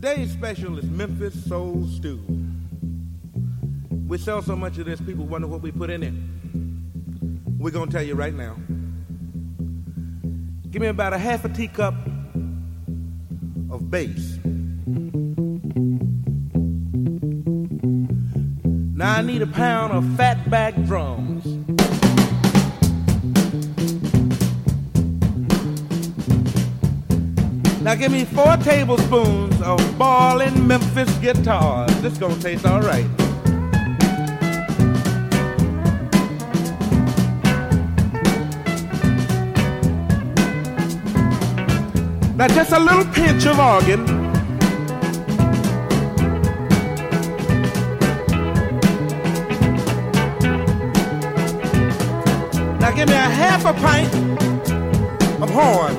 Today's special is Memphis Soul Stew. We sell so much of this, people wonder what we put in it. We're going to tell you right now. Give me about a half a teacup of bass. Now I need a pound of fatback drums. Now give me 4 tablespoons of boiling Memphis guitars. This gonna taste all right. Now just a little pinch of organ. Now give me a half a pint of horn.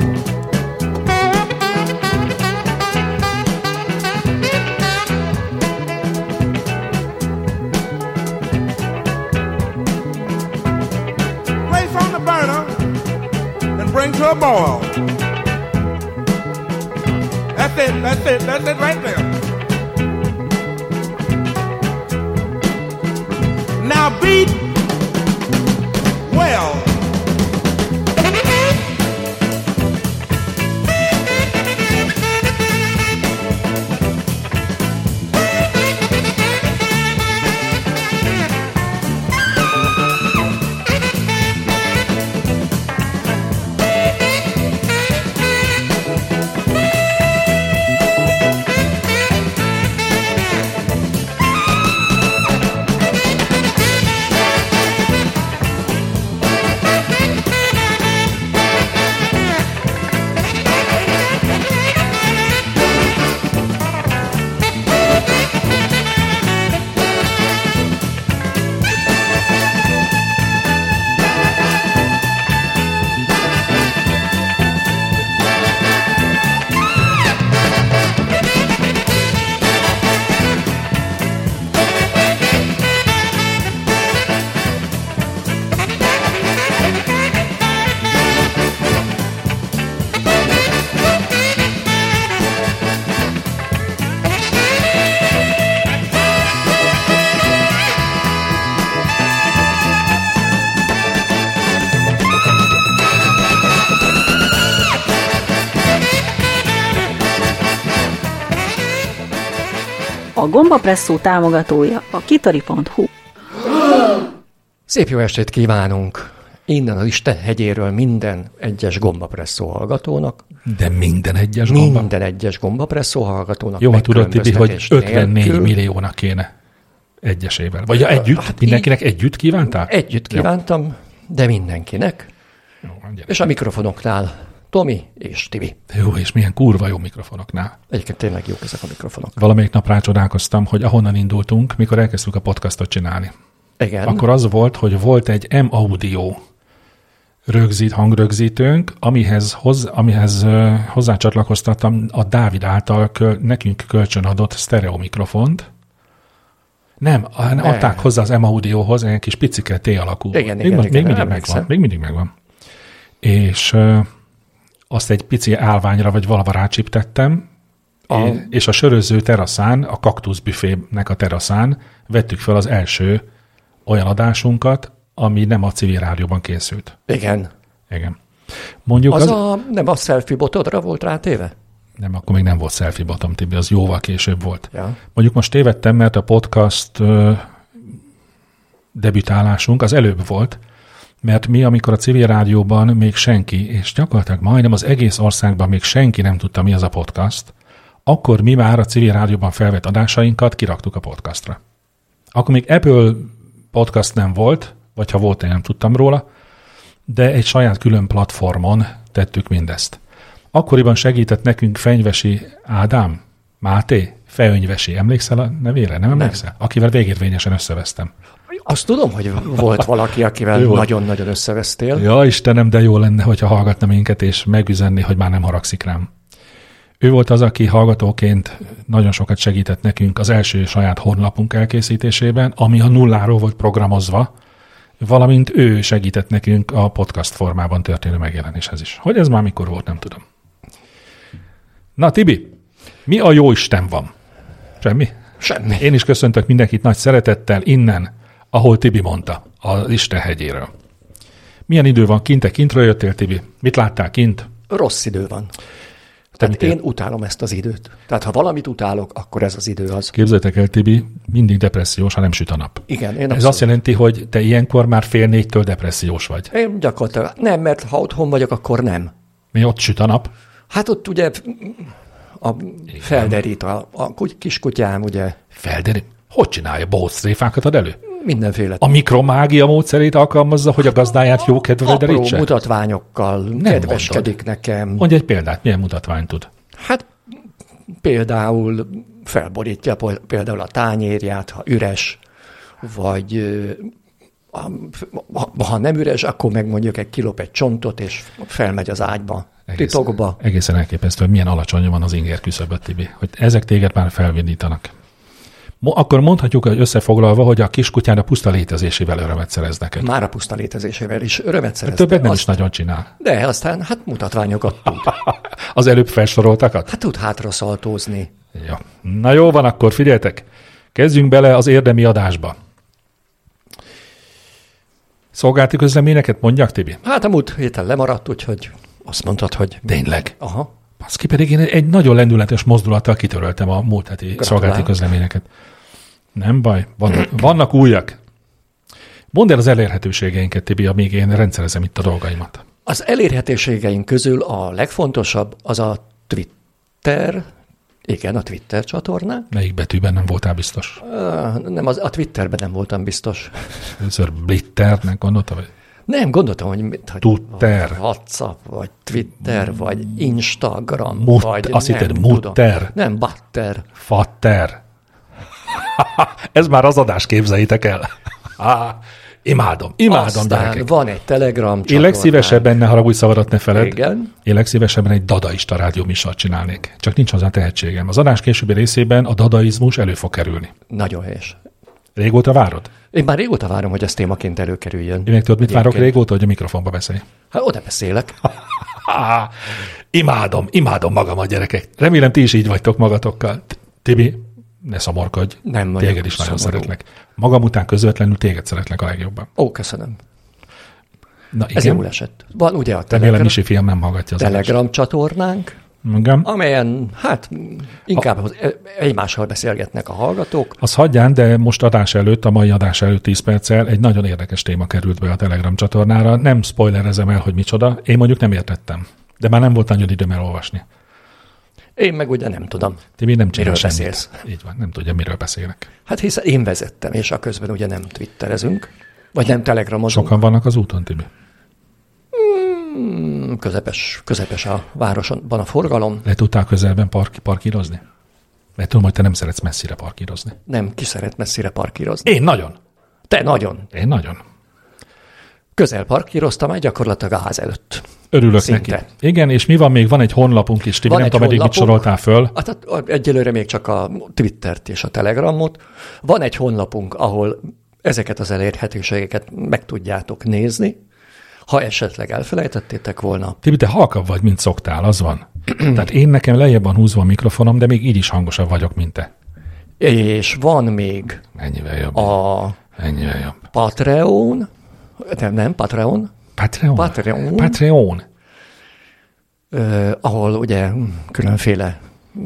Place on the burner and bring to a boil. That's it right there. Now beat well. A Gombapresszó támogatója a kitori.hu. Szép jó estét kívánunk! Innen az Isten hegyéről minden egyes Gombapresszó hallgatónak. De minden egyes Minden egyes Gombapresszó hallgatónak. Jó, tudod, Tibi, hogy 54 milliónak kéne egyesével. Vagy együtt? Hát mindenkinek együtt kívántál? Együtt kívántam, de mindenkinek. Jó, és a mikrofonoknál Tomi és Tibi. Jó, és milyen kurva jó mikrofonoknál. Egyébként tényleg jók ezek a mikrofonok. Valamelyik nap rácsodálkoztam, hogy ahonnan indultunk, mikor elkezdtük a podcastot csinálni. Igen. Akkor az volt, hogy volt egy M-Audio hangrögzítőnk, amihez hozzácsatlakoztattam a Dávid által nekünk kölcsönadott sztereó mikrofont. Nem, adták hozzá az M-Audiohoz egy kis picike T-alakú. Igen, még mindig megvan. És azt egy pici állványra vagy valahol rácsiptettem, és a söröző teraszán, a kaktuszbüfének a teraszán vettük fel az első olyan adásunkat, ami nem a civil rádióban készült. Igen. Mondjuk nem a selfie botodra volt rátéve? Nem, akkor még nem volt selfie botom, Tibi, az jóval később volt. Ja. Mondjuk most tévedtem, mert a podcast debütálásunk az előbb volt, mert mi, amikor a civil rádióban még senki, és gyakorlatilag majdnem az egész országban még senki nem tudta, mi az a podcast, akkor mi már a civil rádióban felvett adásainkat kiraktuk a podcastra. Akkor még Apple podcast nem volt, vagy ha volt, én nem tudtam róla, de egy saját külön platformon tettük mindezt. Akkoriban segített nekünk Fenyvesi Ádám, Máté, Feönyvesi, emlékszel a nevére? Nem emlékszel? Nem. Akivel végérvényesen összevesztem. Azt tudom, hogy volt valaki, akivel nagyon-nagyon összevesztél. Ja, Istenem, de jó lenne, hogyha hallgatna minket, és megüzenni, hogy már nem haragszik rám. Ő volt az, aki hallgatóként nagyon sokat segített nekünk az első saját honlapunk elkészítésében, ami a nulláról volt programozva, valamint ő segített nekünk a podcast formában történő megjelenéshez is. Hogy ez már mikor volt, nem tudom. Na, Tibi, Mi a jó Isten van? Semmi? Semmi. Én is köszöntök mindenkit nagy szeretettel innen, ahol Tibi mondta, az Isten hegyéről. Milyen idő van kint? Te kintről jöttél, Tibi? Mit láttál kint? Rossz idő van. Tehát én utálom ezt az időt. Tehát ha valamit utálok, akkor ez az idő az. Képzeljétek el, Tibi, mindig depressziós, ha nem süt a nap. Igen, én Ez azt jelenti, hogy te ilyenkor már 3:30-től depressziós vagy. Én gyakorlatilag nem, mert ha otthon vagyok, akkor nem. Mi ott süt a nap? Hát ott ugye felderít a kiskutyám, ugye. Felderít? Hogy csinálja? Bohóctréfákat ad elő? Mindenféle. A mikromágia módszerét alkalmazza, hogy a gazdáját jó kedvre Apró derítse? mutatványokkal kedveskedik nekem. Mondj egy példát, milyen mutatványt tud? Hát például felborítja például a tányérját, ha üres, vagy ha nem üres, akkor meg mondjuk kilop egy csontot, és felmegy az ágyba, titokba. Egészen elképesztő, hogy milyen alacsony van az inger küszöböt, Tibi, hogy ezek téged már felvidítanak. Akkor mondhatjuk, hogy összefoglalva, hogy a kiskutyán a puszta létezésével örömet szerez neked. Már a puszta létezésével is örömet szerez. Többet nem is nagyon csinál. De aztán hát mutatványokat tud. Az előbb felsoroltakat? Hát tud hátraszaltózni. Ja. Na jó van, akkor figyeljetek. Kezdjünk bele az érdemi adásba. Szolgálati közleményeket mondjak, Tibi? Hát a múlt héten lemaradt, úgyhogy azt mondtad, hogy... Tényleg? Aha. Baszki, pedig én egy nagyon lendületes mozdulattal kitöröltem a múlt heti szolgálati közleményeket. Nem baj, vannak újak. Mondd el az elérhetőségeinket, Tibi, amíg én rendszerezem itt a dolgaimat. Az elérhetőségeink közül a legfontosabb az a Twitter. Igen, a Twitter csatornán. Melyik betűben nem voltál biztos? Nem, a Twitterben nem voltam biztos. Először Blitternek gondolta, vagy? Nem, gondoltam, hogy Twitter. WhatsApp, vagy Twitter, vagy Instagram, vagy azt nem hitted, tudom. Mutter. Nem, Batter. Fatter. Ez már az adás, képzeljétek el. Imádom Aztán gyerekek. van egy Telegram csatornán. Én legszívesebben, ne haragudj, szavadat ne feled. Igen. Én legszívesebben egy dadaista rádióműsort csinálnék. Csak nincs hozzá tehetségem. Az adás későbbi részében a dadaizmus elő fog kerülni. Nagyon helyes. Régóta várod? Én már régóta várom, hogy ez témaként előkerüljön. Én meg tudod, mit várok régóta, hogy a mikrofonba beszélj. Hát oda beszélek. Imádom magamat, gyerekek. Remélem, ti is így vagytok magatokkal. Tibi, ne szomorkodj. Nem vagyok téged is nagyon szomorú. szeretlek. Magam után közvetlenül téged szeretlek a legjobban. Ó, köszönöm. Na, igen. Ez jól esett. Van ugye a Remélem, Misi fiam nem hallgatja az Telegram csatornánk, Igen. amelyen hát inkább egymással beszélgetnek a hallgatók. Az hagyján, de most a mai adás előtt 10 perccel egy nagyon érdekes téma került be a Telegram csatornára. Nem spoilerezem el, hogy micsoda. Én mondjuk nem értettem. De már nem volt nagyon időm elolvasni. Én meg ugye nem tudom. Ti még nem csinál Miről semmit. beszélsz? Így van, nem tudja, miről beszélek. Hát hiszen én vezettem, és a közben ugye nem twitterezünk, vagy nem telegramozunk. Sokan vannak az úton, Tibi? Közepes a városban a forgalom. Le tudtál közelben parkírozni? Mert tudom, hogy te nem szeretsz messzire parkírozni. Nem, ki szeret messzire parkírozni. Én nagyon. Te nagyon. Én nagyon. Közel parkíroztam, már gyakorlatilag a ház előtt. Örülök Szinte. neki. Igen, és mi van még? Van egy honlapunk is, Tibi, nem tudom, eddig mit soroltál föl. Hát egyelőre még csak a Twittert és a Telegramot. Van egy honlapunk, ahol ezeket az elérhetőségeket meg tudjátok nézni, ha esetleg elfelejtettétek volna. Tibi, te halkabb vagy, mint szoktál, az van. Tehát én nekem lejjebb van húzva a mikrofonom, de még így is hangosabb vagyok, mint te. És van még Ennyivel jobb. Ennyivel jobb. Patreon, nem Patreon, Patreon. ahol ugye különféle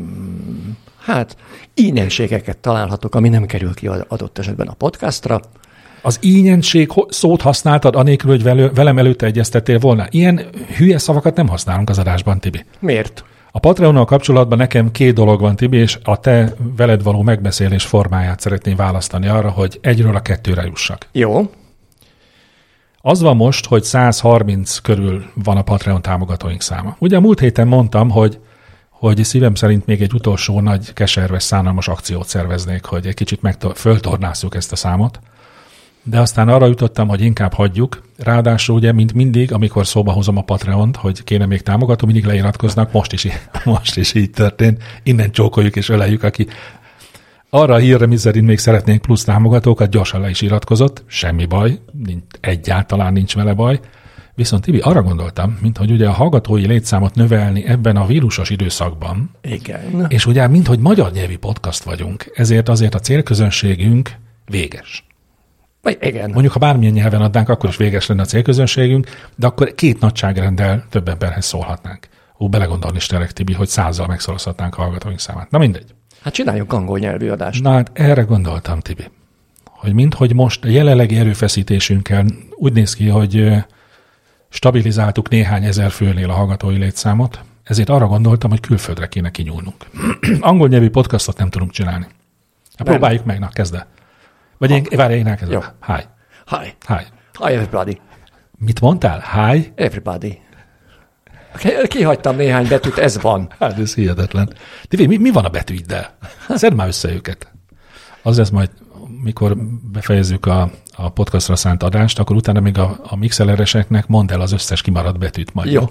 ingyenségeket találhatok, ami nem kerül ki adott esetben a podcastra. Az ínyenség szót használtad, anélkül, hogy velem előtte egyeztettél volna. Ilyen hülye szavakat nem használunk az adásban, Tibi. Miért? A Patreonnal kapcsolatban nekem 2 dolog van, Tibi, és a te veled való megbeszélés formáját szeretném választani arra, hogy 1-ről a 2-re jussak. Jó. Az van most, hogy 130 körül van a Patreon támogatóink száma. Ugye a múlt héten mondtam, hogy szívem szerint még egy utolsó nagy, keserves, szánalmas akciót szerveznék, hogy egy kicsit föltornásszuk ezt a számot. De aztán arra jutottam, hogy inkább hagyjuk. Ráadásul ugye, mint mindig, amikor szóba hozom a Patreont, hogy kéne még támogató, mindig leiratkoznak, most is így történt. Innen csókoljuk és öleljük, aki arra a hírre, miszerint még szeretnénk plusz támogatókat, gyorsan le is iratkozott. Semmi baj, egyáltalán nincs vele baj. Viszont Tibi, arra gondoltam, minthogy ugye a hallgatói létszámot növelni ebben a vírusos időszakban, Igen. és ugye minthogy magyar nyelvi podcast vagyunk, ezért azért a célközönségünk véges. Vagy igen. Mondjuk, ha bármilyen nyelven adnánk, akkor is véges lenne a célközönségünk, de akkor 2 nagyságrenddel több emberhez szólhatnánk. Belegondolni is tényleg, Tibi, hogy 100-zal megszorozhatnánk a hallgatóink számát. Na mindegy. Hát csináljunk angol nyelvű adást. Na hát erre gondoltam, Tibi, hogy minthogy most a jelenlegi erőfeszítésünkkel úgy néz ki, hogy stabilizáltuk néhány ezer főnél a hallgatói létszámot, ezért arra gondoltam, hogy külföldre kéne kinyúlnunk. Angol nyelvű podcastot nem tudunk csinálni. Hát próbáljuk meg, na, kezd el. Vagy én elkezdem. Hi. Hi. Hi. Hi everybody. Mit mondtál? Hi? Everybody. Kihagytam néhány betűt, ez van. Hát ez hihetetlen. Tibi, mi van a betűiddel? Szedd már össze őket. Az lesz majd, mikor befejezzük a podcastra szánt adást, akkor utána még a mixelereseknek mondd el az összes kimaradt betűt majd. Jó.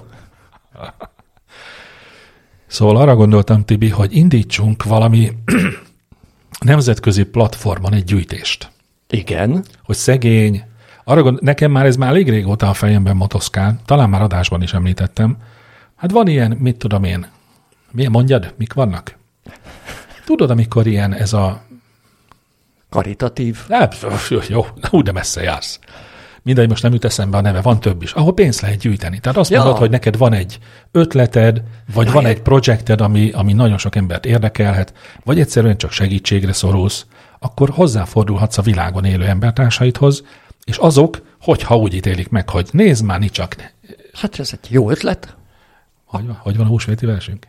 Szóval arra gondoltam, Tibi, hogy indítsunk valami nemzetközi platformon egy gyűjtést. Igen. Hogy szegény, nekem már ez már elég régóta a fejemben motoszkál, talán már adásban is említettem. Hát van ilyen, mit tudom én, milyen mondjad, mik vannak? Tudod, amikor ilyen ez a... Karitatív. Jó, de messze jársz. Mindegy, most nem jut eszembe a neve, van több is, ahol pénzt lehet gyűjteni. Tehát azt mondod, hogy neked van egy ötleted, vagy van egy projekted, ami nagyon sok embert érdekelhet, vagy egyszerűen csak segítségre szorulsz, akkor hozzáfordulhatsz a világon élő embertársaidhoz, és azok, hogyha úgy ítélik meg, hogy nézd már, csak. Hát ez egy jó ötlet. Hogy van a húsvéti versünk?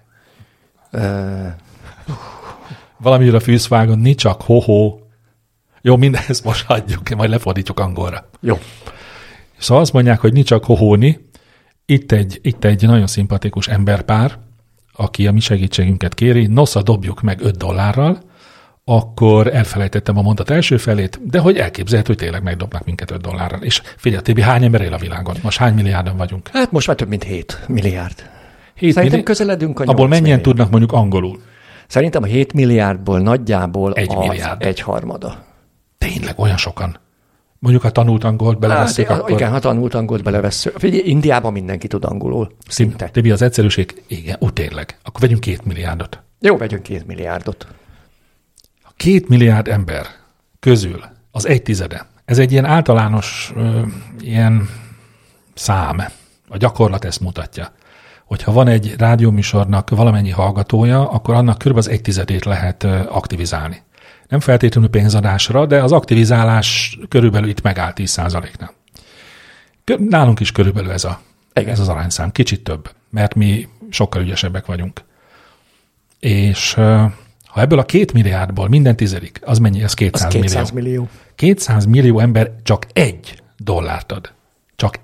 Valamiről a fűszvágon, csak ho-ho. Jó, mindezt most hagyjuk, majd lefordítjuk angolra. Jó. Szóval azt mondják, hogy csak hohóni. Itt egy nagyon szimpatikus emberpár, aki a mi segítségünket kéri, nosza dobjuk meg $5, akkor elfelejtettem a mondat első felét, de hogy elképzelhető, hogy tényleg megdobnak minket $5. És figyelj, Tibi, hány ember él a világon? Most hány milliárdan vagyunk? Hát most már több mint 7 milliárd. Szerintem közeledünk a 8 abból mennyien milliárd. tudnak mondjuk angolul? Szerintem a 7 milliárdból nagyjából 1 milliárd. 1/3. Tényleg olyan sokan? Mondjuk, ha tanult angolt belevesszük, hát, akkor... Igen, ha tanult angolt belevesszük. Figyelj, Indiában mindenki tud angolul. Szinte. Tibi, az egyszerűség, igen, tényleg. Akkor vegyünk 2 milliárdot. Jó, vegyünk 2 milliárdot. A 2 milliárd ember közül az 1/10, ez egy ilyen általános ilyen szám. A gyakorlat ezt mutatja. Hogyha van egy rádióműsornak valamennyi hallgatója, akkor annak kb. Az 1/10 lehet aktivizálni. Nem feltétlenül pénzadásra, de az aktivizálás körülbelül itt megállt 10%-nál. Nálunk is körülbelül ez az arányszám. Kicsit több, mert mi sokkal ügyesebbek vagyunk. És ha ebből a 2 milliárdból minden tizedik, az mennyi? Ez 200 millió. 200 millió. 200 millió ember csak $1 ad. Csak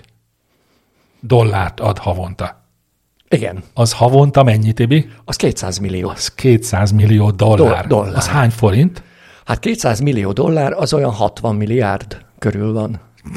$1 ad havonta. Igen. Az havonta mennyi, Tibi? Az 200 millió. Az 200 millió dollár. Dollár. Az hány forint? Hát 200 millió dollár az olyan 60 milliárd körül van.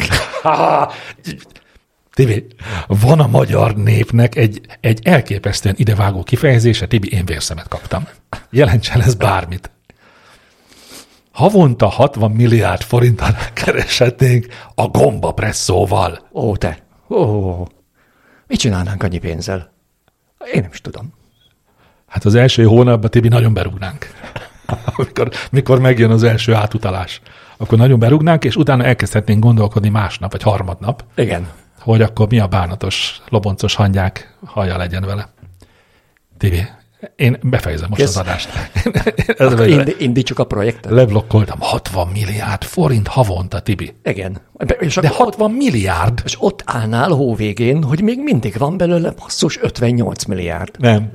Tibi, van a magyar népnek egy elképesztően idevágó kifejezése, Tibi, én vérszemet kaptam. Jelentsen ez bármit. Havonta 60 milliárd forinttal kereshetnénk a gombapresszóval. Ó, te. Ó. Mit csinálnánk annyi pénzzel? Én nem is tudom. Hát az első hónapban, Tibi, nagyon berúgnánk. Mikor megjön az első átutalás. Akkor nagyon berúgnánk, és utána elkezdhetnénk gondolkodni másnap, vagy harmadnap. Igen. Hogy akkor mi a bánatos, loboncos hangyák haja legyen vele. Tibi, én befejezem most az adást. Indítsuk a projektet. Leblokkoltam 60 milliárd forint havonta, Tibi. Igen. De 60 milliárd? És ott állnál hó végén, hogy még mindig van belőle basszus 58 milliárd. Nem,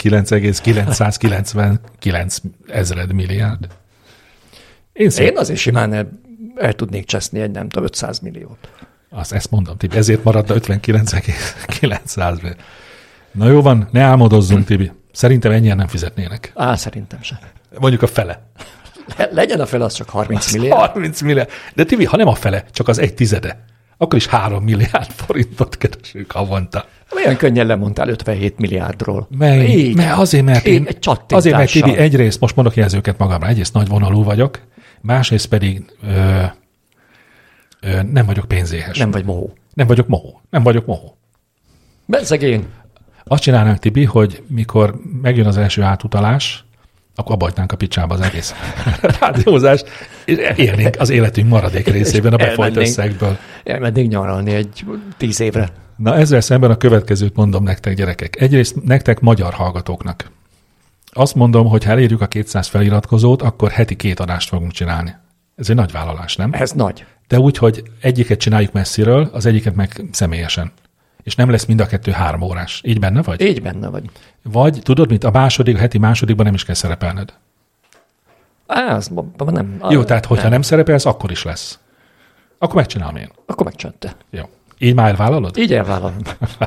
59,999 ezred milliárd. Én azért simán el tudnék cseszni egy, nem tudom, 500 milliót. Ezt mondom, Tibi, ezért maradt a 59,900. Na jó van, ne álmodozzunk, Tibi. Szerintem ennyien nem fizetnének. Szerintem sem. Mondjuk a fele. Legyen a fele, az csak 30 milliárd. 30 milliárd. De Tibi, ha nem a fele, csak az 1/10, akkor is 3 milliárd forintot keresünk havonta. Olyan könnyen lemondtál 57 milliárdról. Azért, mert Tibi, egyrészt, most mondok jelzőket magamra, egyrészt nagy vonalú vagyok, másrészt pedig nem vagyok pénzéhes. Nem vagy mohó. Nem vagyok mohó. Bezzegén. Azt csinálnánk, Tibi, hogy mikor megjön az első átutalás, akkor abbajtnánk a picsába az egész rádiózást, és élnénk az életünk maradék részében a befolyt összegből. Elmennénk nyaralni 10 évre. Na ezzel szemben a következőt mondom nektek, gyerekek. Egyrészt nektek magyar hallgatóknak. Azt mondom, hogy ha elérjük a 200 feliratkozót, akkor heti 2 adást fogunk csinálni. Ez egy nagy vállalás, nem? Ez nagy. De úgy, hogy egyiket csináljuk messziről, az egyiket meg személyesen. És nem lesz mind a 2 3 órás. Így benne vagy? Így benne vagy. Vagy tudod, mint a heti másodikban nem is kell szerepelned. Az nem. Jó, tehát hogyha nem szerepelsz, akkor is lesz. Akkor megcsinálom én. Akkor megcsinálta. Jó. Így már elvállalod? Így elvállalom.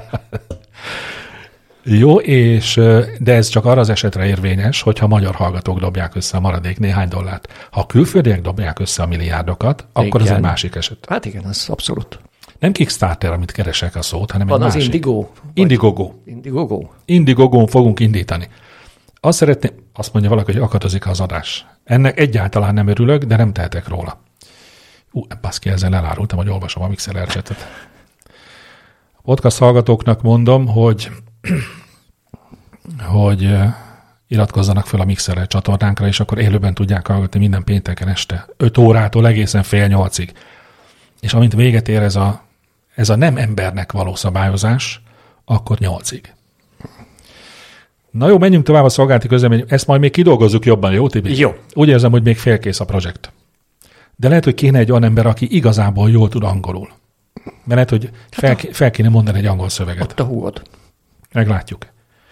Jó, de ez csak arra az esetre érvényes, hogyha magyar hallgatók dobják össze a maradék néhány dollárt. Ha a külföldiek dobják össze a milliárdokat, akkor ez egy másik eset. Hát igen, az abszolút. Nem Kickstarter, amit keresek a szót, hanem van egy az másik. Indiegogo. Indiegogon fogunk indítani. Azt mondja valaki, hogy akadozik az adás. Ennek egyáltalán nem örülök, de nem tehetek róla. Baszki, ezzel elárultam, hogy olvasom a Mixlr chatet. A podcast hallgatóknak mondom, hogy iratkozzanak fel a Mixlr csatornánkra, és akkor élőben tudják hallgatni minden pénteken este. 5 órától egészen fél 8-ig. És amint véget ér ez a nem embernek való szabályozás, akkor 8-ig. Na jó, menjünk tovább a szolgálati közlemény. Ezt majd még kidolgozzuk jobban, jó, Tibi? Jó. Úgy érzem, hogy még félkész a projekt. De lehet, hogy kéne egy olyan ember, aki igazából jól tud angolul. Mert lehet, hogy fel kéne mondani egy angol szöveget. Ott a húod. Meglátjuk.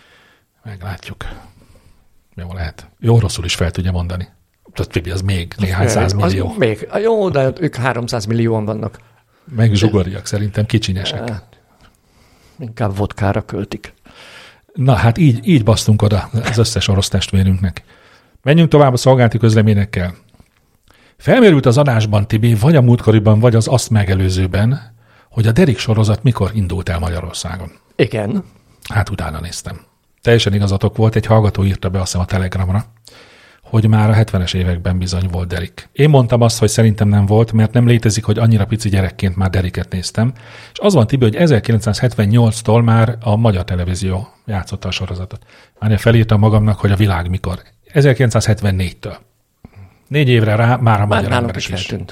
Jó, lehet. Jó, rosszul is fel tudja mondani. Tehát Tibi, az még néhány 100 millió. Még. Jó, de ők 300 millióan vannak. Meg zsugoriak, szerintem kicsinyesek. Inkább vodkára költik. Na hát így basztunk oda az összes orosz testvérünknek. Menjünk tovább a szolgálati közleményekkel. Felmerült az adásban, Tibi, vagy a múltkoriban, vagy az azt megelőzőben, hogy a Derrick sorozat mikor indult el Magyarországon. Igen. Hát utána néztem. Teljesen igazatok volt, egy hallgató írta be azt hiszem a Telegramra, hogy már a 70-es években bizony volt Derrick. Én mondtam azt, hogy szerintem nem volt, mert nem létezik, hogy annyira pici gyerekként már Derricket néztem. És az van, Tibi, hogy 1978-tól már a magyar televízió játszotta a sorozatot. Már felírtam magamnak, hogy a világ mikor. 1974-től. 4 évre rá már a magyar emberek is. Eltűnt.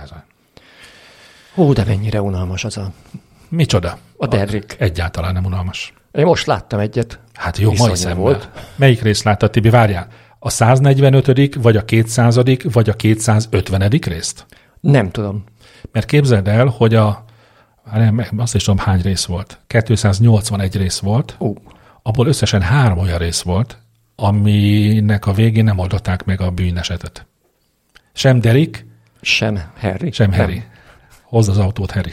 Hú, de mennyire unalmas az a... Micsoda? A Derrick. Egyáltalán nem unalmas. Én most láttam egyet. Hát jó, mai szemmel volt. Melyik részt láttad, Tibi? Várjál. A 145., vagy a 200., vagy a 250. részt? Nem tudom. Mert képzeld el, hogy azt is tudom, hány rész volt. 281 rész volt, abból összesen 3 olyan rész volt, aminek a végén nem oldották meg a bűnesetet. Sem Derrick, sem Harry. Sem Harry. Hozd az autót, Harry.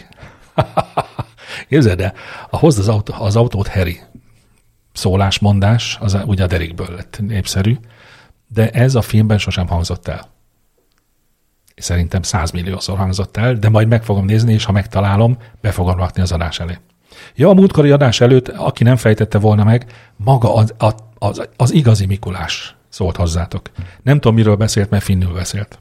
Képzeld el, a hozd az autót, Harry szólásmondás, az ugye a Derrickből lett népszerű, de ez a filmben sosem hangzott el. Szerintem 100 milliószor hangzott el, de majd meg fogom nézni, és ha megtalálom, be fogom rakni az adás elé. Ja, a múltkori adás előtt, aki nem fejtette volna meg, maga az igazi Mikulás szólt hozzátok. Nem tudom, miről beszélt, mert finnül beszélt.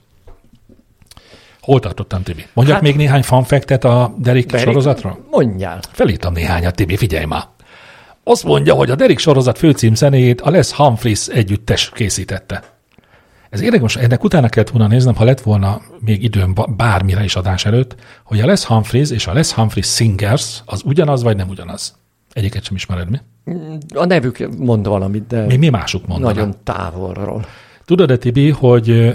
Hol tartottam, Tibi? Mondjak még néhány fanfektet a Derrick sorozatról? Mondjál. Felírtam néhányat, Tibi, figyelj már. Azt mondja, hogy a Derrick sorozat főcím zenéjét a Les Humphries együttes készítette. Ez érdekes, ennek utána kellett volna néznem, ha lett volna még időm bármire is adás előtt, hogy a Les Humphries és a Les Humphries Singers az ugyanaz, vagy nem ugyanaz? Egyiket sem ismered, mi? A nevük mond valamit, de... Mi másuk mondanak? Nagyon távolról. Tudod-e, Tibi, hogy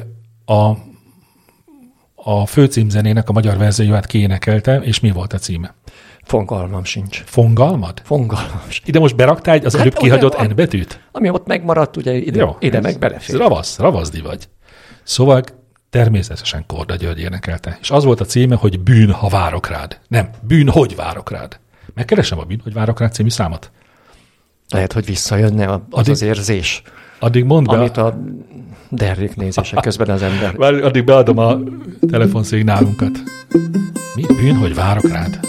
a főcímzenének a magyar verzióját kiénekelte, és mi volt a címe? Fogalmam sincs. Fogalmad? Fogalmam sincs. Ide most beraktál az előbb kihagyott N betűt? Ami ott megmaradt, ugye ide meg belefér. Ravaszdi vagy. Szóval természetesen Korda György énekelte. És az volt a címe, hogy Bűn, ha várok rád. Nem, Bűn, hogy várok rád. Megkeresem a Bűn, hogy várok rád című számot. Lehet, hogy visszajönne az érzés. Addig mondd be. Amit a Derrick nézése közben az ember. Addig beadom a telefonszignálunkat. Mi? Bűn, hogy várok rád.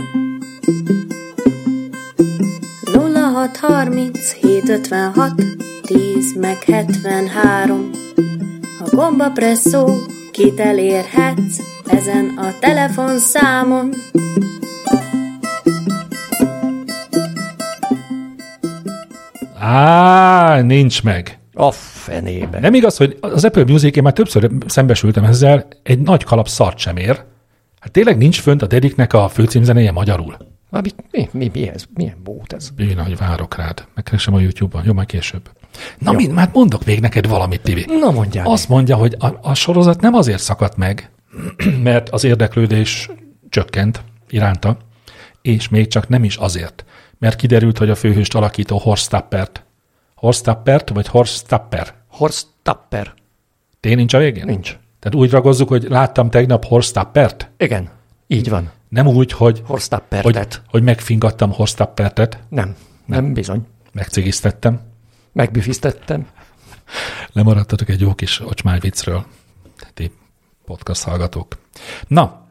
0630 756 10 meg 73. A gomba presszó, kit elérhetsz ezen a telefonszámon. Nincs meg. A fenébe. Nem igaz, hogy az Apple Music, én már többször szembesültem ezzel, egy nagy kalap szart sem ér. Hát tényleg nincs fönt a Dediknek a főcímzenéje magyarul. Mi ez? Milyen bót ez? Én, hogy várok rád. Megkeresem a YouTube-on. Jó, majd később. Na, már mondok még neked valamit, Tibi. Na, mondjál. Azt mondja, hogy a sorozat nem azért szakadt meg, mert az érdeklődés csökkent iránta, és még csak nem is azért, mert kiderült, hogy a főhőst alakító Horst Tapper. T nincs a végén? Nincs. Tehát úgy ragozzuk, hogy láttam tegnap Horst Tappert? Igen, így van. Nem úgy, hogy megfingattam Horst Tappertet. Nem bizony. Megcigiztettem. Megbüfisztettem. Lemaradtatok egy jó kis ocsmány viccről. Ti podcast hallgatók. Na,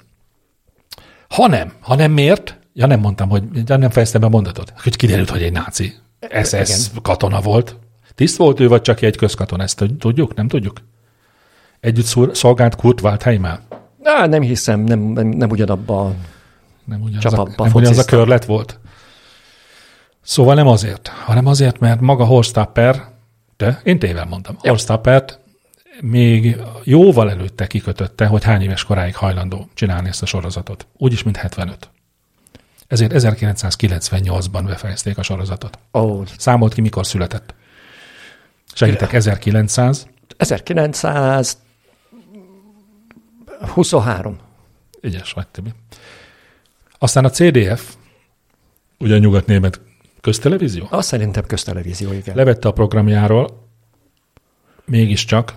ha nem miért? Ja, nem mondtam, hogy nem fejeztem be a mondatot. Hogy kiderült, hogy egy náci SS katona volt. Tiszt volt ő, vagy csak egy közkatona? Ezt tudjuk? Nem tudjuk? Együtt szolgált Kurt Waldheimmel? Nem hiszem, nem ugyanabban csapatban nem ugyanaz a körlet volt. Szóval nem azért, hanem azért, mert maga Horst Tapper, de én tével mondtam, Horst Tappert még jóval előtte kikötötte, hogy hány éves koráig hajlandó csinálni ezt a sorozatot. Úgyis, mint 75. Ezért 1998-ban befejezték a sorozatot. Számolt ki, mikor született. Segítek, 1923. Ügyes vagy, Tibi. Aztán a CDF, ugye a nyugat-német köztelevízió? Azt szerintem köztelevízió, igen. Levette a programjáról, mégiscsak.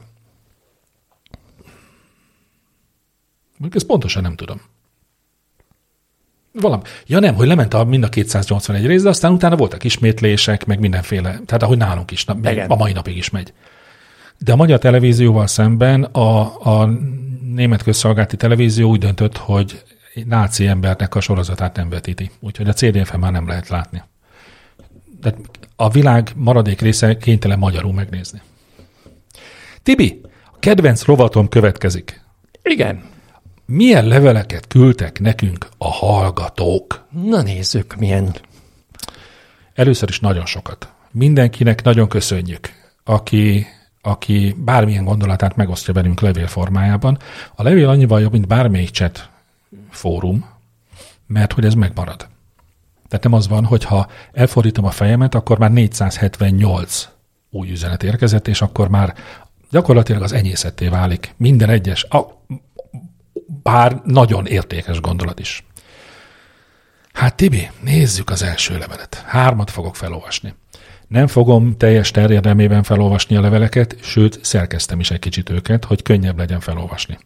Ezt pontosan nem tudom. Valami. Ja nem, hogy lement mind a 281 rész, de aztán utána voltak ismétlések, meg mindenféle, tehát ahogy nálunk is, a mai napig is megy. De a magyar televízióval szemben a német közszolgálati televízió úgy döntött, hogy egy náci embernek a sorozatát nem vetíti. Úgyhogy a CDF-en már nem lehet látni. De a világ maradék része kénytelen magyarul megnézni. Tibi, a kedvenc rovatom következik. Igen. Milyen leveleket küldtek nekünk a hallgatók? Na nézzük, milyen. Először is nagyon sokat. Mindenkinek nagyon köszönjük, aki bármilyen gondolatát megosztja velünk levél formájában. A levél annyival jobb, mint bármelyik chat fórum, mert hogy ez megmarad. Tehát nem az van, hogy ha elfordítom a fejemet, akkor már 478 új üzenet érkezett, és akkor már gyakorlatilag az enyészetté válik minden egyes, bár nagyon értékes gondolat is. Hát Tibi, nézzük az első levelet. 3 fogok felolvasni. Nem fogom teljes terjedelmében felolvasni a leveleket, sőt, szerkeztem is egy kicsit őket, hogy könnyebb legyen felolvasni.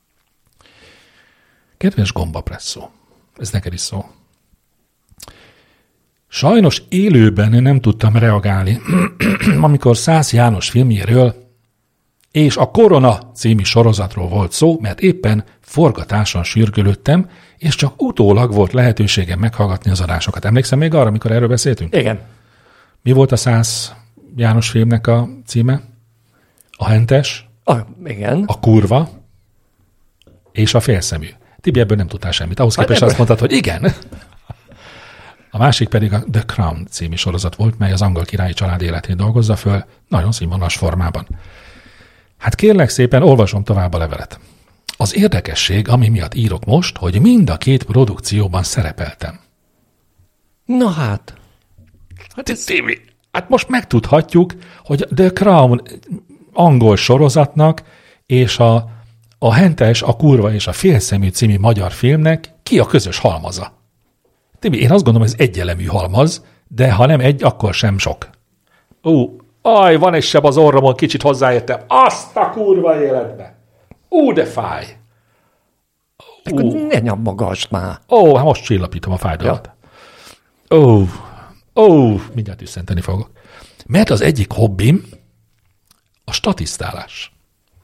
Kedves gombapresszó, ez neked is szó. Sajnos élőben nem tudtam reagálni, amikor Szász János filmjéről és a Korona című sorozatról volt szó, mert éppen forgatáson sürgölődtem, és csak utólag volt lehetőségem meghallgatni az adásokat. Emlékszem még arra, amikor erről beszéltünk? Igen. Mi volt a Szász János filmnek a címe? A Hentes, igen. A Kurva és a Félszemű. Tibi, ebből nem tudtál semmit. Ahhoz képest azt mondtad, hogy igen. A másik pedig a The Crown című sorozat volt, mely az angol királyi család életét dolgozza föl, nagyon színvonalas formában. Hát kérlek szépen, olvasom tovább a levelet. Az érdekesség, ami miatt írok most, hogy mind a 2 produkcióban szerepeltem. Na hát. Tibi, hát most megtudhatjuk, hogy The Crown angol sorozatnak és a Hentes, a Kurva és a Félszemű című magyar filmnek ki a közös halmaza. Tibi, én azt gondolom, hogy ez egyelemű halmaz, de ha nem egy, akkor sem sok. Van egy seb az orromon, kicsit hozzáértem. Azt a kurva életbe! De fáj! Ne nyomogasd már! Hát most csillapítom a fájdalmat. Mindjárt üsszenteni fogok. Mert az egyik hobbim a statisztálás.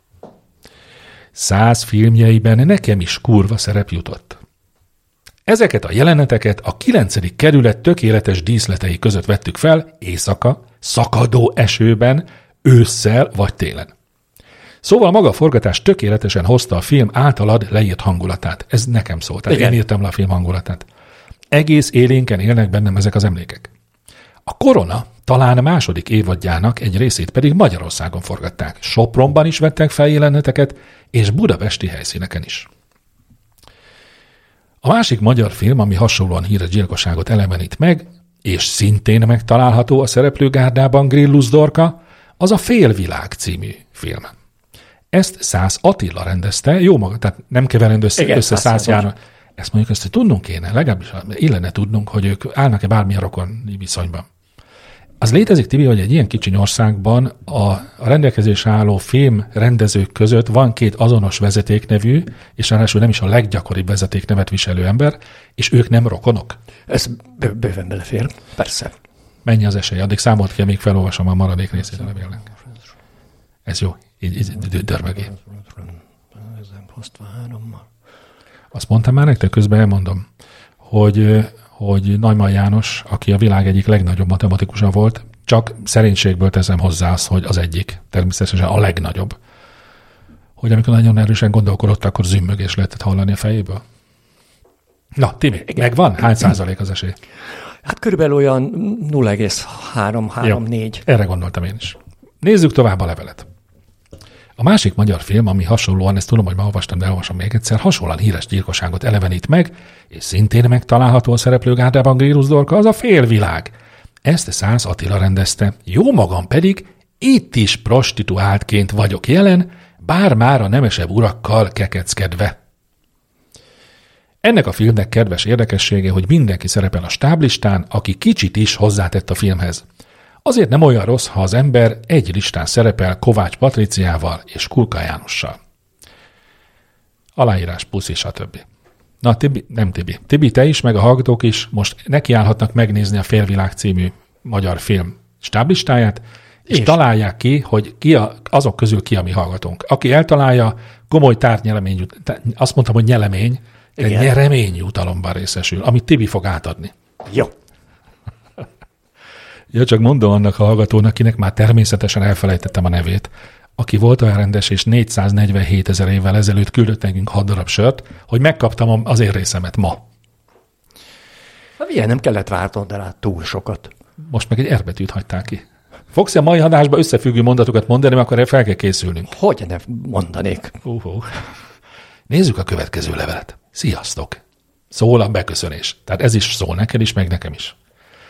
100 filmjeiben nekem is kurva szerep jutott. Ezeket a jeleneteket a 9. kerület tökéletes díszletei között vettük fel éjszaka, szakadó esőben, ősszel vagy télen. Szóval maga a forgatás tökéletesen hozta a film általad leírt hangulatát. Ez nekem szólt, tehát én írtam le a film hangulatát. Egész élénken élnek bennem ezek az emlékek. A Korona talán második évadjának egy részét pedig Magyarországon forgatták. Sopronban is vettek fel jeleneteket, és budapesti helyszíneken is. A másik magyar film, ami hasonlóan híres gyilkosságot elevenít meg, és szintén megtalálható a szereplőgárdában Grillus Dorka, az a Félvilág című film. Ezt Szász Attila rendezte, jó maga, tehát nem keverendő össze Szász János. Ezt mondjuk ezt tudnunk kéne, legalábbis illene tudnunk, hogy ők állnak-e bármilyen rokoni viszonyban. Az létezik, Tibi, hogy egy ilyen kicsi országban a rendelkezésre álló filmrendezők között van 2 azonos vezetéknevű, és ráadásul nem is a leggyakoribb vezetéknevet viselő ember, és ők nem rokonok. Ez bőven belefér, persze. Mennyi az esély? Addig számolt ki, amíg felolvasom a maradék részét a levélnek. Ez jó, így dörmögé. Azt mondtam már nektek, közben elmondom, hogy Neumann János, aki a világ egyik legnagyobb matematikusa volt, csak szerénységből teszem hozzá azt, hogy az egyik, természetesen a legnagyobb. Hogy amikor nagyon erősen gondolkodott, akkor zümmögés lehetett hallani a fejéből. Na, Timi, megvan? Hány százalék az esély? Hát körülbelül olyan 0,334. Erre gondoltam én is. Nézzük tovább a levelet. A másik magyar film, ami hasonlóan, ezt tudom, hogy már olvastam, de elolvasom még egyszer, hasonlóan híres gyilkosságot elevenít meg, és szintén megtalálható a szereplőgárdában Grillus Dorka, az a Félvilág. Ezt Szász Attila rendezte. Jó magam pedig itt is prostituáltként vagyok jelen, bár már a nemesebb urakkal kekeckedve. Ennek a filmnek kedves érdekessége, hogy mindenki szerepel a stáblistán, aki kicsit is hozzátett a filmhez. Azért nem olyan rossz, ha az ember egy listán szerepel Kovács Patriciával és Kulka Jánossal. Aláírás, puszi, stb. Na, Tibi, te is, meg a hallgatók is most nekiállhatnak megnézni a Félvilág című magyar film stáblistáját, és találják ki, hogy azok közül ki a mi hallgatónk. Aki eltalálja, komoly tárgynyelemény, azt mondtam, hogy nyelemény, de nyereményjutalomban részesül, amit Tibi fog átadni. Jó. Ja, csak mondom annak a hallgatónak, akinek már természetesen elfelejtettem a nevét, aki volt olyan rendes, és 447 000 évvel ezelőtt küldött nekünk 6 darab sört, hogy megkaptam az én részemet ma. Ilyen nem kellett várnod rá túl sokat. Most meg egy R-betűt hagytál ki. Fogsz a mai adásba összefüggő mondatokat mondani, mert akkor fel kell készülnünk. Hogy ne mondanék? Nézzük a következő levelet. Sziasztok! Szól a beköszönés. Tehát ez is szól neked is, meg nekem is.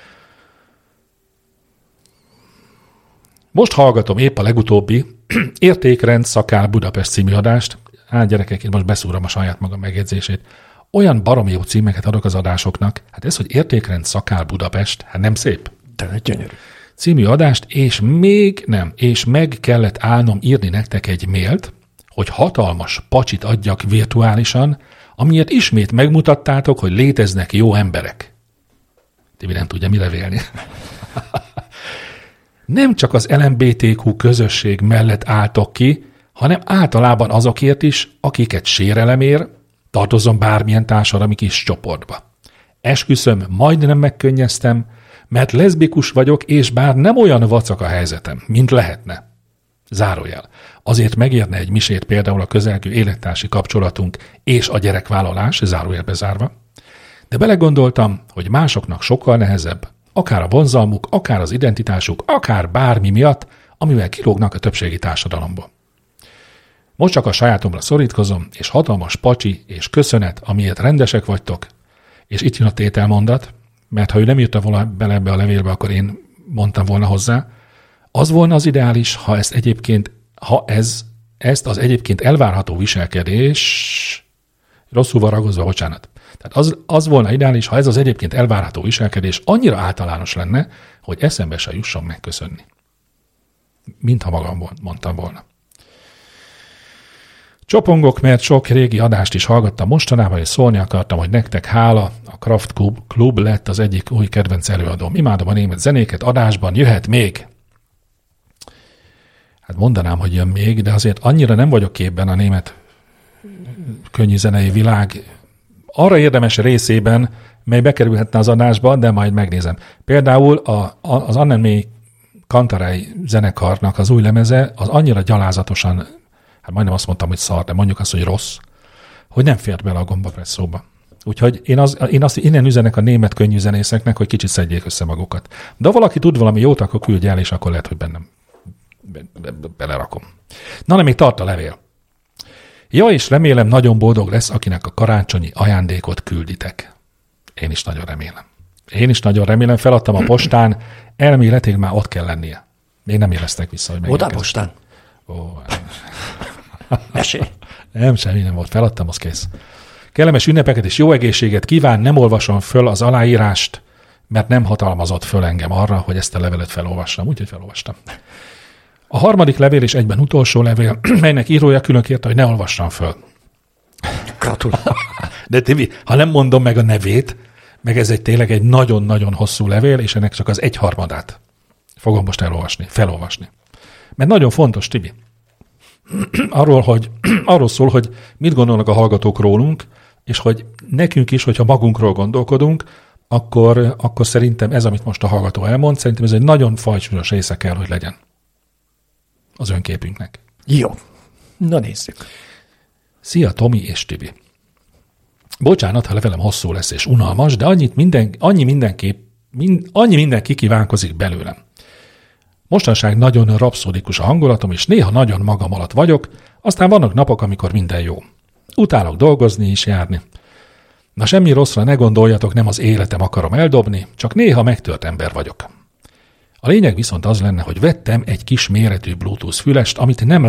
Most hallgatom épp a legutóbbi Értékrend Szakál Budapest című adást. Gyerekek, én most beszúrom a saját magam megjegyzését. Olyan baromi jó címeket adok az adásoknak. Hát ez, hogy Értékrend Szakál Budapest, hát nem szép? De gyönyörű. Című adást, és meg kellett állnom írni nektek egy mailt, hogy hatalmas pacsit adjak virtuálisan, amiért ismét megmutattátok, hogy léteznek jó emberek. Tibi nem tudja mire vélni. Nem csak az LMBTQ közösség mellett álltok ki, hanem általában azokért is, akiket sérelem ér, tartozom bármilyen társadalmi kis csoportba. Esküszöm, majdnem megkönnyeztem, mert leszbikus vagyok, és bár nem olyan vacak a helyzetem, mint lehetne. Zárójel. Azért megérne egy misét például a közelgő élettársi kapcsolatunk és a gyerekvállalás, zárójel bezárva, de belegondoltam, hogy másoknak sokkal nehezebb, akár a vonzalmuk, akár az identitásuk, akár bármi miatt, amivel kilógnak a többségi társadalomból. Most csak a sajátomra szorítkozom, és hatalmas pacsi és köszönet, amiért rendesek vagytok, és itt jön a tételmondat, mert ha ő nem írta volna bele ebbe a levélbe, akkor én mondtam volna hozzá, az volna az ideális, ezt az egyébként elvárható viselkedés, rosszul van ragozva, bocsánat. Tehát az volna ideális, ha ez az egyébként elvárható viselkedés annyira általános lenne, hogy eszembe se jusson megköszönni. Mintha magam mondtam volna. Csopongok, mert sok régi adást is hallgattam mostanában, és szólni akartam, hogy nektek hála, a Kraft Klub lett az egyik új kedvenc előadóm. Imádom a német zenéket, adásban jöhet még. Hát mondanám, hogy jön még, de azért annyira nem vagyok képben a német könnyű zenei világ arra érdemes részében, mely bekerülhetne az adásba, de majd megnézem. Például az Annemé Kantarei zenekarnak az új lemeze az annyira gyalázatosan, hát majdnem azt mondtam, hogy szar, de mondjuk azt, hogy rossz, hogy nem fért bele a gombapresszóba. Úgyhogy én azt innen üzenek a német könnyű zenészeknek, hogy kicsit szedjék össze magukat. De ha valaki tud valami jót, akkor küldj el, és akkor lehet, hogy bennem belerakom. Na, nem, még tart a levél. Ja, és remélem nagyon boldog lesz, akinek a karácsonyi ajándékot külditek. Én is nagyon remélem. Feladtam a postán, elméletileg már ott kell lennie. Még nem éreztek vissza, hogy Oda postán? Mesélj. Nem, semmi nem volt. Feladtam, az kész. Kellemes ünnepeket és jó egészséget kíván, nem olvasom föl az aláírást, mert nem hatalmazott föl engem arra, hogy ezt a levelet felolvassam. Úgyhogy felolvastam. A harmadik levél és egyben utolsó levél, melynek írója külön kérte, hogy ne olvassam föl. Gratulálok. De Tibi, ha nem mondom meg a nevét, meg ez tényleg egy nagyon-nagyon hosszú levél, és ennek csak az 1/3 fogom most felolvasni. Mert nagyon fontos, Tibi. Arról szól, hogy mit gondolnak a hallgatók rólunk, és hogy nekünk is, hogyha magunkról gondolkodunk, akkor szerintem ez, amit most a hallgató elmond, szerintem ez egy nagyon fajsúlyos része kell, hogy legyen az önképünknek. Jó. Na nézzük. Szia, Tomi és Tibi. Bocsánat, ha levelem hosszú lesz és unalmas, de annyi mindenki kívánkozik belőlem. Mostanság nagyon rapszódikus a hangulatom, és néha nagyon magam alatt vagyok, aztán vannak napok, amikor minden jó. Utálok dolgozni és járni. Na semmi rosszra ne gondoljatok, nem az életem akarom eldobni, csak néha megtört ember vagyok. A lényeg viszont az lenne, hogy vettem egy kis méretű Bluetooth fülest, amit nem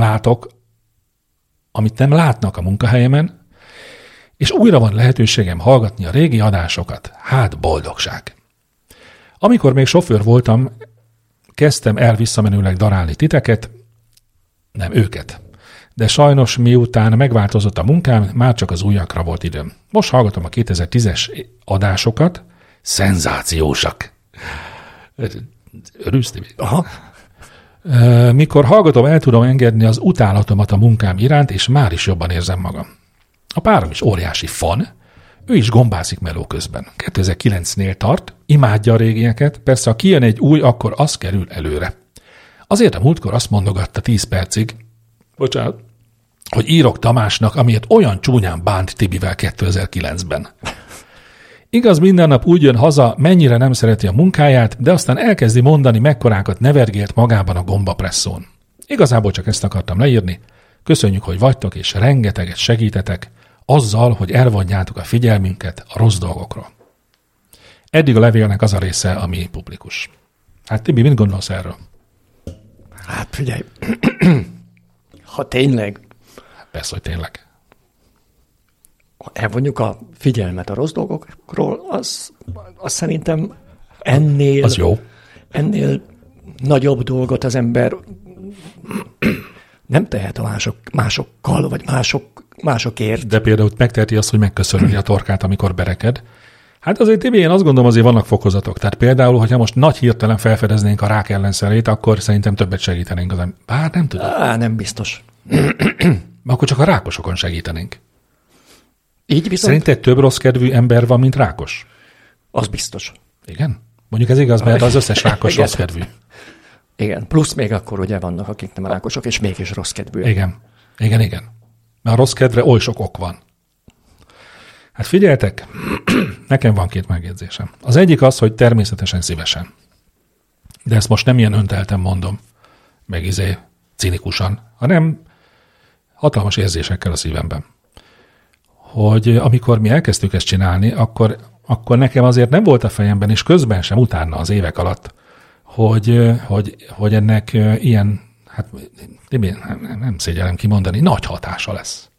látnak a munkahelyemen, és újra van lehetőségem hallgatni a régi adásokat. Hát boldogság. Amikor még sofőr voltam, kezdtem el visszamenőleg darálni titeket, nem őket. De sajnos miután megváltozott a munkám, már csak az újakra volt időm. Most hallgatom a 2010-es adásokat, szenzációsak. Örülsz, Tibi? Aha. Mikor hallgatom, el tudom engedni az utálatomat a munkám iránt, és már is jobban érzem magam. A párom is óriási fan, ő is gombászik meló közben. 2009-nél tart, imádja a régieket, persze ha kijön egy új, akkor az kerül előre. Azért a múltkor azt mondogatta 10 percig, bocsánat, hogy írok Tamásnak, amiért olyan csúnyán bánt Tibivel 2009-ben. Igaz, minden nap úgy jön haza, mennyire nem szereti a munkáját, de aztán elkezdi mondani, mekkorákat nevergélt magában a gombapresszón. Igazából csak ezt akartam leírni. Köszönjük, hogy vagytok, és rengeteget segítetek azzal, hogy elvonjátok a figyelmünket a rossz dolgokról. Eddig a levélnek az a része, ami publikus. Hát Tibi, mit gondolsz erről? Hát figyelj, ha tényleg... Persze, hogy tényleg. Elvonjuk a figyelmet a rossz dolgokról, az szerintem ennél... Az jó. Ennél nagyobb dolgot az ember nem tehet a másokkal, vagy másokért. De például megteheti azt, hogy megköszönni a torkát, amikor bereked. Hát azért, Tibi, én azt gondolom, azért vannak fokozatok. Tehát például, hogyha most nagy hirtelen felfedeznénk a rák ellenszerét, akkor szerintem többet segítenénk. Bár nem tudom. Nem biztos. Akkor csak a rákosokon segítenénk. Így viszont? Szerinted több rossz kedvű ember van, mint rákos? Az biztos. Igen? Mondjuk ez igaz, mert az összes rákos rossz kedvű. Igen, plusz még akkor ugye vannak, akik nem rákosok, és mégis rossz kedvűek. Igen. Mert a rossz kedvre oly sok ok van. Hát figyeljetek, nekem van 2 megjegyzésem. Az egyik az, hogy természetesen szívesen. De ezt most nem ilyen öntelten mondom, meg cinikusan, hanem hatalmas érzésekkel a szívemben. Hogy amikor mi elkezdtük ezt csinálni, akkor nekem azért nem volt a fejemben, és közben sem utána az évek alatt, hogy ennek ilyen, hát nem szégyellem kimondani, nagy hatása lesz.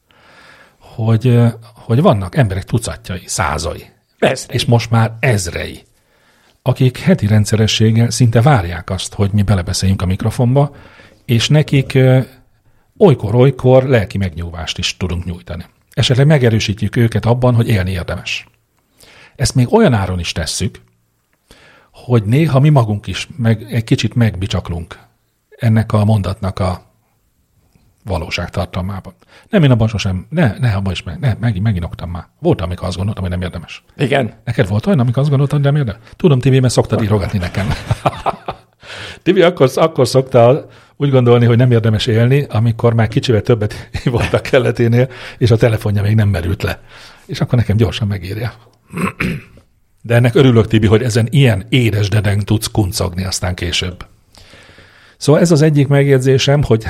Hogy vannak emberek tucatjai, százai, és most már ezrei, akik heti rendszerességgel szinte várják azt, hogy mi belebeszéljünk a mikrofonba, és nekik olykor lelki megnyugvást is tudunk nyújtani. Esetleg megerősítjük őket abban, hogy élni érdemes. Ezt még olyan áron is tesszük, hogy néha mi magunk is egy kicsit megbicsaklunk ennek a mondatnak a valóságtartalmában. Nem, én abban sosem, abban is megint oktam már. Voltam, amikor azt gondoltam, hogy nem érdemes. Igen. Neked volt olyan, amikor azt gondoltam, hogy nem érdemes? Tudom, Tibi, mert szoktad írogatni nekem. Tibi akkor szokta úgy gondolni, hogy nem érdemes élni, amikor már kicsivel többet volt a kelleténél, és a telefonja még nem merült le. És akkor nekem gyorsan megírja. De ennek örülök, Tibi, hogy ezen ilyen édes deden tudsz kuncogni aztán később. Szóval ez az egyik megjegyzésem, hogy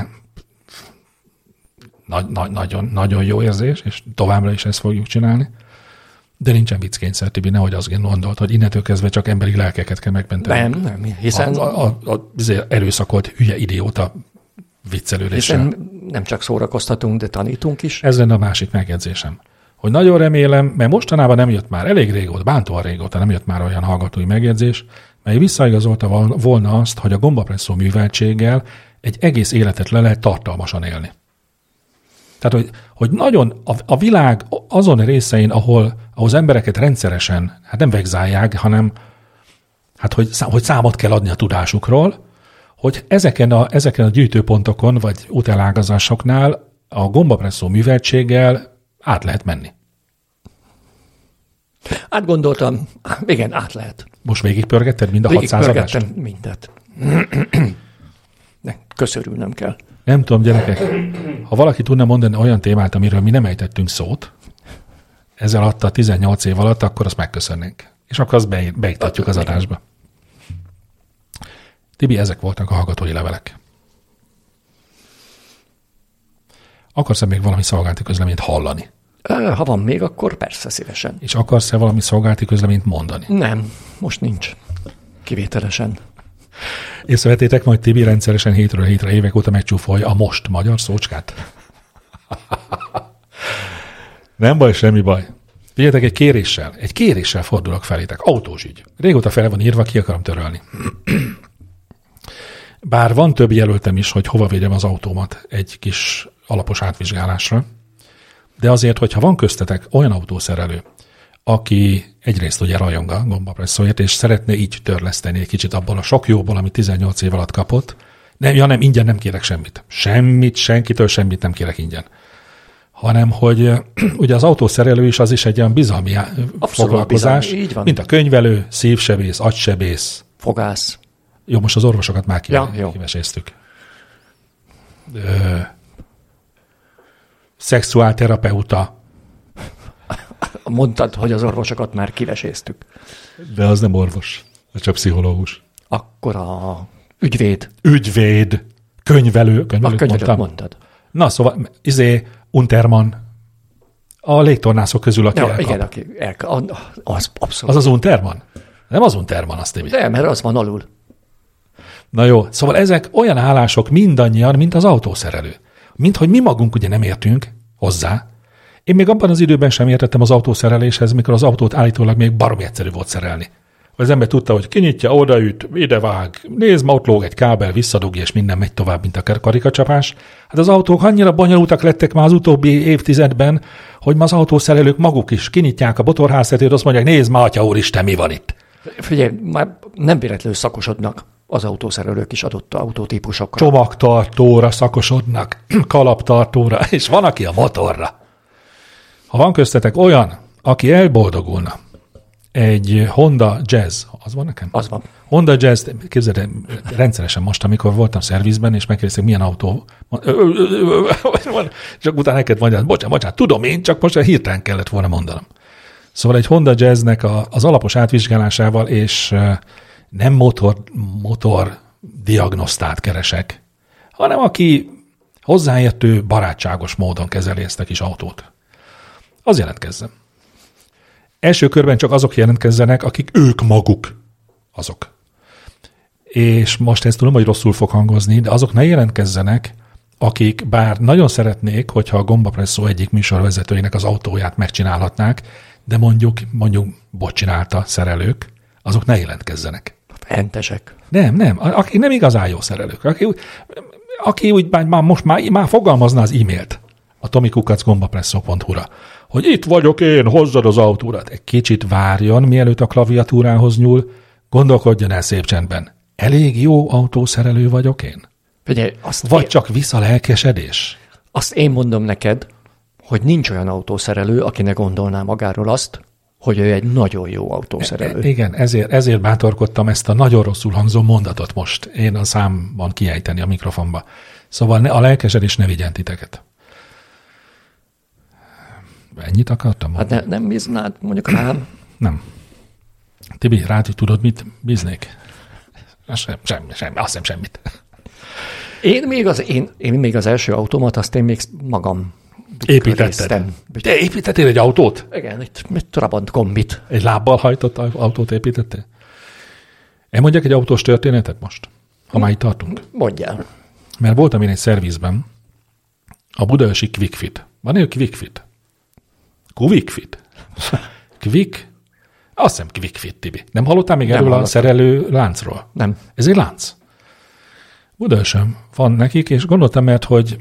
nagyon jó érzés, és továbbra is ezt fogjuk csinálni. De nincsen vicckényszer, Tibi, nehogy azt gondolt, hogy innentől kezdve csak emberi lelkeket kell megmenteni. Nem, hiszen... Az erőszakolt hülye idióta viccelődéssel. Hiszen nem csak szórakoztatunk, de tanítunk is. Ez lenne a másik megjegyzésem. Hogy nagyon remélem, mert mostanában nem jött már, elég régóta, bántóan régóta nem jött már olyan hallgatói megjegyzés, mely visszaigazolta volna azt, hogy a gombapresszó műveltséggel egy egész életet le lehet tartalmasan élni. Tehát, hogy nagyon a világ azon részein, ahol az embereket rendszeresen, hát nem vegzálják, hanem hát, hogy számot kell adni a tudásukról, hogy ezeken a gyűjtőpontokon, vagy útelágazásoknál a gombapresszó műveltséggel át lehet menni. Átgondoltam, igen, át lehet. Most végigpörgetted mind a 600 adást? Végigpörgettem mindet. Köszörülnöm kell. Nem tudom, gyerekek, ha valaki tudna mondani olyan témát, amiről mi nem ejtettünk szót, ezzel alatt a 18 év alatt, akkor azt megköszönnénk. És akkor azt beiktatjuk az adásba. Tibi, ezek voltak a hallgatói levelek. Akarsz-e még valami szolgálati közleményt hallani? Ha van még, akkor persze szívesen. És akarsz-e valami szolgálati közleményt mondani? Nem, most nincs. Kivételesen. Észrevettétek, majd Tibi rendszeresen hétről hétre évek óta megcsúfolja a most magyar szócskát? Nem baj, semmi baj. Figyeljetek, egy kéréssel fordulok felétek. Autós ügy. Régóta fel van írva, ki akarom törölni. Bár van több jelöltem is, hogy hova vigyem az autómat egy kis alapos átvizsgálásra, de azért, hogyha van köztetek olyan autószerelő, aki egyrészt ugye rajong a gombapresszóért, és szeretne így törleszteni egy kicsit abból a sok jóból, amit 18 év alatt kapott. Nem, ingyen nem kérek semmit. Senkitől semmit nem kérek ingyen. Hanem, hogy ugye az autószerelő is az is egy olyan bizalmi foglalkozás, bizalmi, így van. Mint a könyvelő, szívsebész, agysebész. Fogász. Jó, most az orvosokat már kiveséztük. Szexuálterapeuta. Mondtad, hogy az orvosokat már kiveséztük. De az nem orvos, az csak pszichológus. Akkor a ügyvéd. Könyvelő. A könyvelőt mondtad. Na, szóval, Unterman. A légtornászok közül, aki elkap. Igen, aki elkap. Az abszolút. Az Unterman? Nem az Unterman, azt téved. De, mert az van alul. Na jó, szóval ezek olyan állások mindannyian, mint az autószerelő. Mint hogy mi magunk ugye nem értünk hozzá. Én még abban az időben sem értettem az autószereléshez, mikor az autót állítólag még baromi egyszerű volt szerelni. Az ember tudta, hogy kinyitja, odaüt, idevág, nézd, ma ott lóg egy kábel, visszadugja, és minden megy tovább, mint a karikacsapás. Hát az autók annyira bonyolultak lettek már az utóbbi évtizedben, hogy ma az autószerelők maguk is kinyitják a motorháztetőt, azt mondják, nézd ma, atya úristen, mi van itt? Figyelj, már nem véletlenül szakosodnak az autószerelők is adott autótípusokra. Csomagtartóra szakosodnak, kalaptartóra, és van, aki a motorra. Ha van köztetek olyan, aki elboldogulna, egy Honda Jazz, az van nekem? Az van. Honda Jazz, képzeld, rendszeresen most, amikor voltam szervizben, és megkérdezték, milyen autó, csak utána neked mondjad, bocsánat, tudom én, csak most hirtelen kellett volna mondanom. Szóval egy Honda Jazznek az alapos átvizsgálásával, és nem motor diagnosztát keresek, hanem aki hozzáértő, barátságos módon kezeli ezt a kis autót. Az jelentkezzen. Első körben csak azok jelentkezzenek, akik ők maguk azok. És most ezt tudom, hogy rosszul fog hangozni, de azok ne jelentkezzenek, akik bár nagyon szeretnék, hogyha a Gombapresszó egyik műsorvezetőinek az autóját megcsinálhatnák, de mondjuk bocsinálta szerelők, azok ne jelentkezzenek. Entesek. Nem, akik nem igazán jó szerelők. Aki úgy már fogalmazna az e-mailt a tomikukacgombapresszó.hu-ra, hogy itt vagyok én, hozzad az autórat. Egy kicsit várjon, mielőtt a klaviatúrához nyúl, gondolkodjon el szép csendben. Elég jó autószerelő vagyok én? Figyelj, vagy csak visszalelkesedés? Azt én mondom neked, hogy nincs olyan autószerelő, aki ne gondolná magáról azt, hogy ő egy nagyon jó autószerelő. Igen, ezért bátorkodtam ezt a nagyon rosszul hangzó mondatot most én a számban kiejteni a mikrofonba. Szóval a lelkesedés ne vigyen titeket. Ennyit akartam mondani? Hát nem bíznád mondjuk rám? Nem. Tibi, rád tudod, mit bíznék? Semmi, azt hiszem semmit. Én még az első autómat, azt én még magam építetted. Te építettél egy autót? Igen, egy Trabant kombit. Egy lábbal hajtott autót építettél? Elmondjak egy autós történetet most? Ha már itt tartunk. Mondjál. Mert voltam én egy szervizben, a budaörsi Quickfit. Van egy Quickfit? Quickfit? Azt hiszem Quickfit, Tibi. Nem hallottál még erről a szerelő láncról? Nem. Ez egy lánc. Budaörsön van nekik, és gondoltam,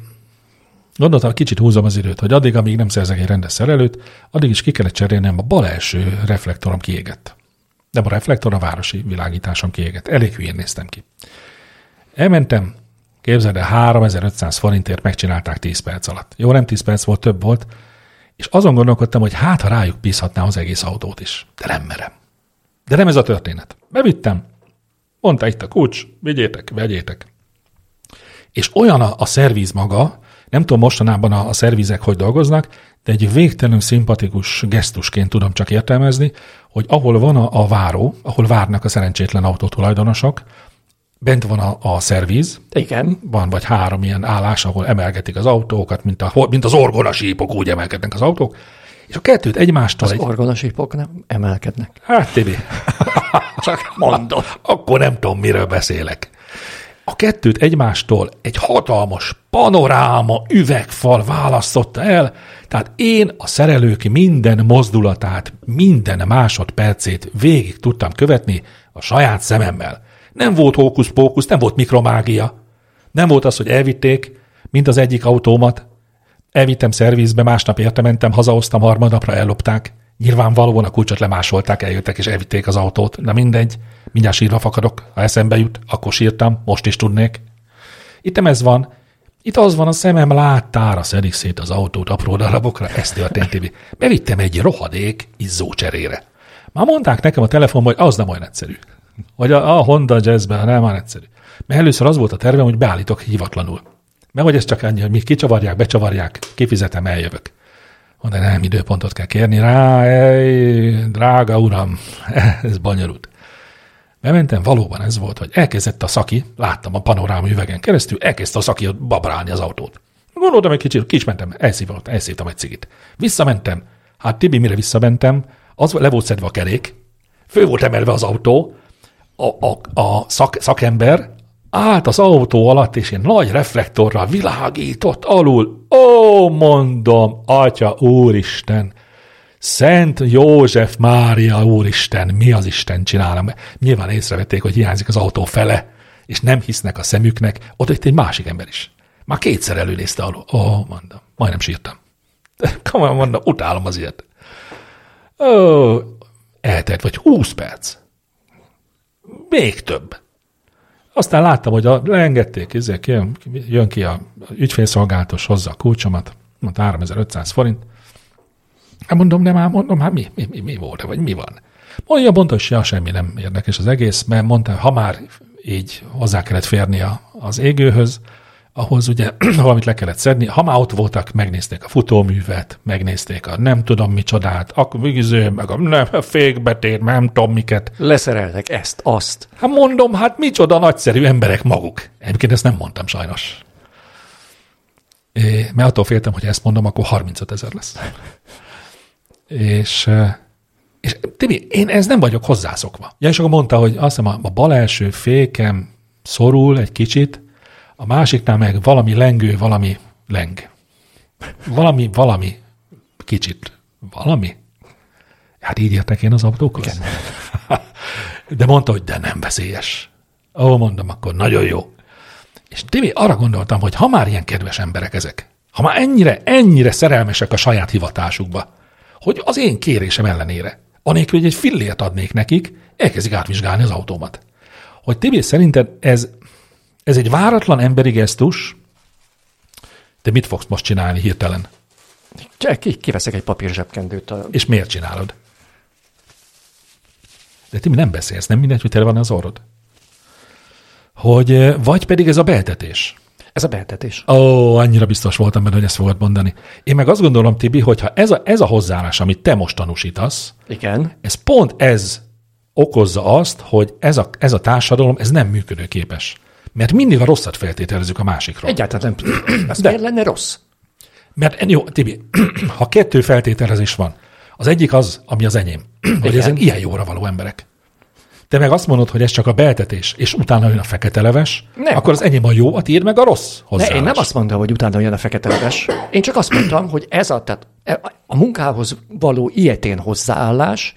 kicsit húzom az időt, hogy addig, amíg nem szerzek egy rendes szerelőt, addig is ki kellett cserélnem, a bal első reflektorom kiégett. Nem a reflektor, a városi világításom kiégett. Elég hülyén néztem ki. Elmentem, képzeld el, 3500 forintért megcsinálták 10 perc alatt. Jó, nem 10 perc volt, több volt, és azon gondolkodtam, hogy hát, ha rájuk bízhatnám az egész autót is. De nem merem. De nem ez a történet. Bevittem, mondta itt a kulcs, vigyétek, vegyétek. És olyan a szerviz maga, nem tudom mostanában a szervizek hogy dolgoznak, de egy végtelenül szimpatikus gesztusként tudom csak értelmezni, hogy ahol van a váró, ahol várnak a szerencsétlen autótulajdonosok, bent van a szerviz. Igen. Van vagy 3 ilyen állás, ahol emelgetik az autókat, mint az orgonasípok, úgy emelkednek az autók, és a kettőt egymástól... Az orgonasípok nem emelkednek. Hát, Tibi. Csak mondom. Akkor nem tudom, miről beszélek. A kettőt egymástól egy hatalmas panoráma üvegfal választotta el, tehát én a szerelők minden mozdulatát, minden másodpercét végig tudtam követni a saját szememmel. Nem volt hókusz-pókusz, nem volt mikromágia. Nem volt az, hogy elvitték, mint az egyik autómat. Elvittem szervizbe, másnap értementem, hazahoztam, harmadnapra ellopták. Nyilvánvalóan a kulcsot lemásolták, eljöttek és elvitték az autót. De mindegy, mindjárt sírva fakadok. Ha eszembe jut, akkor sírtam, most is tudnék. Itt nem ez van. Itt az van, a szemem láttára szedik szét az autót apró darabokra. Ez történt, Tibi. Bevittem egy rohadék izzócserére. Már mondták nekem a telefonban, hogy az nem olyan egyszerű. Vagy a Honda Jazzben nem olyan egyszerű. Mert először az volt a tervem, hogy beállítok hivatlanul. Mert hogy ez csak annyi, hogy mi kicsavarják, becsavarják, kifizetem, eljövök. Mondta, nem, időpontot kell kérni rá, drága uram, ez bonyolult. Bementem, valóban ez volt, hogy elkezdett a szaki, láttam a panoráma üvegen keresztül, elkezdte a szaki babrálni az autót. Gondoltam egy kicsit, ki is mentem, elszívtam egy cigit. Visszamentem, hát Tibi, mire visszamentem, az le volt szedve a kerék, fő volt emelve az autó, a szakember állt az autó alatt, és ilyen nagy reflektorral világított alul. Ó, mondom, Atya Úristen, Szent József Mária Úristen, mi az Isten csinálom? Nyilván észrevették, hogy hiányzik az autó fele, és nem hisznek a szemüknek. Ott itt egy másik ember is. Már kétszer előnézte alul. Ó, mondom, majdnem sírtam. Komolyan mondom, utálom az ilyet. Ó, eltelt vagy 20 perc. Még több. Aztán láttam, hogy leengedték, jön ki a ügyfélszolgálatos, hozza a kulcsomat, mondta 3500 forint. Mondom, mi volt, vagy mi van? Mondta, hogy semmi nem érdekes az egész, mert mondta, ha már így hozzá kellett férni az égőhöz, ahhoz ugye valamit le kellett szedni. Ha már ott voltak, megnézték a futóművet, megnézték a nem tudom micsodát, meg a fékbetét, nem tudom miket. Leszereltek ezt, azt. Hát mondom, hát micsoda nagyszerű emberek maguk. Egyébként ezt nem mondtam sajnos. Mert attól féltem, hogy ezt mondom, akkor 35 000 lesz. És Tibi, én ez nem vagyok hozzászokva. Ja, és akkor mondta, hogy azt hiszem a bal első fékem szorul egy kicsit, a másiknál meg valami lengő, valami leng. Valami kicsit. Valami? Hát így értek én az autókhoz. De mondta, hogy de nem veszélyes. Ó, mondom, akkor nagyon jó. És Tibi, arra gondoltam, hogy ha már ilyen kedves emberek ezek, ha már ennyire szerelmesek a saját hivatásukba, hogy az én kérésem ellenére, anélkül, hogy egy fillért adnék nekik, elkezdik átvizsgálni az autómat. Hogy Tibi, szerinted ez egy váratlan emberi gesztus, de mit fogsz most csinálni hirtelen? Kiveszek egy papír zsebkendőt. És miért csinálod? De Timi, nem beszélsz, nem mindegy, hogy tele van az orrod. Hogy, vagy pedig ez a beeltetés. Ez a beeltetés. Annyira biztos voltam benne, hogy ezt fogod mondani. Én meg azt gondolom, Tibi, hogyha ez a hozzáállás, amit te most tanúsítasz, Igen. ez okozza azt, hogy ez a társadalom, ez nem működőképes. Mert mindig a rosszat feltételezzük a másikról. Egyáltalán nem. Ez miért lenne rossz? Mert jó, Tibi, ha 2 feltételezés van, az egyik az, ami az enyém, hogy ezek ilyen jóra való emberek. Te meg azt mondod, hogy ez csak a beeltetés, és utána jön a fekete leves, akkor az enyém a jó, a tiéd meg a rossz hozzáállás. Én nem azt mondtam, hogy utána jön a fekete leves. Én csak azt mondtam, hogy tehát a munkához való ilyetén hozzáállás,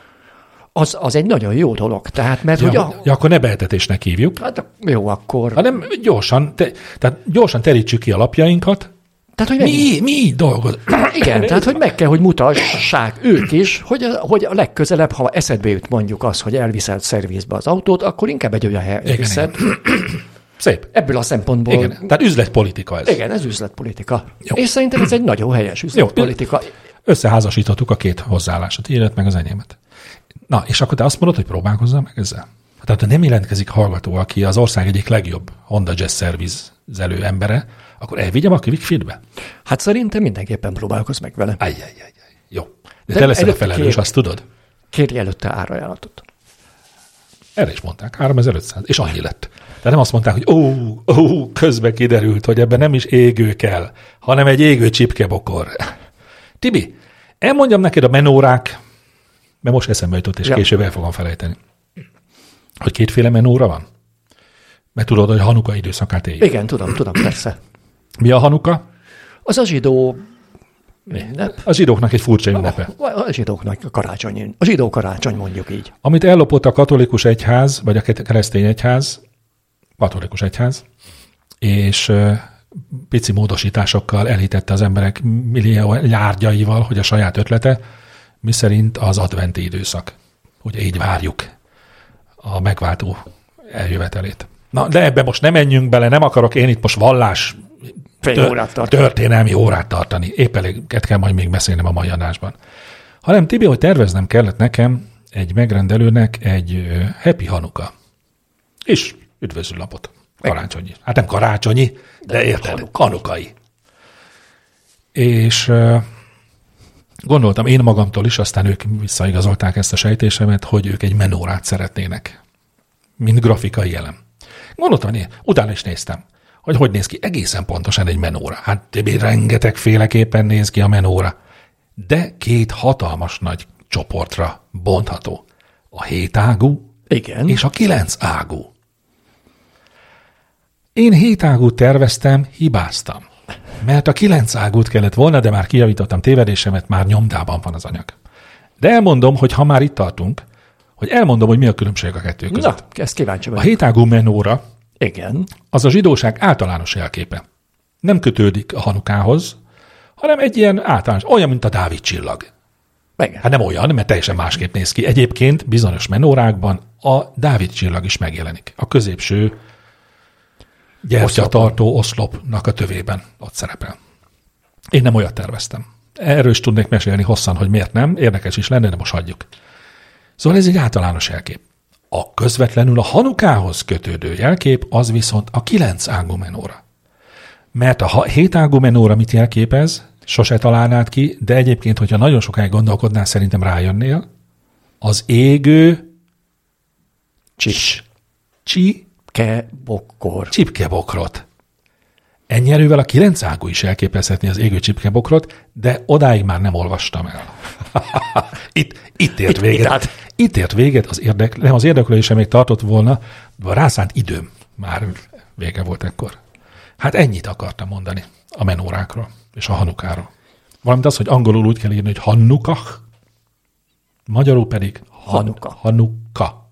az egy nagyon jó dolog. Tehát, mert akkor ne beeltetésnek hívjuk. Hát jó, akkor... Hanem gyorsan terítsük ki a lapjainkat. Tehát, hogy mi így dolgoz? Igen, tehát, hogy meg kell, hogy mutassák ők is, hogy a legközelebb, ha eszedbe jut mondjuk az, hogy elviszed szervizbe az autót, akkor inkább egy olyan helyre viszed. Szép. Ebből a szempontból... Igen, tehát üzletpolitika ez. Igen, ez üzletpolitika. Jó. És szerintem ez egy nagyon helyes üzletpolitika. Jó. Összeházasítottuk a 2 hozzáállást, élet meg az enyémet. Na, és akkor te azt mondod, hogy próbálkozzam meg ezzel? Tehát, ha nem jelentkezik hallgató, aki az ország egyik legjobb Honda Jazz szervizelő embere, akkor elvigyem a Quickfitbe? Hát szerintem mindenképpen próbálkozz meg vele. Jó. De te leszel a felelős, azt tudod? Kérj előtte árajánlatot. Erre is mondták, 3500, és annyi lett. Tehát nem azt mondták, hogy közben kiderült, hogy ebben nem is égő kell, hanem egy égő csipkebokor. Tibi, elmondjam neked a menórák, mert most eszembe jutott, és később el fogom felejteni, hogy 2 menóra van? Mert tudod, hogy a Hanuka időszakát éljük. Igen, tudom, persze. Mi a Hanuka? Az a zsidó ünnep. A zsidóknak egy furcsa ünnepe. A zsidóknak karácsony. A zsidó karácsony, mondjuk így. Amit ellopott a katolikus egyház, vagy a keresztény egyház, katolikus egyház, és pici módosításokkal elhitette az emberek milliárdjaival, hogy a saját ötlete, miszerint az adventi időszak. Ugye így várjuk a megváltó eljövetelét. Na, de ebbe most nem menjünk bele, nem akarok én itt most vallás történelmi órát tartani. Épp eléget kell majd még beszélnem a mai adásban. Hanem Tibi, hogy terveznem kellett nekem egy megrendelőnek egy Happy Hanuka. És üdvözüllapot. Karácsonyi. Hát nem karácsonyi, de érted, hanukai. És gondoltam én magamtól is, aztán ők visszaigazolták ezt a sejtésemet, hogy ők egy menórát szeretnének. Mint grafikai elem. Gondoltam, utána is néztem, hogy néz ki egészen pontosan egy menóra. Hát Tibi, rengeteg féleképpen néz ki a menóra. De 2 hatalmas nagy csoportra bontható. A 7 ágú és a 9 ágú. Én 7 ágút terveztem, hibáztam. Mert a 9 ágút kellett volna, de már kijavítottam tévedésemet, már nyomdában van az anyag. De elmondom, hogy ha már itt tartunk, hogy mi a különbség a 2 között. Na, ezt kíváncsi vagyok. A 7 ágú menóra Igen. az a zsidóság általános jelképe. Nem kötődik a Hanukához, hanem egy ilyen általános, olyan, mint a Dávid csillag. Igen. Hát nem olyan, mert teljesen másképp néz ki. Egyébként bizonyos menórákban a Dávid csillag is megjelenik. A középső gyertyatartó oszlopnak a tövében ott szerepel. Én nem olyat terveztem. Erről is tudnék mesélni hosszan, hogy miért nem. Érdekes is lenne, de most hagyjuk. Szóval ez egy általános jelkép. A közvetlenül a Hanukához kötődő jelkép az viszont a 9 ágú menóra. Mert a 7 ágú menóra mit jelképez? Sose találnád ki, de egyébként, hogyha nagyon sokáig gondolkodnál, szerintem rájönnél. Az égő csipkebokrot. Ennyi erővel a 9 ágú is elképezhetné az égő csipkebokrot, de odáig már nem olvastam el. Itt ért véget. Itt ért véget az érdeklődésem még tartott volna, de a rászánt időm már vége volt ekkor. Hát ennyit akartam mondani a menórákról és a Hanukáról. Valamint az, hogy angolul úgy kell írni, hogy Hannukah, magyarul pedig Hanuka.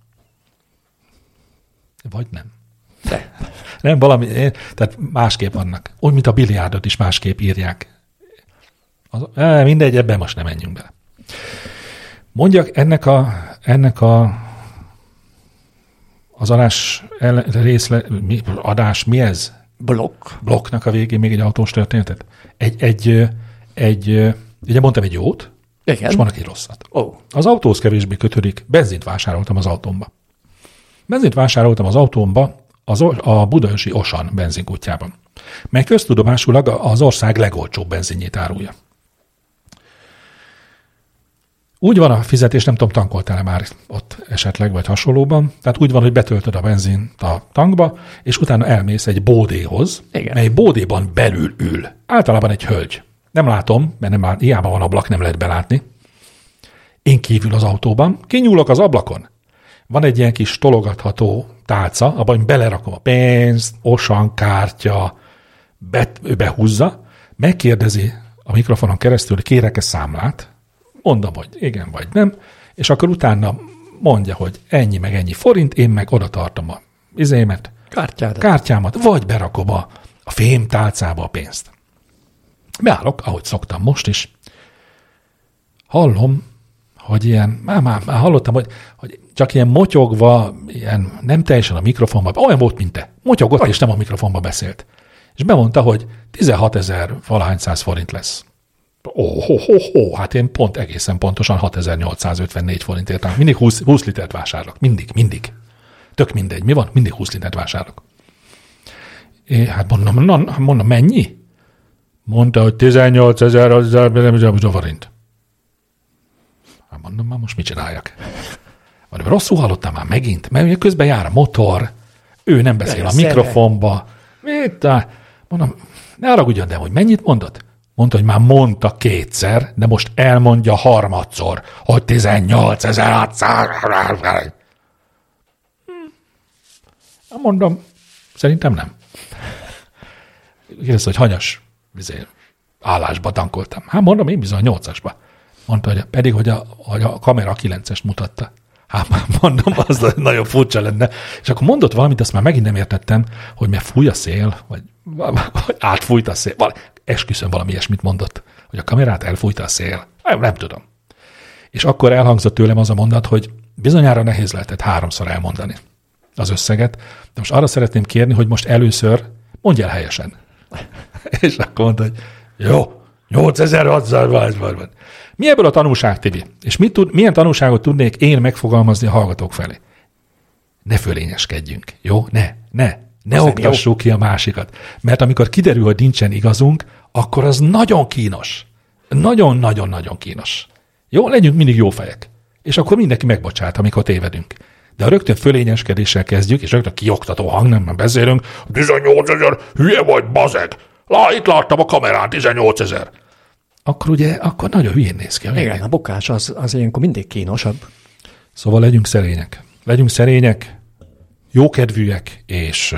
Vagy nem. De. Nem, valami, tehát másképp vannak. Úgy, mint a biliárdot is másképp írják. Mindegy, ebben most nem menjünk bele. Mondjak, ennek az adás mi ez? Blokknak a végén még egy autós történetet? Ugye mondtam egy jót, Igen. És mondok egy rosszat. Ó. Az autóhoz kevésbé kötődik, benzint vásároltam az autómba. Benzint vásároltam az autómba a budaörsi Osan benzinkútjában, mely köztudomásulag az ország legolcsóbb benzinjét árulja. Úgy van a fizetés, nem tudom, tankoltál-e már ott esetleg, vagy hasonlóban. Tehát úgy van, hogy betöltöd a benzint a tankba, és utána elmész egy bódéhoz, igen, mely bódéban belül ül. Általában egy hölgy. Nem látom, mert hiába van ablak, nem lehet belátni. Én kívül az autóban, kinyúlok az ablakon. Van egy ilyen kis tologatható tálca, abban belerakom a pénzt, Osan kártya, ő behúzza, megkérdezi a mikrofonon keresztül, hogy kérek-e számlát, mondom, hogy igen vagy nem, és akkor utána mondja, hogy ennyi meg ennyi forint, én meg oda tartom a kártyámat, vagy berakom a fém tálcába a pénzt. Beállok, ahogy szoktam most is. Hallom, hogy ilyen, már hallottam, hogy csak ilyen motyogva, ilyen nem teljesen a mikrofonban, olyan volt, mint te. Motyogott, és nem a mikrofonba beszélt. És bemondta, hogy 16 000 valahány száz forint lesz. Hát én pont egészen pontosan 6854 forintért. Mindig 20 litert vásárolok. Mindig. Tök mindegy. Mi van? Mindig 20 litert vásárolok. Hát mondom, mennyi? Mondta, hogy 18 000 forint. Hát mondom, már most mit csináljak? Mondom, rosszul hallottam már megint, mert közben jár a motor, ő nem beszél a mikrofonba. Mondom, ne haragudjon, de hogy mennyit mondott? Mondta, hogy már mondta 2-szer, de most elmondja harmadszor, hogy 18 600. Mondom, szerintem nem. Kérdezte, hogy hanyas állásba tankoltam. Hát mondom, én bizony 8-asba. Mondta, hogy pedig, hogy a kamera 9-est mutatta. Hát mondom, az nagyon furcsa lenne. És akkor mondott valamit, azt már megint nem értettem, hogy mert fúj a szél, vagy átfújt a szél. Esküszöm, valami ilyesmit mondott, hogy a kamerát elfújta a szél. Nem tudom. És akkor elhangzott tőlem az a mondat, hogy bizonyára nehéz lehetett 3-szor elmondani az összeget, de most arra szeretném kérni, hogy most először mondj el helyesen. És akkor mondta, hogy jó, 8600. Mi ebből a tanulság, Tibi? És milyen tanulságot tudnék én megfogalmazni a hallgatók felé? Ne fölényeskedjünk, jó? Ne oktassuk ki a másikat. Mert amikor kiderül, hogy nincsen igazunk, akkor az nagyon kínos. Nagyon-nagyon-nagyon kínos. Jó? Legyünk mindig jó fejek. És akkor mindenki megbocsát, amikor tévedünk. De ha rögtön fölényeskedéssel kezdjük, és rögtön kioktató hangnemben beszélünk, 18 000, hülye vagy, bazeg! Itt láttam a kamerán, 18 000. Akkor nagyon hülyén néz ki. Igen, a bukás az ilyenkor mindig kínosabb. Szóval legyünk szerények. Legyünk szerények, jókedvűek, és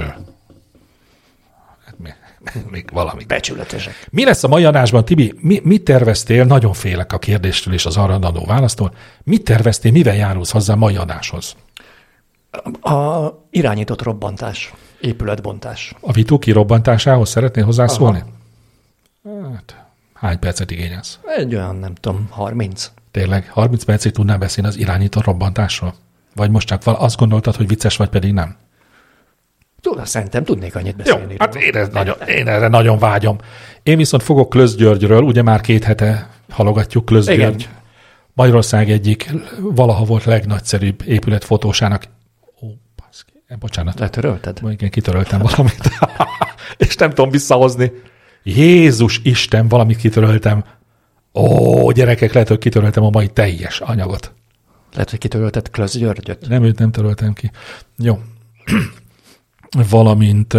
még valami. Becsületesek. Mi lesz a mai adásban, Tibi? Mit terveztél? Nagyon félek a kérdéstől és az arra adó választól. Mit terveztél, mivel járulsz hozzá a mai adáshoz? A irányított robbantás, épületbontás. A Vituki robbantásához szeretnél hozzászólni? Hát, hány percet igényelsz? Egy olyan, nem tudom, 30. Tényleg? 30 percig tudnál beszélni az irányított robbantásról? Vagy most csak azt gondoltad, hogy vicces vagy, pedig nem? Szerintem tudnék annyit beszélni. Jó, hát én erre nagyon vágyom. Én viszont fogok Klösz Györgyről, ugye már 2 hete halogatjuk Klösz György. Magyarország egyik valaha volt legnagyszerűbb épületfotósának. Baszki, bocsánat. Letörölted? Igen, kitöröltem valamit. És nem tudom visszahozni. Jézus Isten, valamit kitöröltem. Gyerekek, lehet, hogy kitöröltem a mai teljes anyagot. Lehet, hogy kitörölted Klösz Györgyöt? Nem, őt nem töröltem ki. Jó. Valamint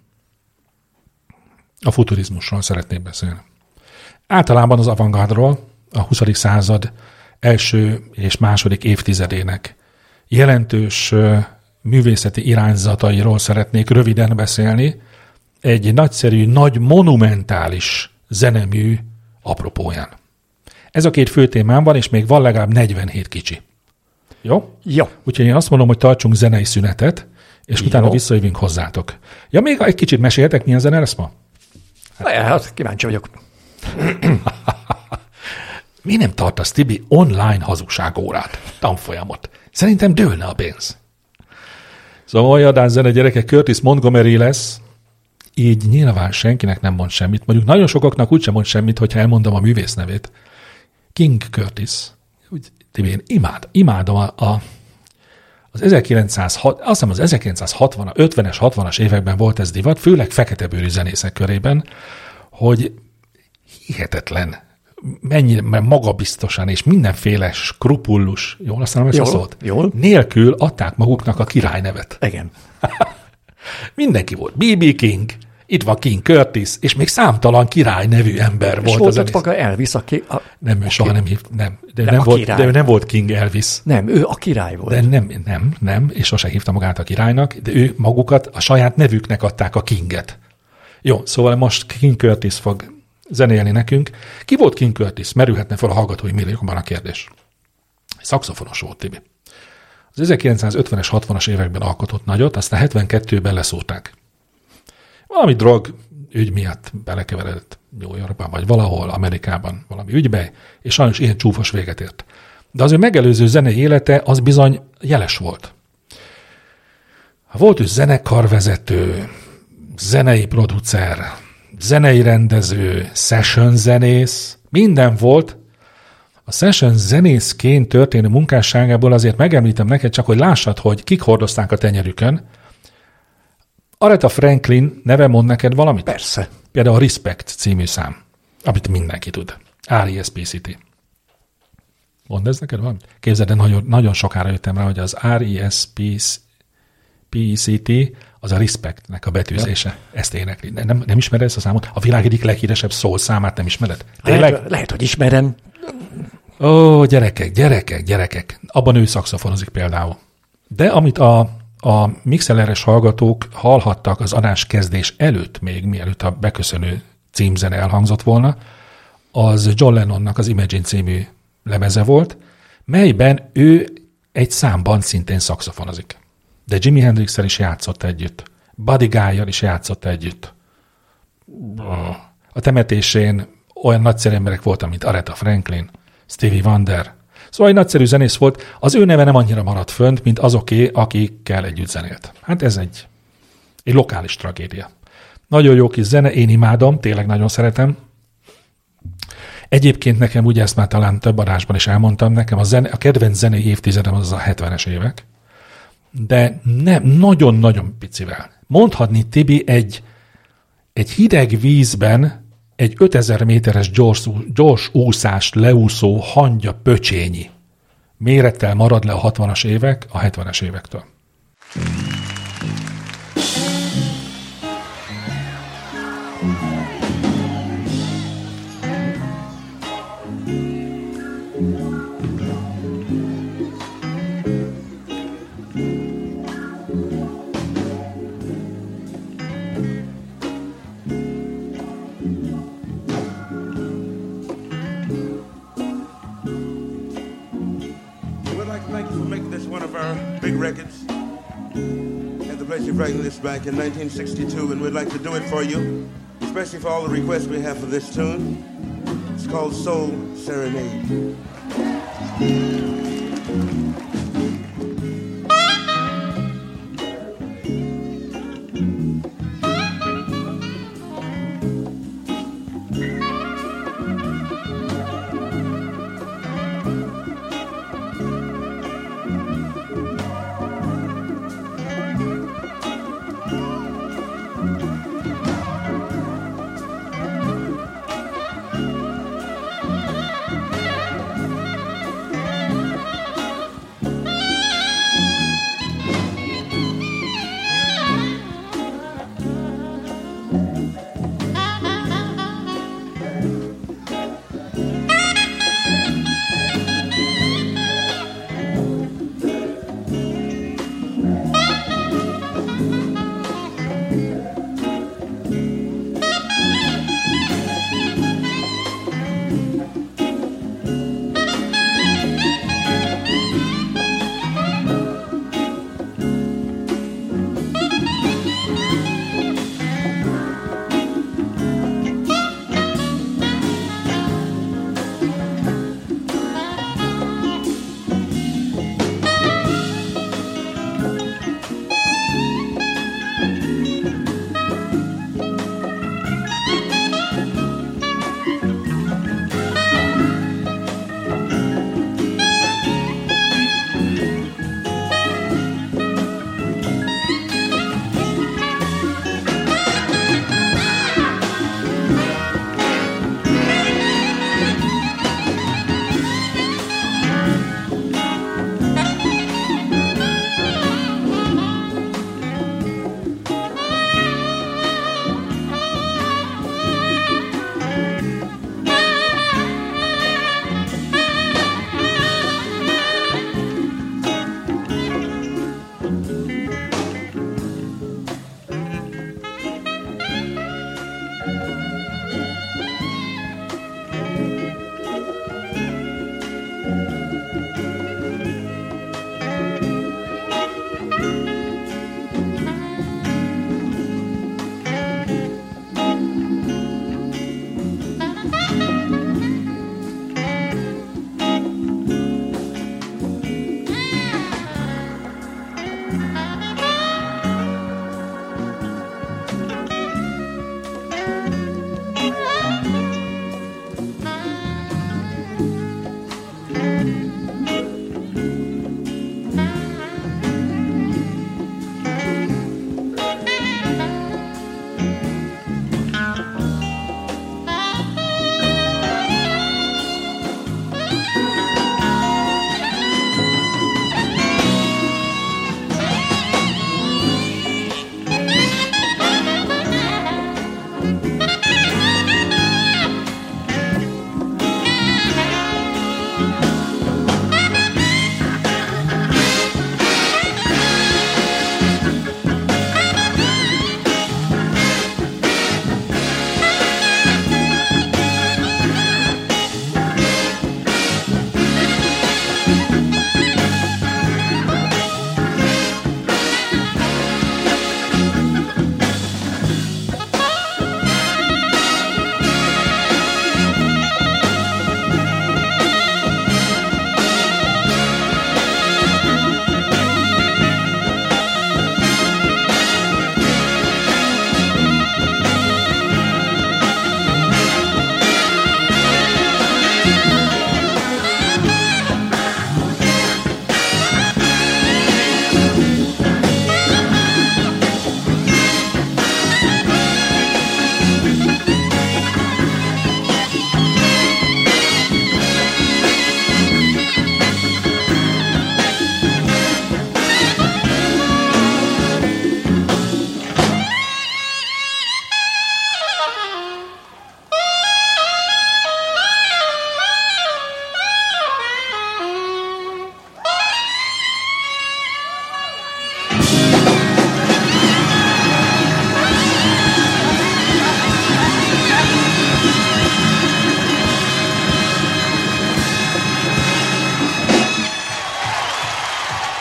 a futurizmusról szeretnék beszélni. Általában az avantgárdról, a 20. század első és második évtizedének jelentős művészeti irányzatairól szeretnék röviden beszélni, egy nagyszerű, nagy monumentális zenemű apropóján. Ez a 2 fő témám van, és még van legalább 47 kicsi. Jó? Jó. Úgyhogy én azt mondom, hogy tartsunk zenei szünetet, és utána visszajövünk hozzátok. Ja, még egy kicsit meséltek, milyen zene lesz ma? Hát kíváncsi vagyok. Mi nem tartasz, Tibi, online hazugságórát, tanfolyamot? Szerintem dőlne a pénz. Szóval mai adás zene, gyerekek, Curtis Montgomery lesz, így nyilván senkinek nem mond semmit. Mondjuk nagyon sokaknak úgysem mond semmit, hogyha elmondom a művész nevét. King Curtis, én imádom az 50-es, 60-as években volt ez divat, főleg feketebőrű zenészek körében, hogy hihetetlen, mennyire magabiztosan és mindenféle skrupullus, jól használom ezt a szót? Jól. Nélkül adták maguknak a királynevet. Igen. Mindenki volt. B.B. King, itt van King Curtis, és még számtalan király nevű ember volt. És volt maga Elvis, aki... Soha nem hívt, nem. De ő nem volt King Elvis. Nem, ő a király volt. De nem, és sose hívta magát a királynak, de ő magukat a saját nevüknek adták a Kinget. Jó, szóval most King Curtis fog zenélni nekünk. Ki volt King Curtis? Merülhetne fel a hallgatói milliókban a kérdés. Szaxofonos volt, Tibi. Az 1950-es, 60-as években alkotott nagyot, aztán 72-ben leszúrták. Valami drog ügy miatt belekeveredett New Yorkban, vagy valahol Amerikában valami ügybe, és sajnos ilyen csúfos véget ért. De az ő megelőző zenei élete az bizony jeles volt. Volt ő zenekarvezető, zenei producer, zenei rendező, session zenész, minden volt. A session zenészként történő munkásságából azért megemlítem neked csak, hogy lássad, hogy kik hordozták a tenyerükön. Aretha Franklin neve mond neked valamit? Persze. Például a Respect című szám, amit mindenki tud. R.E.S.P.C.T. Mondd ez neked valamit? Képzeld, de nagyon sokára jöttem rá, hogy az R.E.S.P.C.T. az a Respectnek a betűzése. Ezt énekli. Nem ismered ezt a számot? A világ egyik leghíresebb soul számát nem ismered? Lehet, hogy ismerem. Ó, gyerekek. Abban ő szaxofonozik például. De amit a mixeleres hallgatók hallhattak az adás kezdés előtt, még mielőtt a beköszönő címzene elhangzott volna, az John Lennonnak az Imagine című lemeze volt, melyben ő egy számban szintén szaxofonozik. De Jimi Hendrixsel is játszott együtt. Buddy Guy-jal is játszott együtt. A temetésén olyan nagyszerű emberek voltak, mint Aretha Franklin, Stevie Wonder. Szóval egy nagyszerű zenész volt, az ő neve nem annyira maradt fönt, mint azoké, akikkel együtt zenélt. Hát ez egy lokális tragédia. Nagyon jó kis zene, én imádom, tényleg nagyon szeretem. Egyébként nekem, ugye ezt már talán több adásban is elmondtam, nekem a kedvenc zenei évtizedem az a 70-es évek, de nem, nagyon-nagyon picivel. Mondhatni, Tibi, egy hideg vízben egy 5000 méteres gyors úszást leúszó hangya pöcsényi mérettel marad le a 60-as évek a 70-es évektől. Records at the place you're writing this back in 1962, and we'd like to do it for you, especially for all the requests we have for this tune. It's called Soul Serenade.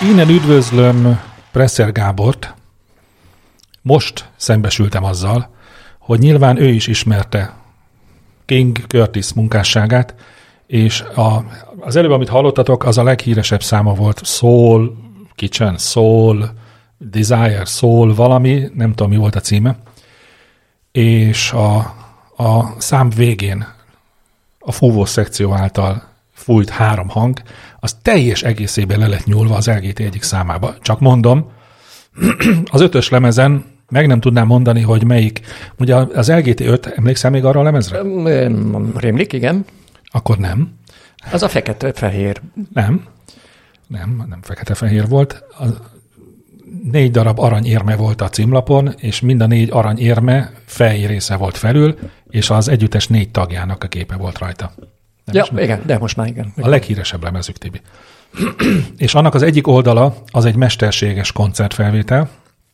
Innen üdvözlöm Presser Gábort. Most szembesültem azzal, hogy nyilván ő is ismerte King Curtis munkásságát, és az előbb, amit hallottatok, az a leghíresebb száma volt, Soul Kitchen, Soul Desire, Soul valami, nem tudom, mi volt a címe, és a szám végén a fúvós szekció által fújt 3 hang, az teljes egészében le lett nyúlva az LGT egyik számába. Csak mondom, az 5-ös lemezen meg nem tudnám mondani, hogy melyik. Ugye az LGT 5, emlékszel még arra a lemezre? Rémlik, igen. Akkor nem. Az a fekete-fehér. Nem fekete-fehér volt. 4 darab aranyérme volt a címlapon, és mind a 4 aranyérme fej része volt felül, és az együttes 4 tagjának a képe volt rajta. Igen, de most már igen. A leghíresebb lemezük, Tibi. És annak az egyik oldala az egy mesterséges koncertfelvétel,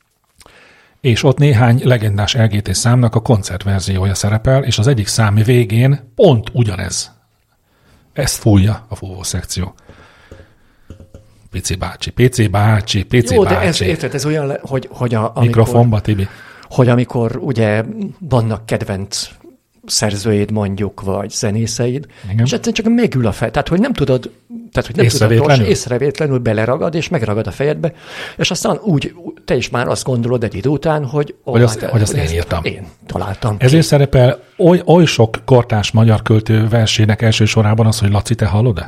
és ott néhány legendás LGT számnak a koncertverziója szerepel, és az egyik szám végén pont ugyanez. Ezt fújja a fúvó szekció. Pici bácsi. Jó, de ez olyan, hogy amikor... Mikrofonba, Tibi. Hogy amikor ugye vannak kedvenc szerzőid mondjuk, vagy zenészeid, igen. És egyszerűen csak megül a fej. Tehát, hogy nem tudod, észrevétlenül beleragad, és megragad a fejedbe, és aztán úgy, te is már azt gondolod egy idő után, hogy azt én írtam. Én találtam. Ezért szerepel oly sok kortárs magyar költő versének első sorában az, hogy Laci, te hallod-e?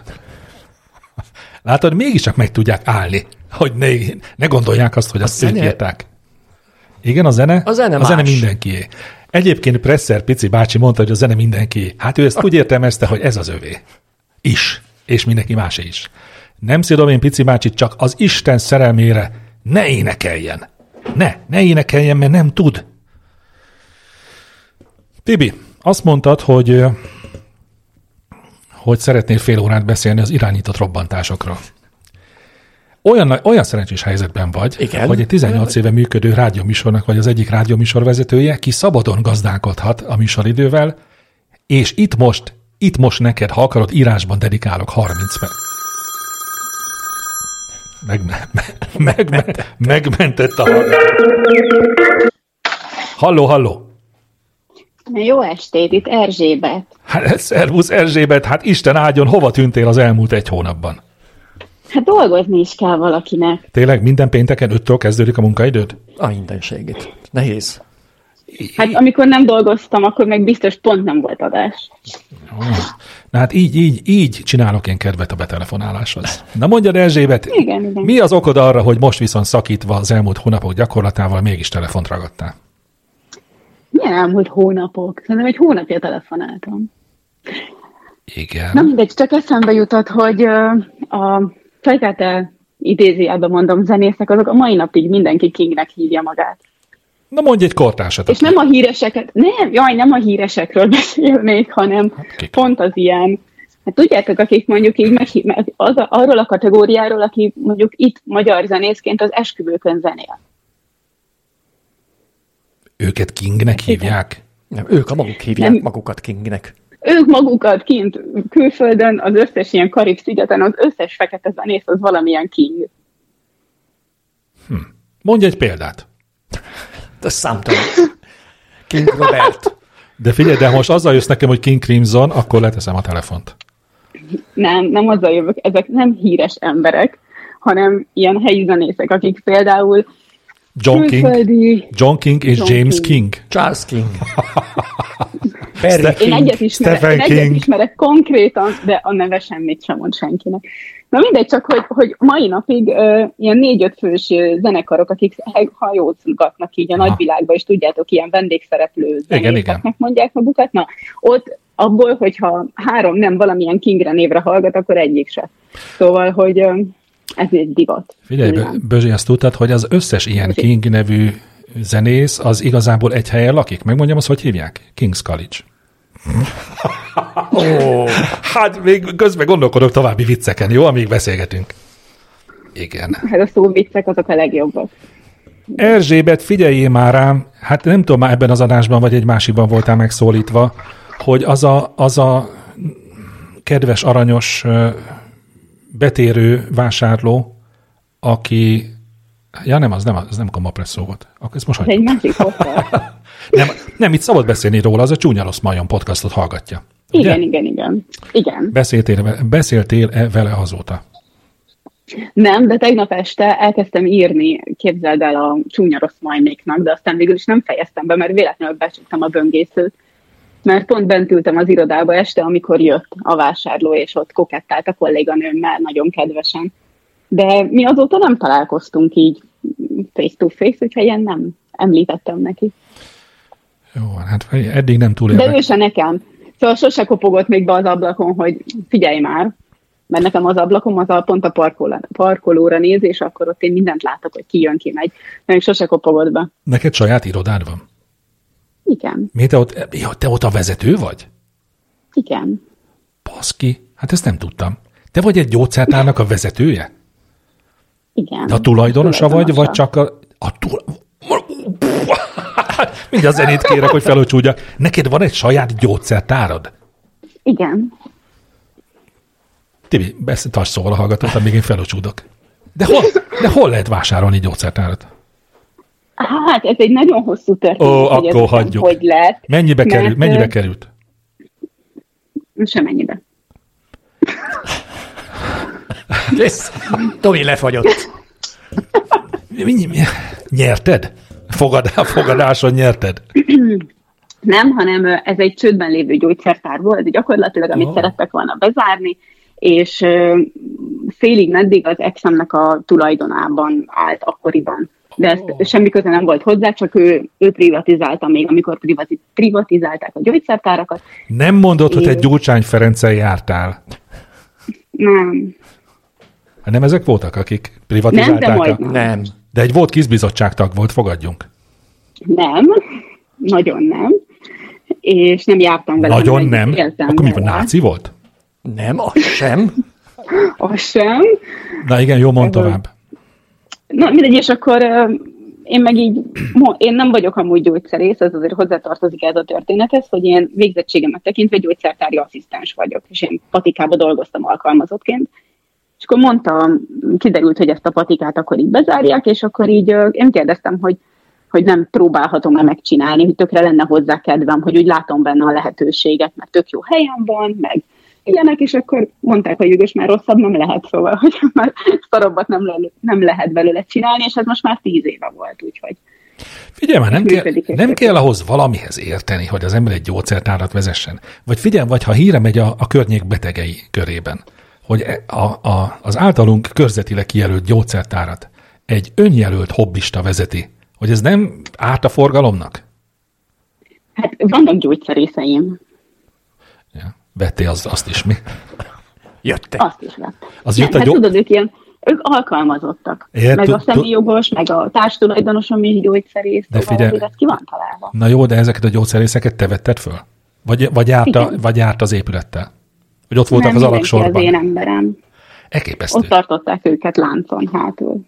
Látod, mégiscsak meg tudják állni, hogy ne gondolják azt, hogy azt ők írták. Igen, a zene? A zene mindenkié. Egyébként Presser Pici bácsi mondta, hogy a zene mindenkié. Hát ő ezt úgy értelmezte, hogy ez az övé. Is. És mindenki másé is. Nem szidom én Pici bácsit, csak az Isten szerelmére ne énekeljen. Ne énekeljen, mert nem tud. Tibi, azt mondtad, hogy szeretnél fél órát beszélni az irányított robbantásokról. Olyan szerencsés helyzetben vagy, igen, hogy egy 18 éve működő rádióműsornak vagy az egyik rádióműsor vezetője, ki szabadon gazdálkodhat a műsoridővel, és itt most neked, ha akarod, írásban dedikálok 30 megmentett a halló. Jó estét, itt Erzsébet. Hát, szervusz Erzsébet, hát Isten áldjon, hova tűntél az elmúlt 1 hónapban? Hát dolgozni is kell valakinek. Tényleg minden pénteken 5-től kezdődik a munkaidőd? A mindenségét. Nehéz. Hát amikor nem dolgoztam, akkor meg biztos pont nem volt adás. Na hát így csinálok én kedvet a betelefonáláshoz. Na mondjad, Erzsébet, igen. Mi az okod arra, hogy most viszont szakítva az elmúlt hónapok gyakorlatával mégis telefont ragadtál? Milyen elmúlt hónapok? Szerintem egy hónapja telefonáltam. Igen. Na mindegy, csak eszembe jutott, hogy a fejkátel idézőjelben mondom zenészek, azok a mai napig mindenki Kingnek hívja magát. Na mondj egy kortársat. És nem a híreseket, nem a híresekről beszélnék, hanem pont az ilyen, hát tudjátok, akik mondjuk így arról a kategóriáról, aki mondjuk itt magyar zenészként az esküvőkön zenél. Őket Kingnek hívják? Nem, ők a maguk hívják magukat Kingnek. Ők magukat kint külföldön, az összes ilyen Karib-szigeten, az összes fekete zenész az valamilyen King. Mondj egy példát. Ez számtalan. King Robert. De figyelj, de most azzal jössz nekem, hogy King Crimson, akkor leteszem a telefont. Nem azzal jövök, ezek nem híres emberek, hanem ilyen helyi zenészek, akik például John King és James King. Charles King. Én egyet ismerek konkrétan, de a neve semmit sem mond senkinek. Na mindegy, csak hogy mai napig ilyen 4-5 fős zenekarok, akik hajózgatnak így a nagyvilágba, és tudjátok, ilyen vendégszereplő zenészeknek mondják magukat. Na, ott abból, hogyha 3 nem valamilyen Kingre névre hallgat, akkor egyik se. Szóval, hogy ez egy divat. Figyelj, Bözsi, azt tudtad, hogy az összes ilyen King nevű zenész az igazából egy helyen lakik? Megmondjam azt, hogy hívják? King's College. Hát még közben gondolkodok további vicceken, jó, amíg beszélgetünk. Igen. Hát a szóviccek azok a legjobbak. Erzsébet, figyeljél már rám, hát nem tudom, már ebben az adásban vagy egy másikban voltál megszólítva, hogy az a kedves, aranyos, betérő vásárló, aki... Ja, nem, az nem Gombapresszó volt. Akkor ezt most egy másik podcast. nem, itt szabad beszélni róla, az a Csúnya Rossz Majom podcastot hallgatja. Igen. Beszéltél vele azóta? Nem, de tegnap este elkezdtem írni, képzeld el, a Csúnya Rossz Majméknak, de aztán végül is nem fejeztem be, mert véletlenül becsuktam a böngészőt. Mert pont bent ültem az irodába este, amikor jött a vásárló, és ott kokettált a kolléganőmmel nagyon kedvesen. De mi azóta nem találkoztunk így face-to-face, úgyhogy én nem említettem neki. Jó, hát eddig nem túl érdekes. De ő se nekem. Szóval sose kopogott még be az ablakon, hogy figyelj már, mert nekem az ablakom az pont a parkolóra néz, és akkor ott én mindent látok, hogy ki jön, ki megy. Még sose kopogott be. Neked saját irodád van? Igen. Mi, te ott a vezető vagy? Igen. Baszki, hát ezt nem tudtam. Te vagy egy gyógyszertárnak a vezetője? Igen. De a tulajdonosa vagy csak mindjárt zenét kérek, hogy felcsúgyjak. Neked van egy saját gyógyszertárad? Igen. Tibi, tarts szóval a hallgatót, amíg én felcsúdok. De hol lehet vásárolni gyógyszertárat? Hát, ez egy nagyon hosszú történet. Akkor hagyjuk. Hogy lett. Mennyibe került? Semennyibe. Tomi lefagyott. Nyerted? Fogadáson nyerted? Nem, hanem ez egy csődben lévő gyógyszertár volt, gyakorlatilag, amit szerettek volna bezárni, és félig meddig az exemnek a tulajdonában állt akkoriban. De ezt semmi köze nem volt hozzá, csak ő privatizálta még, amikor privatizálták a gyógyszertárakat. Nem mondod, hogy egy Gyurcsány Ferenccel jártál? Nem. Hát nem ezek voltak, akik privatizálták? Nem. De egy volt kizbizottságtag volt, fogadjunk. Nem, nagyon nem. És nem jártam vele. Nagyon nem? Akkor mi van, náci volt? Nem, az sem. Az sem. Na igen, jó, mondd tovább. Na mindegy, és akkor én meg így, én nem vagyok amúgy gyógyszerész, ez azért hozzátartozik ez a történethez, hogy én végzettségemet tekintve gyógyszertári asszisztens vagyok, és én patikában dolgoztam alkalmazottként. És akkor kiderült, hogy ezt a patikát akkor így bezárják, és akkor így én kérdeztem, hogy nem próbálhatom-e megcsinálni, hogy tökre lenne hozzá kedvem, hogy úgy látom benne a lehetőséget, mert tök jó helyen van, meg ilyenek, és akkor mondták, hogy ügös, már rosszabb nem lehet, szóval, hogy már szarabbat nem lehet belőle csinálni, és ez most már 10 éve volt, úgyhogy. Figyelj már, nem kell ahhoz valamihez érteni, hogy az ember egy gyógyszertárat vezessen. Vagy figyelj, vagy ha híre megy a környék betegei körében, hogy az általunk körzetileg kijelölt gyógyszertárat egy önjelölt hobbista vezeti, hogy ez nem árt a forgalomnak? Hát vannak gyógyszerészeim. Ja. Vettél azt is, mi? Jöttek. Azt is vett. Tudod, ők alkalmazottak. Meg a személyjogos, meg a társtulajdonosom is gyógyszerész. De figyelj, ki van találva. Na jó, de ezeket a gyógyszerészeket te vetted föl? Vagy járt az épülettel? Vagy ott voltak az alaksorban? Nem, az én emberem. Elképesztő. Ott tartották őket láncon hátul.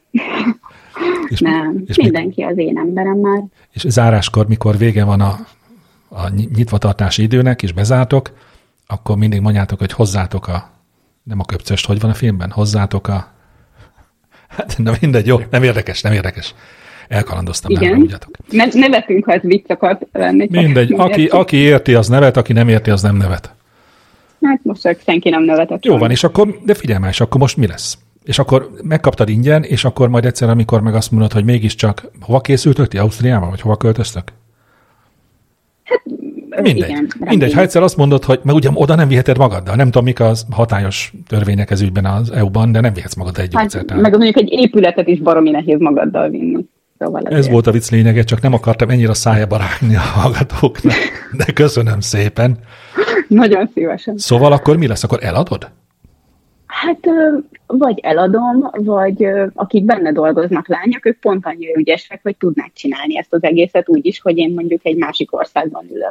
És mindenki az én emberem már. És záráskor, mikor vége van a nyitvatartási időnek, és bezártok, akkor mindig mondjátok, hogy hozzátok nem a köpcöst, hogy van a filmben? Hozzátok hát na mindegy, jó, nem érdekes. Elkalandoztam, elmondjátok. Nevetünk, ha ez vicc akart lenni. Mindegy, aki érti, az nevet, aki nem érti, az nem nevet. Hát most csak senki nem nevetett. Jó van, és akkor, de figyelj már, és akkor most mi lesz? És akkor megkaptad ingyen, és akkor majd egyszer, amikor meg azt mondod, hogy mégiscsak hova készültök ti, Ausztriába, vagy hova költöztök? Hát, mindegy. Ha egyszer azt mondod, hogy meg ugye oda nem viheted magaddal, nem tudom, mik az hatályos törvények ez ügyben az EU-ban, de nem vihetsz magaddal egy gyógyszertárat. Meg mondjuk egy épületet is baromi nehéz magaddal vinni. Szóval ez volt a vicc lényege, csak nem akartam ennyire a szájába rágni a hallgatóknak, de köszönöm szépen. Nagyon szívesen. Szóval akkor mi lesz? Akkor eladod? Hát vagy eladom, vagy akik benne dolgoznak lányok, ők pont annyira ügyesek, hogy tudnák csinálni ezt az egészet úgy is, hogy én mondjuk egy másik országban ülök.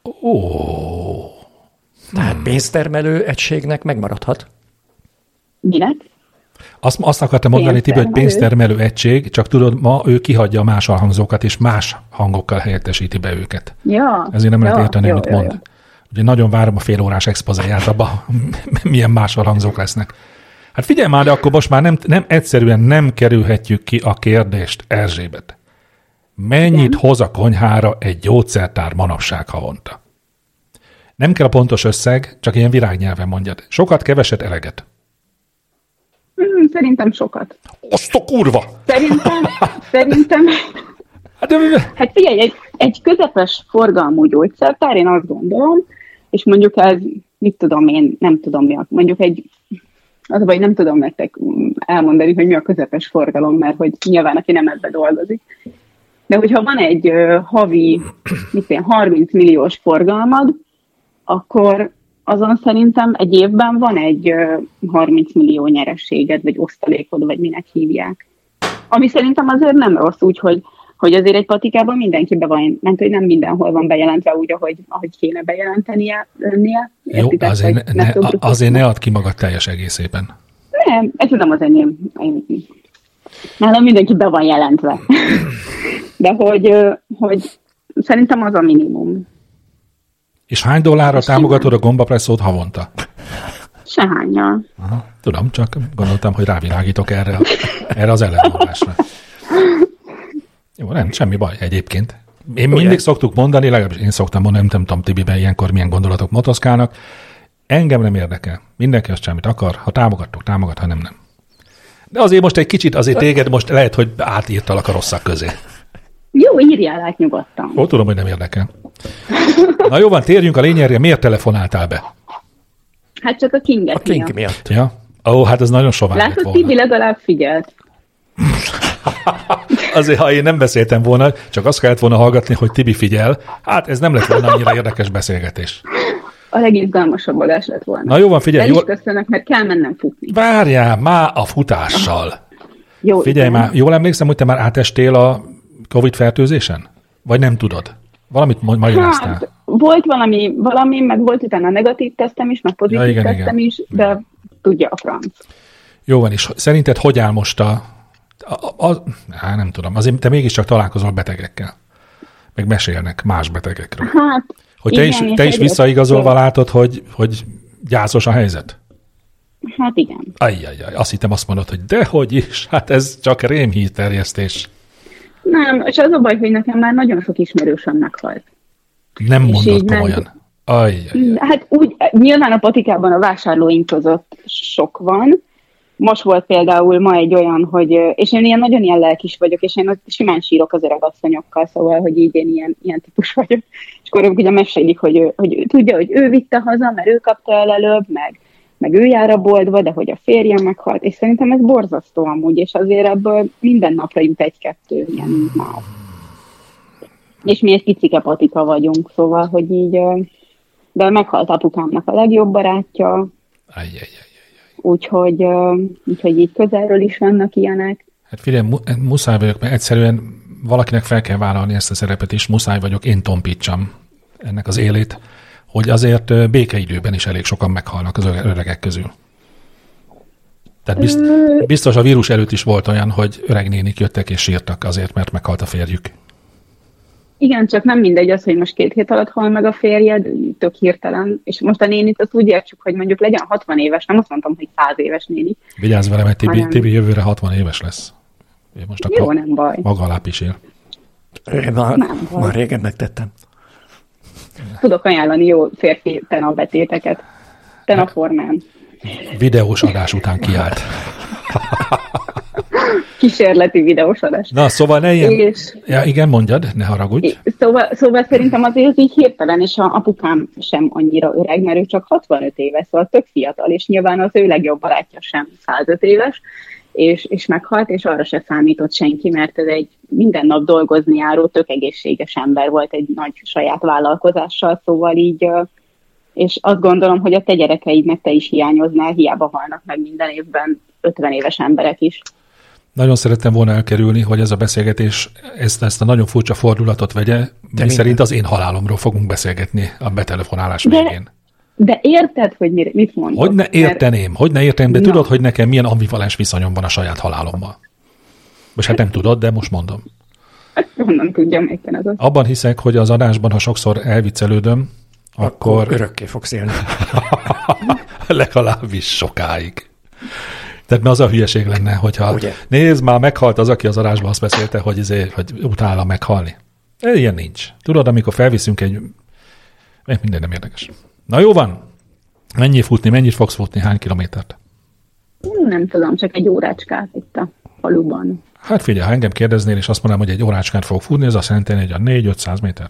Tehát pénztermelő egységnek megmaradhat. Minek? Azt akartam mondani, Tibi, hogy pénztermelő egység, csak tudod, ma ő kihagyja a más alhangzókat, és más hangokkal helyettesíti be őket. Ja. Ezért nem lehet érteni, amit mond. Ugye nagyon várom a félórás expozéját abba, milyen más alhangzók lesznek. Hát figyelj már, de akkor most már nem egyszerűen nem kerülhetjük ki a kérdést, Erzsébet. Mennyit hoz a konyhára egy gyógyszertár manapság havonta? Nem kell a pontos összeg, csak ilyen virágnyelven mondjad. Sokat, keveset, eleget? Szerintem sokat. Azt a kurva! Szerintem... Hát figyelj, egy közepes forgalmú gyógyszertár, én azt gondolom, és mondjuk ez, mit tudom én, nem tudom mi, mondjuk az a baj, nem tudom nektek elmondani, hogy mi a közepes forgalom, mert hogy nyilván aki nem ebbe dolgozik. De hogyha van egy havi 30 milliós forgalmad, akkor azon szerintem egy évben van egy 30 millió nyerességed, vagy osztalékod, vagy minek hívják. Ami szerintem azért nem rossz, úgyhogy azért egy patikában mindenki be van, mert hogy nem mindenhol van bejelentve úgy, ahogy kéne bejelentenie. Jó, azért ne add ki magad teljes egészében. Nem, ez nem az enyém. Nálam mindenki be van jelentve. De hogy szerintem az a minimum. És hány dollárra támogatod a gombapresszót havonta? Sehánnyal. Aha, tudom, csak gondoltam, hogy rávilágítok erre az ellenmondásra. Jó, nem, semmi baj egyébként. Én mindig szoktuk mondani, legalábbis én szoktam mondani, nem tudom, Tibiben ilyenkor milyen gondolatok motoszkálnak. Engem nem érdekel. Mindenki azt semmit akar. Ha támogat, ha nem. De azért most egy kicsit, azért téged most lehet, hogy átírtalak a rosszak közé. Jó, írjál át nyugodtan. Ó, tudom, hogy nem érdekel. Na jó van, térjünk a lényegre. Miért telefonáltál be? Hát csak a Kinget miatt. Ja? Hát ez nagyon sovány lett volna. Látod, Tibi legalább figyelt. Azért, ha én nem beszéltem volna, csak azt kellett volna hallgatni, hogy Tibi figyel, hát ez nem lett volna annyira érdekes beszélgetés. A legizgalmasabb adás lett volna. Na jó van, figyelj. El is köszönök, mert kell mennem futni. Várjál, már a futással. Jó, figyelj már, jól emlékszem, hogy te már átestél a Covid-fertőzésen? Vagy nem tudod? Valamit magyaráztál? Hát, volt valami, meg volt utána negatív tesztem is, meg pozitív tesztem is, de tudja a franc. Jó van, és szerinted hogy áll most nem tudom, azért te mégiscsak találkozol betegekkel, meg mesélnek más betegekről. Hát, hogy igen, te is visszaigazolva látod, hogy gyászos a helyzet? Hát igen. Ajjajjaj, azt hittem azt mondod, hogy dehogy is, hát ez csak rémhír terjesztés. Nem, és az a baj, hogy nekem már nagyon sok ismerősöm meghalt. Nem mondod komolyan. Hát úgy, nyilván a patikában a vásárlóink között sok van. Most volt például ma egy olyan, hogy, és én ilyen nagyon ilyen lelkis vagyok, és én simán sírok az öreg asszonyokkal, szóval, hogy így én ilyen típus vagyok. És akkor ugye mesélik, hogy tudja, hogy ő vitte haza, mert ő kapta el előbb, meg ő jár a boltba, de hogy a férjem meghalt, és szerintem ez borzasztó amúgy, és azért ebből minden napra jut egy-kettő ilyen már. És mi egy picike patika vagyunk, szóval, hogy így, de meghalt apukámnak a legjobb barátja, úgyhogy így közelről is vannak ilyenek. Hát figyelj, muszáj vagyok, mert egyszerűen valakinek fel kell vállalni ezt a szerepet is, muszáj vagyok, én tompítsam ennek az élét, hogy azért békeidőben is elég sokan meghalnak az öregek közül. Tehát biztos a vírus előtt is volt olyan, hogy öreg nénik jöttek és sírtak azért, mert meghalt a férjük. Igen, csak nem mindegy az, hogy most 2 hét alatt hal meg a férjed, tök hirtelen. És most a nénit azt úgy értsük, hogy mondjuk legyen 60 éves, nem azt mondtam, hogy 100 éves néni. Vigyázz vele, mert Tibi jövőre 60 éves lesz. Most jó, nem baj. Maga alá pisil. Már régen megtettem. Tudok ajánlani jó férfi tenapbetéteket. Tenaformán. Videós adás után kiállt. Kísérleti videós adás. Na, szóval ne ilyen... Ja, igen, mondjad, ne haragudj. Szóval szerintem azért így hirtelen, és a apukám sem annyira öreg, mert ő csak 65 éves, szóval tök fiatal, és nyilván az ő legjobb barátja sem 105 éves, és meghalt, és arra se számított senki, mert ez egy minden nap dolgozni járó, tök egészséges ember volt egy nagy saját vállalkozással, szóval így, és azt gondolom, hogy a te gyerekeidnek te is hiányoznál, hiába halnak meg minden évben 50 éves emberek is. Nagyon szerettem volna elkerülni, hogy ez a beszélgetés ezt a nagyon furcsa fordulatot vegye, mi szerint az én halálomról fogunk beszélgetni a betelefonálás végén. De érted, hogy mit mondok? Hogy ne érteném, de tudod, hogy nekem milyen ambivalens viszonyom van a saját halálommal. Most hát nem tudod, de most mondom. Hát honnan tudjam éppen az. Abban hiszek, hogy az adásban, ha sokszor elviccelődöm, akkor örökké fogsz élni. Legalábbis sokáig. Tehát az a hülyeség lenne, hogyha ugye? Nézd már, meghalt az, aki az adásban azt beszélte, hogy utána meghalni. Ilyen nincs. Tudod, amikor felviszünk minden nem érdekes. Na jó van. Mennyit fogsz futni, hány kilométert? Nem tudom, csak egy órácskát itt a faluban. Hát figyelj, ha engem kérdeznél, és azt mondanám, hogy egy órácskát fogok futni, ez azt jelenti, hogy a 4-500 méter.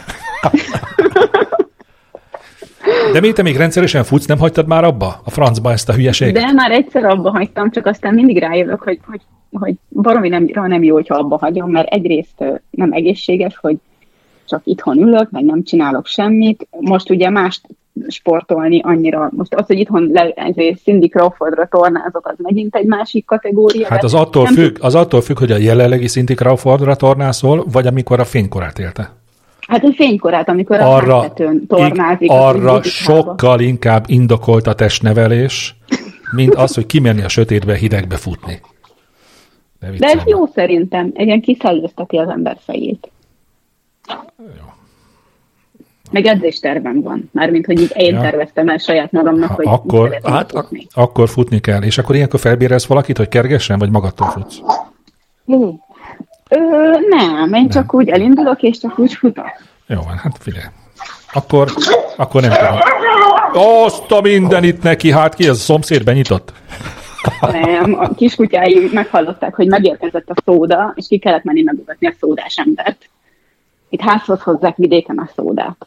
De te még rendszeresen futsz, nem hagytad már abba? A francba ezt a hülyeséget? De már egyszer abba hagytam, csak aztán mindig rájövök, hogy baromi nem jó, hogyha abba hagyom, mert egyrészt nem egészséges, hogy csak itthon ülök, meg nem csinálok semmit. Most ugye mást sportolni annyira, most az, hogy itthon Cindy Crawfordra tornázok, az megint egy másik kategória. Hát az attól függ, hogy a jelenlegi Cindy Crawfordra tornázol, vagy amikor a fénykorát élte. Hát a fénykorát, amikor a háttetőn tornázik. Arra sokkal inkább indokolt a testnevelés, mint az, hogy kimenni a sötétbe, hidegbe futni. De ez jó szerintem. Egyen kiszellőzteti az ember fejét. Jó. Meg edzéstervem van. Mármint, hogy így én terveztem el saját magamnak, hogy akkor futni kell. És akkor ilyenkor felbérelsz valakit, hogy kergessen, vagy magadtól futsz? Nem, én csak úgy elindulok, és csak úgy futok. Jó van, hát figyelj. Akkor nem tudom. Azt a mindenit neki, hát ki, ez a szomszéd benyitott? Nem, a kiskutyái meghallották, hogy megérkezett a szóda, és ki kellett menni megugatni a szódás embert. Itt házhoz hozzák vidéken a szódát.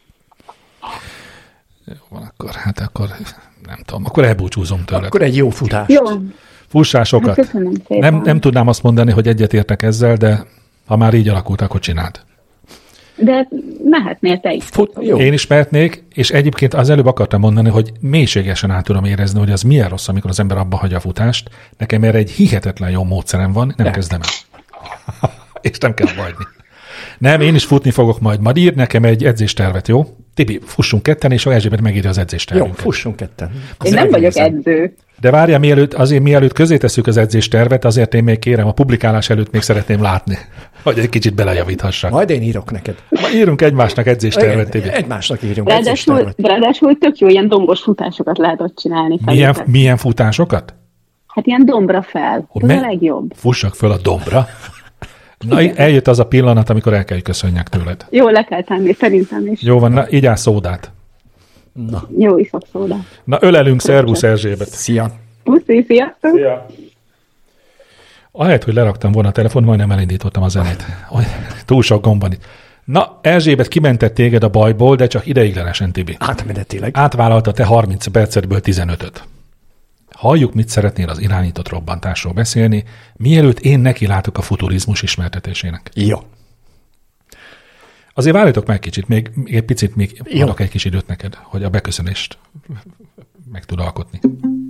Jó van, akkor nem tudom, akkor elbúcsúzom tőled. Akkor egy jó futást. Jó. Fussál sokat. Hát nem tudnám azt mondani, hogy egyetértek ezzel, de ha már így alakult, akkor csináld. De mehetnél te is. Én is mehetnék, és egyébként az előbb akartam mondani, hogy mélységesen át tudom érezni, hogy az milyen rossz, amikor az ember abba hagyja a futást. Nekem erre egy hihetetlen jó módszerem van, nem kezdem el. És nem kell hagyni. Nem, én is futni fogok majd ír nekem egy edzéstervet, jó? Tibi, fussunk ketten, és a Erzsébet megírja az edzéstervünket. Jó, fussunk ketten. Én nem vagyok edző. De várjál, mielőtt közé tesszük az edzéstervet, azért én még kérem, a publikálás előtt még szeretném látni, hogy egy kicsit belejavithassak. Majd én írok neked. Írunk egymásnak edzéstervet, Tibi. Egymásnak írjunk edzéstervet. Ráadásul tök jó, ilyen dombos futásokat lehet ott csinálni. Milyen futásokat? Hát ilyen dombra fel. Ez a legjobb. Fussak föl a dombra. Na, eljött az a pillanat, amikor el kell, hogy köszönjek tőled. Jó, le kell tenni, szerintem is. Jó van, na, igyál szódát. Na. Jó, iszok szódát. Na, ölelünk, szervusz Erzsébet. Szia. Puszi, sziasztok. Szia. Ahelyett, hogy leraktam volna a telefon, majdnem elindítottam a zenét. Túl sok gomb van itt. Na, Erzsébet kimentett téged a bajból, de csak ideiglenesen, Tibi. Átmenetileg. Átvállalta te 30 percetből 15-öt. Halljuk, mit szeretnél az irányított robbantásról beszélni, mielőtt én nekilátok a futurizmus ismertetésének. Jó. Azért várjatok meg kicsit, még egy picit adok egy kis időt neked, hogy a beköszönést meg tud alkotni.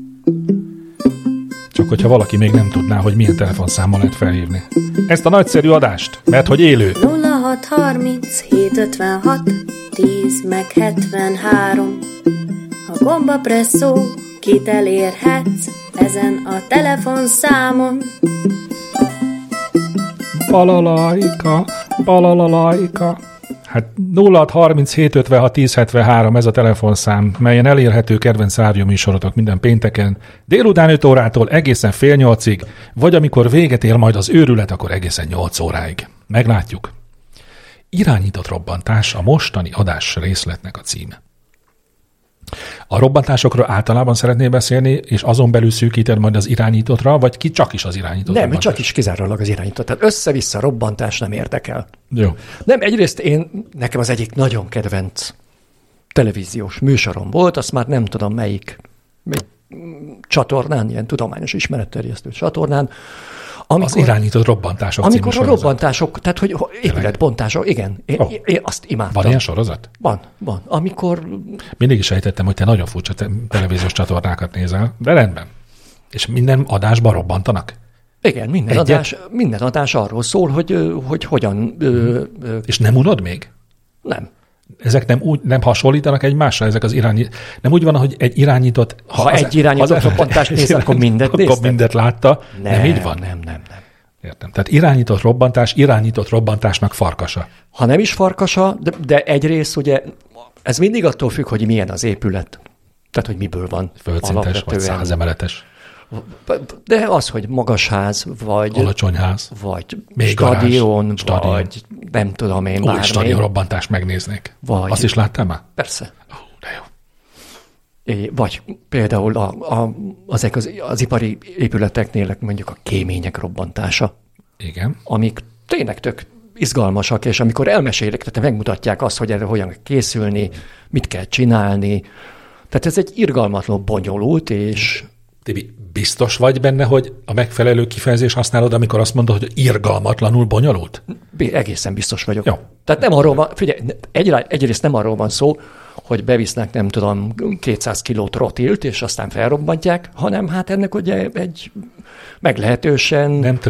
Csak hogyha valaki még nem tudná, hogy milyen telefonszámmal lehet felhívni. Ezt a nagyszerű adást, mert hogy élő. 0630 756 10 meg 73. A Gomba Presszó, kit elérhetsz ezen a telefonszámon. Balalajka. Hát 0630 756 1073 ez a telefonszám, melyen elérhető kedvenc rádióműsorotok minden pénteken, délután 5 órától egészen fél 8-ig, vagy amikor véget ér majd az őrület, akkor egészen 8 óráig. Meglátjuk. Irányított robbantás a mostani adás részletnek a címe. A robbantásokról általában szeretnél beszélni, és azon belül szűkíted majd az irányítottra, vagy csak is az irányított Nem, robbantás? csak is kizárólag az irányított. Tehát össze-vissza robbantás nem érdekel. Jó. Nem, egyrészt nekem az egyik nagyon kedvenc televíziós műsorom volt, azt már nem tudom melyik csatornán, ilyen tudományos ismeretterjesztő csatornán, az irányított robbantások című amikor a robbantások, tehát hogy épületbontások, igen, én azt imádtam. Van ilyen sorozat? Van. Amikor... Mindig is sejtettem, hogy te nagyon furcsa televíziós csatornákat nézel, de rendben. És minden adásban robbantanak? Igen, minden adás arról szól, hogy hogyan... És nem unod még? Nem. Ezek nem hasonlítanak egymásra? Ezek az nem úgy van, hogy egy irányított... Ha egy irányított robbantást néz, akkor mindet nézted? Akkor mindet látta. Nem így van? Nem. Értem. Tehát irányított robbantásnak farkasa. Ha nem is farkasa, de egyrészt ugye ez mindig attól függ, hogy milyen az épület. Tehát, hogy miből van. Földszintes vagy 100 emeletes. De az, hogy magas ház, vagy... Alacsony ház. Vagy még stadion, vagy nem tudom én bármi. Stadionrobbantást megnéznék. Vagy... Azt is láttál már? Persze. De jó. Vagy például azok az ipari épületeknél mondjuk a kémények robbantása. Igen. Amik tényleg tök izgalmasak, és amikor elmesélik, tehát megmutatják azt, hogy erre hogyan készülni, mit kell csinálni. Tehát ez egy irgalmatlan bonyolult, és... Tibi, biztos vagy benne, hogy a megfelelő kifejezés használod, amikor azt mondod, hogy irgalmatlanul bonyolult? Egészen biztos vagyok. Jó. Tehát nem arról van, figyelj, egyrészt nem arról van szó, hogy bevisznek, nem tudom, 200 kilót rotilt, és aztán felrobbantják, hanem hát ennek ugye egy meglehetősen... Nem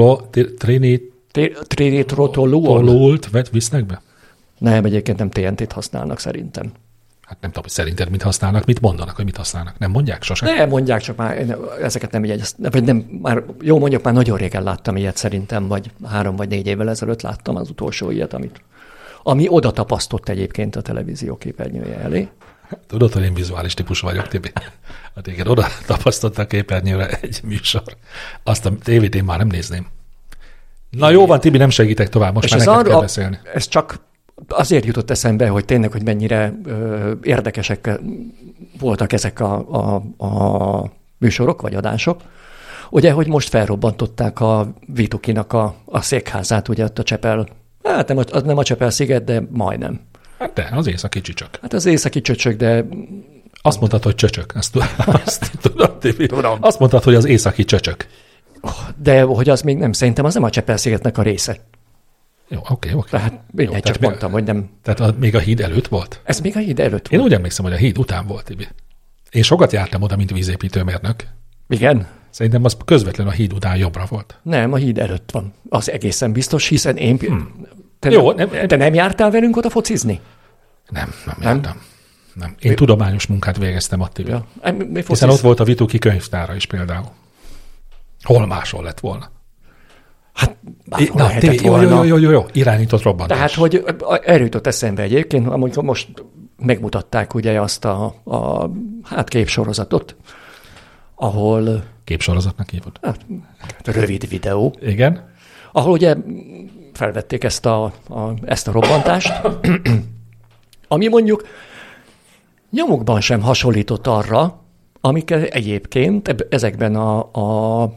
trinitrotolult visznek be? Nem, egyébként nem TNT-t használnak szerintem. Hát nem tudom, hogy szerinted mit használnak, mit mondanak, hogy mit használnak. Nem mondják sosem? Nem mondják, csak már ezeket nem jegyeztem. Vagy nem, már, jó mondjuk, már nagyon régen láttam ilyet szerintem, vagy 3 vagy 4 évvel ezelőtt láttam az utolsó ilyet, ami oda tapasztott egyébként a televízió képernyője elé. Tudod, hogy én vizuális típusú vagyok, Tibi. A téged oda tapasztott a képernyőre egy műsor. Azt a tévét én már nem nézném. Na jó van, Tibi, nem segítek tovább, most már neked kell beszélni. Ez csak azért jutott eszembe, hogy tényleg, hogy mennyire érdekesek voltak ezek a műsorok, vagy adások. Ugye, hogy most felrobbantották a Vitukinak a székházát, ugye ott a Csepel, hát nem a Csepel-sziget, de majdnem. Hát de, az északi csücsök. Hát az északi csöcsök, de... Azt mondtad, hogy csöcsök. Azt tudod, Tibi? Tudom. Azt mondtad, hogy az északi csöcsök. De hogy az még nem, szerintem az nem a Csepel-szigetnek a része. Jó, oké. Tehát mindegy, csak mondtam, hogy nem. Tehát még a híd előtt volt? Ez még a híd előtt volt. Én úgy emlékszem, hogy a híd után volt, Tibi. Én sokat jártam oda, mint vízépítőmérnök. Igen? Szerintem az közvetlenül a híd után jobbra volt. Nem, a híd előtt van. Az egészen biztos, hiszen én... Te nem jártál velünk oda focizni? Nem jártam. Nem. Én tudományos munkát végeztem ott, Tibi. Ja. Hiszen ott volt a Vituki könyvtára is például. Hol máshol lett volna? Hát bárhol lehetett volna. Jó. Irányított robbantás. Tehát, hogy erről jutott eszembe egyébként, amikor most megmutatták ugye azt a képsorozatot, ahol... Képsorozatnak hívod? Hát, rövid videó. Igen. Ahol ugye felvették ezt a robbantást, ami mondjuk nyomokban sem hasonlított arra, amiket egyébként ezekben a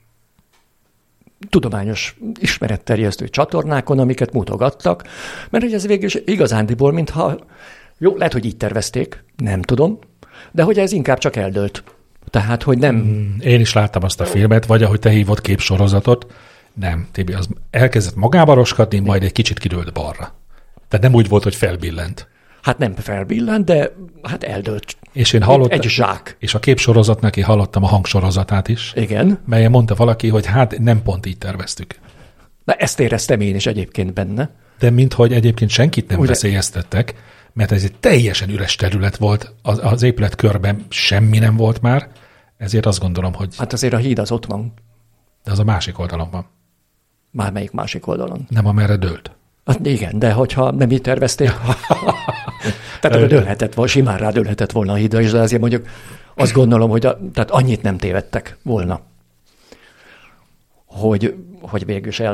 tudományos ismeretterjesztő csatornákon, amiket mutogattak, mert hogy ez végül is igazándiból, mintha, jó, lehet, hogy így tervezték, nem tudom, de hogy ez inkább csak eldőlt. Tehát, hogy nem... Én is láttam azt a filmet, vagy ahogy te hívod képsorozatot, nem, Tibi, az elkezdett magába roskadni, majd egy kicsit kidőlt balra. Tehát nem úgy volt, hogy felbillent. Hát nem felbillent, de hát eldőlt. És én hallottam, egy zsák. És a képsorozatnak én hallottam a hangsorozatát is. Igen. Melyen mondta valaki, hogy hát nem pont így terveztük. Na ezt éreztem én is egyébként benne. De minthogy egyébként senkit nem veszélyeztettek, mert ez egy teljesen üres terület volt, az épület körben semmi nem volt már, ezért azt gondolom, hogy... Hát azért a híd az ott van. De az a másik oldalon van. Már melyik másik oldalon? Nem, amerre dőlt. Hát igen, de hogyha nem így tervezték, tehát akkor dőlhetett volna, simán rádőlhetett volna a hídra is, de azért mondjuk azt gondolom, hogy tehát annyit nem tévedtek volna, hogy végül is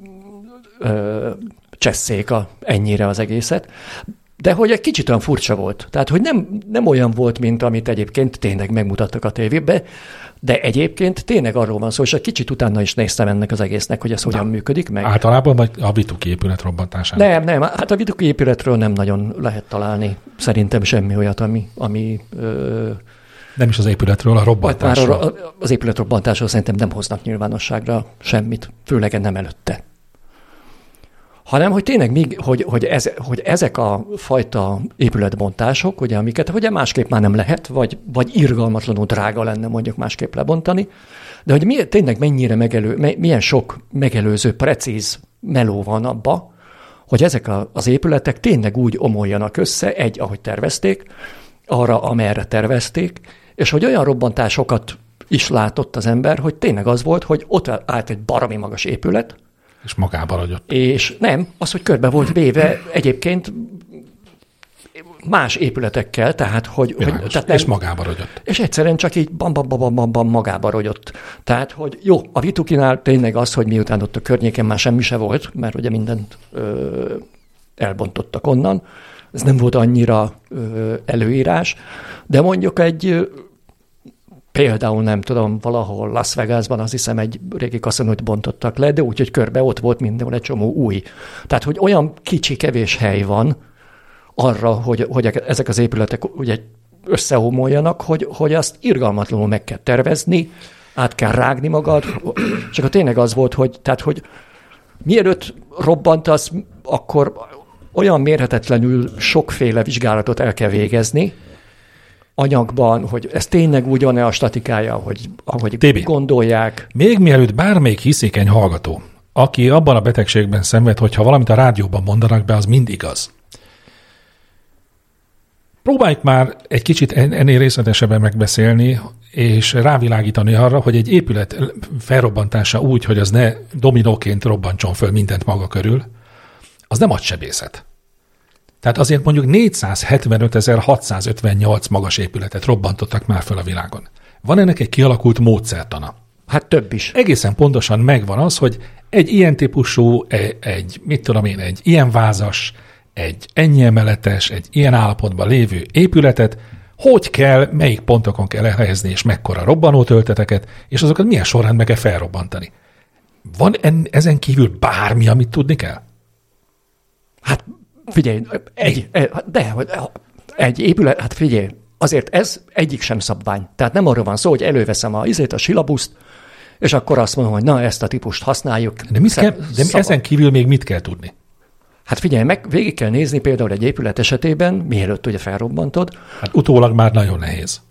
csesszék ennyire az egészet. De hogy egy kicsit olyan furcsa volt. Tehát, hogy nem olyan volt, mint amit egyébként tényleg megmutattak a tévében, de egyébként tényleg arról van szó, és egy kicsit utána is néztem ennek az egésznek, hogy ez hogyan működik meg. Általában vagy a Vituki épület robbantásának? Nem, hát a Vituki épületről nem nagyon lehet találni szerintem semmi olyat, ami nem is az épületről, a robbantásról. Az épület robbantásról szerintem nem hoznak nyilvánosságra semmit, főleg nem előtte. Hanem, hogy tényleg hogy ezek a fajta épületbontások, ugye, amiket ugye másképp már nem lehet, vagy irgalmatlanul drága lenne mondjuk másképp lebontani, de hogy tényleg mennyire milyen sok megelőző, precíz meló van abba, hogy ezek az épületek tényleg úgy omoljanak össze, ahogy tervezték, arra, amerre tervezték, és hogy olyan robbantásokat is látott az ember, hogy tényleg az volt, hogy ott állt egy baromi magas épület, és magába ragyott. És nem, az, hogy körbe volt véve egyébként más épületekkel, tehát hogy tehát és magába rogyott. És egyszerűen csak így bam magába rogyott. Tehát, hogy jó, a Vitukinál tényleg az, hogy miután ott a környéken már semmi se volt, mert ugye mindent elbontottak onnan, ez nem volt annyira előírás, de mondjuk például nem tudom, valahol Las Vegasban azt hiszem egy régi kaszinót bontottak le, de úgy, hogy körbe ott volt mindenhol egy csomó új. Tehát, hogy olyan kicsi, kevés hely van arra, hogy ezek az épületek ugye összehomoljanak, hogy azt irgalmatlanul meg kell tervezni, át kell rágni magad, csak tényleg az volt, hogy mielőtt robbantasz, akkor olyan mérhetetlenül sokféle vizsgálatot el kell végezni anyagban, hogy ez tényleg úgy van-e a statikája, ahogy gondolják. Még mielőtt bármelyik hiszékeny hallgató, aki abban a betegségben szenved, hogyha valamit a rádióban mondanak be, az mind igaz. Próbáljuk már egy kicsit ennél részletesebben megbeszélni, és rávilágítani arra, hogy egy épület felrobbantása úgy, hogy az ne dominóként robbantson föl mindent maga körül, az nem agysebészet. Tehát azért mondjuk 475.658 magas épületet robbantottak már föl a világon. Van ennek egy kialakult módszertana. Hát több is. Egészen pontosan megvan az, hogy egy ilyen típusú, egy ilyen vázas, egy ennyi emeletes, egy ilyen állapotban lévő épületet, hogy kell, melyik pontokon kell elhelyezni, és mekkora robbanótölteteket, és azokat milyen sorrendben meg kell felrobbantani. Van ezen kívül bármi, amit tudni kell? Hát figyelj, egy épület, hát figyelj, azért ez egyik sem szabvány. Tehát nem arról van szó, hogy előveszem a silabuszt, és akkor azt mondom, hogy na, ezt a típust használjuk. De ezen kívül még mit kell tudni? Hát figyelj, végig kell nézni például egy épület esetében, mielőtt ugye felrobbantod. Hát utólag már nagyon nehéz.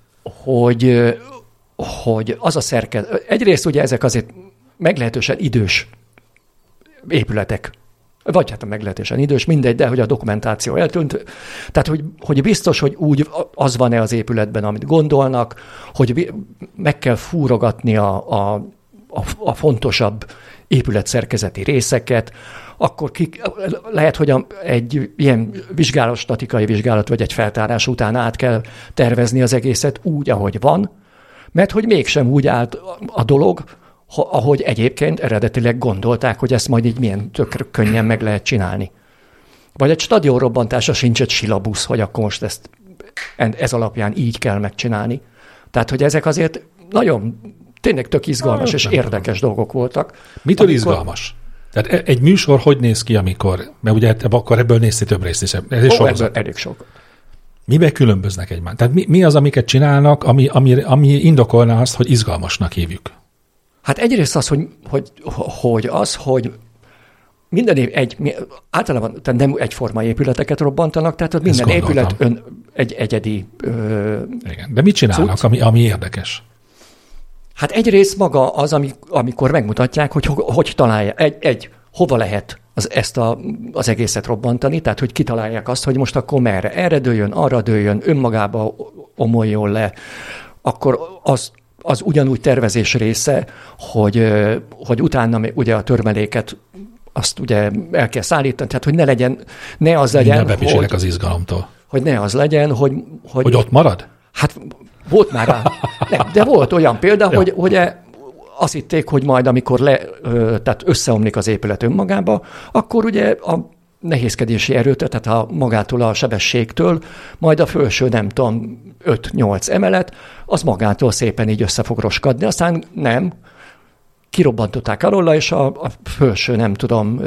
Hogy az a szerkezet. Egyrészt ugye ezek azért meglehetősen idős épületek. Vagy hát meglehetősen idős, mindegy, de hogy a dokumentáció eltűnt. Tehát, hogy biztos, hogy úgy az van-e az épületben, amit gondolnak, hogy meg kell fúrogatni a fontosabb épületszerkezeti részeket, akkor lehet, hogy egy ilyen statikai vizsgálat vagy egy feltárás után át kell tervezni az egészet úgy, ahogy van, mert hogy mégsem úgy állt a dolog, ahogy egyébként eredetileg gondolták, hogy ezt majd így milyen tök könnyen meg lehet csinálni. Vagy egy stadion robbantása sincs egy silabusz, hogy akkor most ez alapján így kell megcsinálni. Tehát, hogy ezek azért nagyon, tényleg tök izgalmas és érdekes dolgok voltak. Mitől izgalmas? Tehát egy műsor hogy néz ki, amikor, mert ugye akkor ebből nézti több részt is. Ez is ebből elég sok. Miben különböznek egymást? Tehát mi az, amiket csinálnak, ami indokolna azt, hogy izgalmasnak hívjuk? Hát egyrészt az, hogy minden általában tehát nem egyforma épületeket robbantanak, tehát minden épület egy egyedi igen. De mit csinálnak, ami érdekes? Hát egyrészt maga az, amikor megmutatják, hogy találja, hova lehet az egészet robbantani, tehát hogy kitalálják azt, hogy most akkor merre, erre dőljön, arra dőljön, önmagába omoljon le, akkor az ugyanúgy tervezés része, hogy utána ugye a törmeléket azt ugye el kell szállítani, tehát hogy ne az legyen, hogy az izgalomtól. Hogy ne az legyen, hogy ott marad? Hát volt már de volt olyan példa, hogy azt hitték, hogy majd amikor tehát összeomlik az épület önmagába, akkor ugye a nehézkedési erőt, tehát magától a sebességtől, majd a felső, nem tudom, 5-8 emelet, az magától szépen így össze fog roskadni. Aztán nem, kirobbantották alóla, és a felső, nem tudom,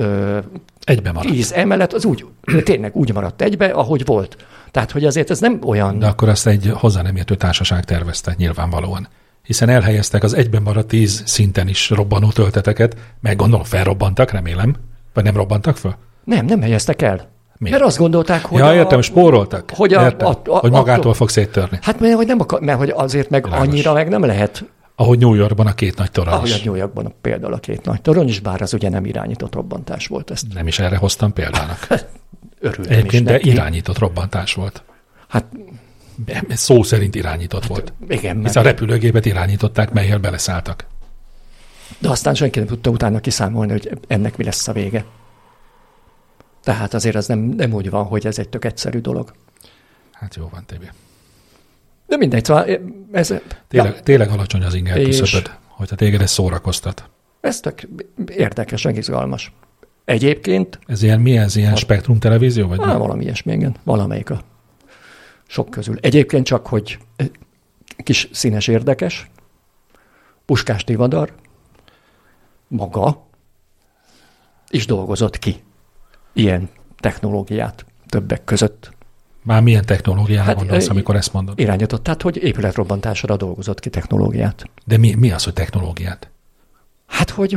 10 emelet, az tényleg úgy maradt egybe, ahogy volt. Tehát, hogy azért ez nem olyan... De akkor azt egy hozzá nem értő társaság tervezte nyilvánvalóan. Hiszen elhelyeztek az egyben maradt 10 szinten is robbanó tölteteket, meg gondolom felrobbantak, remélem, vagy nem robbantak föl? Nem helyeztek el. Miért? Mert azt gondolták, hogy... Ja, értem, spóroltak. Hogy magától fog széttörni. Hát mert hogy azért meg Lágos. Annyira meg nem lehet... Ahogy New Yorkban a 2 nagy torony is. Ahogy a New Yorkban például a 2 nagy torony is, bár az ugye nem irányított robbantás volt. Ezt. Nem is erre hoztam példának. Örültem egyébként, de irányított robbantás volt. Hát... Szó szerint irányított volt. Igen. Hisz a repülőgépet irányították, melyel beleszálltak. De aztán senki nem tudta utána kiszámolni, hogy ennek mi lesz a vége. Tehát azért az nem úgy van, hogy ez egy tök egyszerű dolog. Hát jó van, Tibi. De mindegy, szóval ez... Tényleg alacsony az inger küszöböd, hogyha téged ez szórakoztat. Ez tök érdekes, meg izgalmas. Egyébként... Ez ilyen Spektrum televízió? Vagy valami ilyesmi, igen. Valamelyik a sok közül. Egyébként csak, hogy kis színes érdekes, Puskás Tivadar maga is dolgozott ki ilyen technológiát többek között. Már milyen technológiára gondolsz, amikor ezt mondod? Irányított, tehát, hogy épületrobbantásra dolgozott ki technológiát. De mi az, hogy technológiát? Hát, hogy...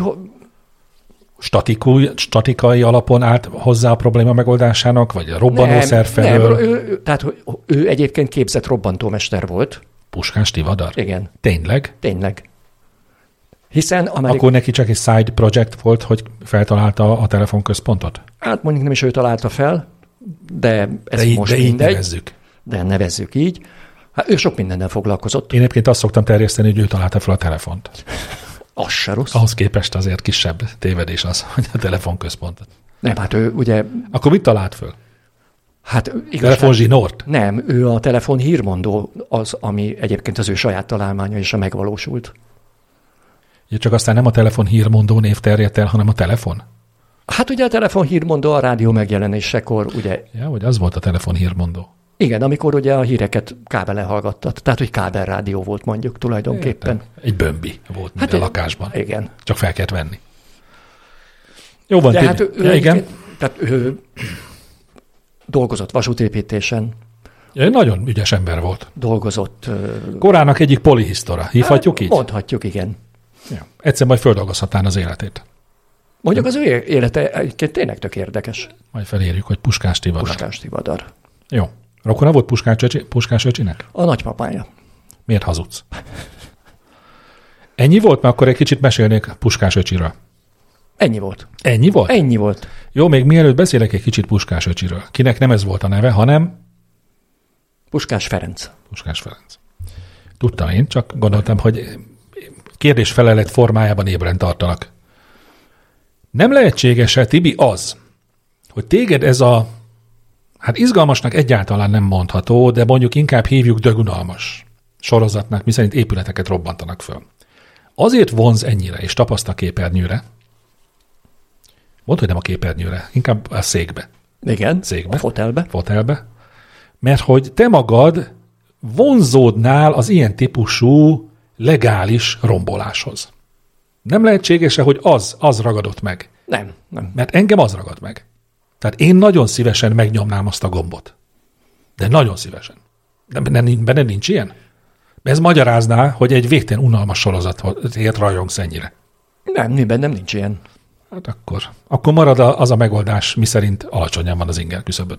Statikai alapon állt hozzá a probléma megoldásának, vagy a robbanószer felől? Nem, tehát ő egyébként képzett robbantómester volt. Puskás Tivadar? Igen. Tényleg? Tényleg. Hiszen Akkor neki csak egy side project volt, hogy feltalálta a telefonközpontot? Hát mondjuk nem is ő találta fel, de ez most de mindegy. Nevezzük. De nevezzük így. Hát ő sok mindennel foglalkozott. Én egyébként azt szoktam terjeszteni, hogy ő találta fel a telefont. Az se rossz. Ahhoz képest azért kisebb tévedés az, hogy a telefonközpontot. Nem, hát ő ugye... Akkor mit talált föl? Hát telefonzsinort? Nem, ő a telefon hírmondó az, ami egyébként az ő saját találmánya és a megvalósult. Ja, csak aztán nem a telefon hírmondó név terjedt el, hanem a telefon? Hát ugye a telefon hírmondó a rádió megjelenésekor, ugye... Ja, hogy az volt a telefon hírmondó. Igen, amikor ugye a híreket kábelen hallgattat. Tehát, hogy kábelrádió volt mondjuk tulajdonképpen. Értem. Egy bömbi volt minden lakásban. Igen. Csak fel kellett venni. Jó van, de hát igen. Tehát ő dolgozott vasútépítésen. Ja, nagyon ügyes ember volt. Dolgozott... Korának egyik polihisztora. Hívhatjuk így? Mondhatjuk, igen. Ja. Egyszer majd földolgozhatnán az életét. Mondjuk az ő élete egyébként tényleg tök érdekes. Majd felérjük, hogy Puskás Tivadar. Puskás Tivadar. Jó. Rokona volt Puskás öcsinek? A nagypapája. Miért hazudsz? Ennyi volt? Mert akkor egy kicsit mesélnék Puskás öcsiről. Ennyi volt. Ennyi volt? Ennyi volt. Jó, még mielőtt beszélek egy kicsit Puskás öcsiről. Kinek nem ez volt a neve, hanem... Puskás Ferenc. Puskás Ferenc. Tudtam én, csak gondoltam, hogy kérdés-felelet formájában ébren tartalak. Nem lehetséges-e, Tibi, az, hogy téged ez a, hát izgalmasnak egyáltalán nem mondható, de mondjuk inkább hívjuk dögunalmas sorozatnak, miszerint épületeket robbantanak föl. Azért vonz ennyire, és tapaszt a képernyőre. Mondd, hogy nem a képernyőre, inkább a székbe. Igen, székbe. A fotelbe. Fotelbe. Mert hogy te magad vonzódnál az ilyen típusú legális romboláshoz. Nem lehetséges-e, hogy az ragadott meg? Nem. Mert engem az ragad meg. Tehát én nagyon szívesen megnyomnám azt a gombot. De nagyon szívesen. De benne nincs ilyen? Ez magyarázná, hogy egy végtelen unalmas sorozatért rajongsz ennyire. Nem, bennem nincs ilyen. Hát akkor marad az a megoldás, miszerint alacsonyan van az inger küszöböd.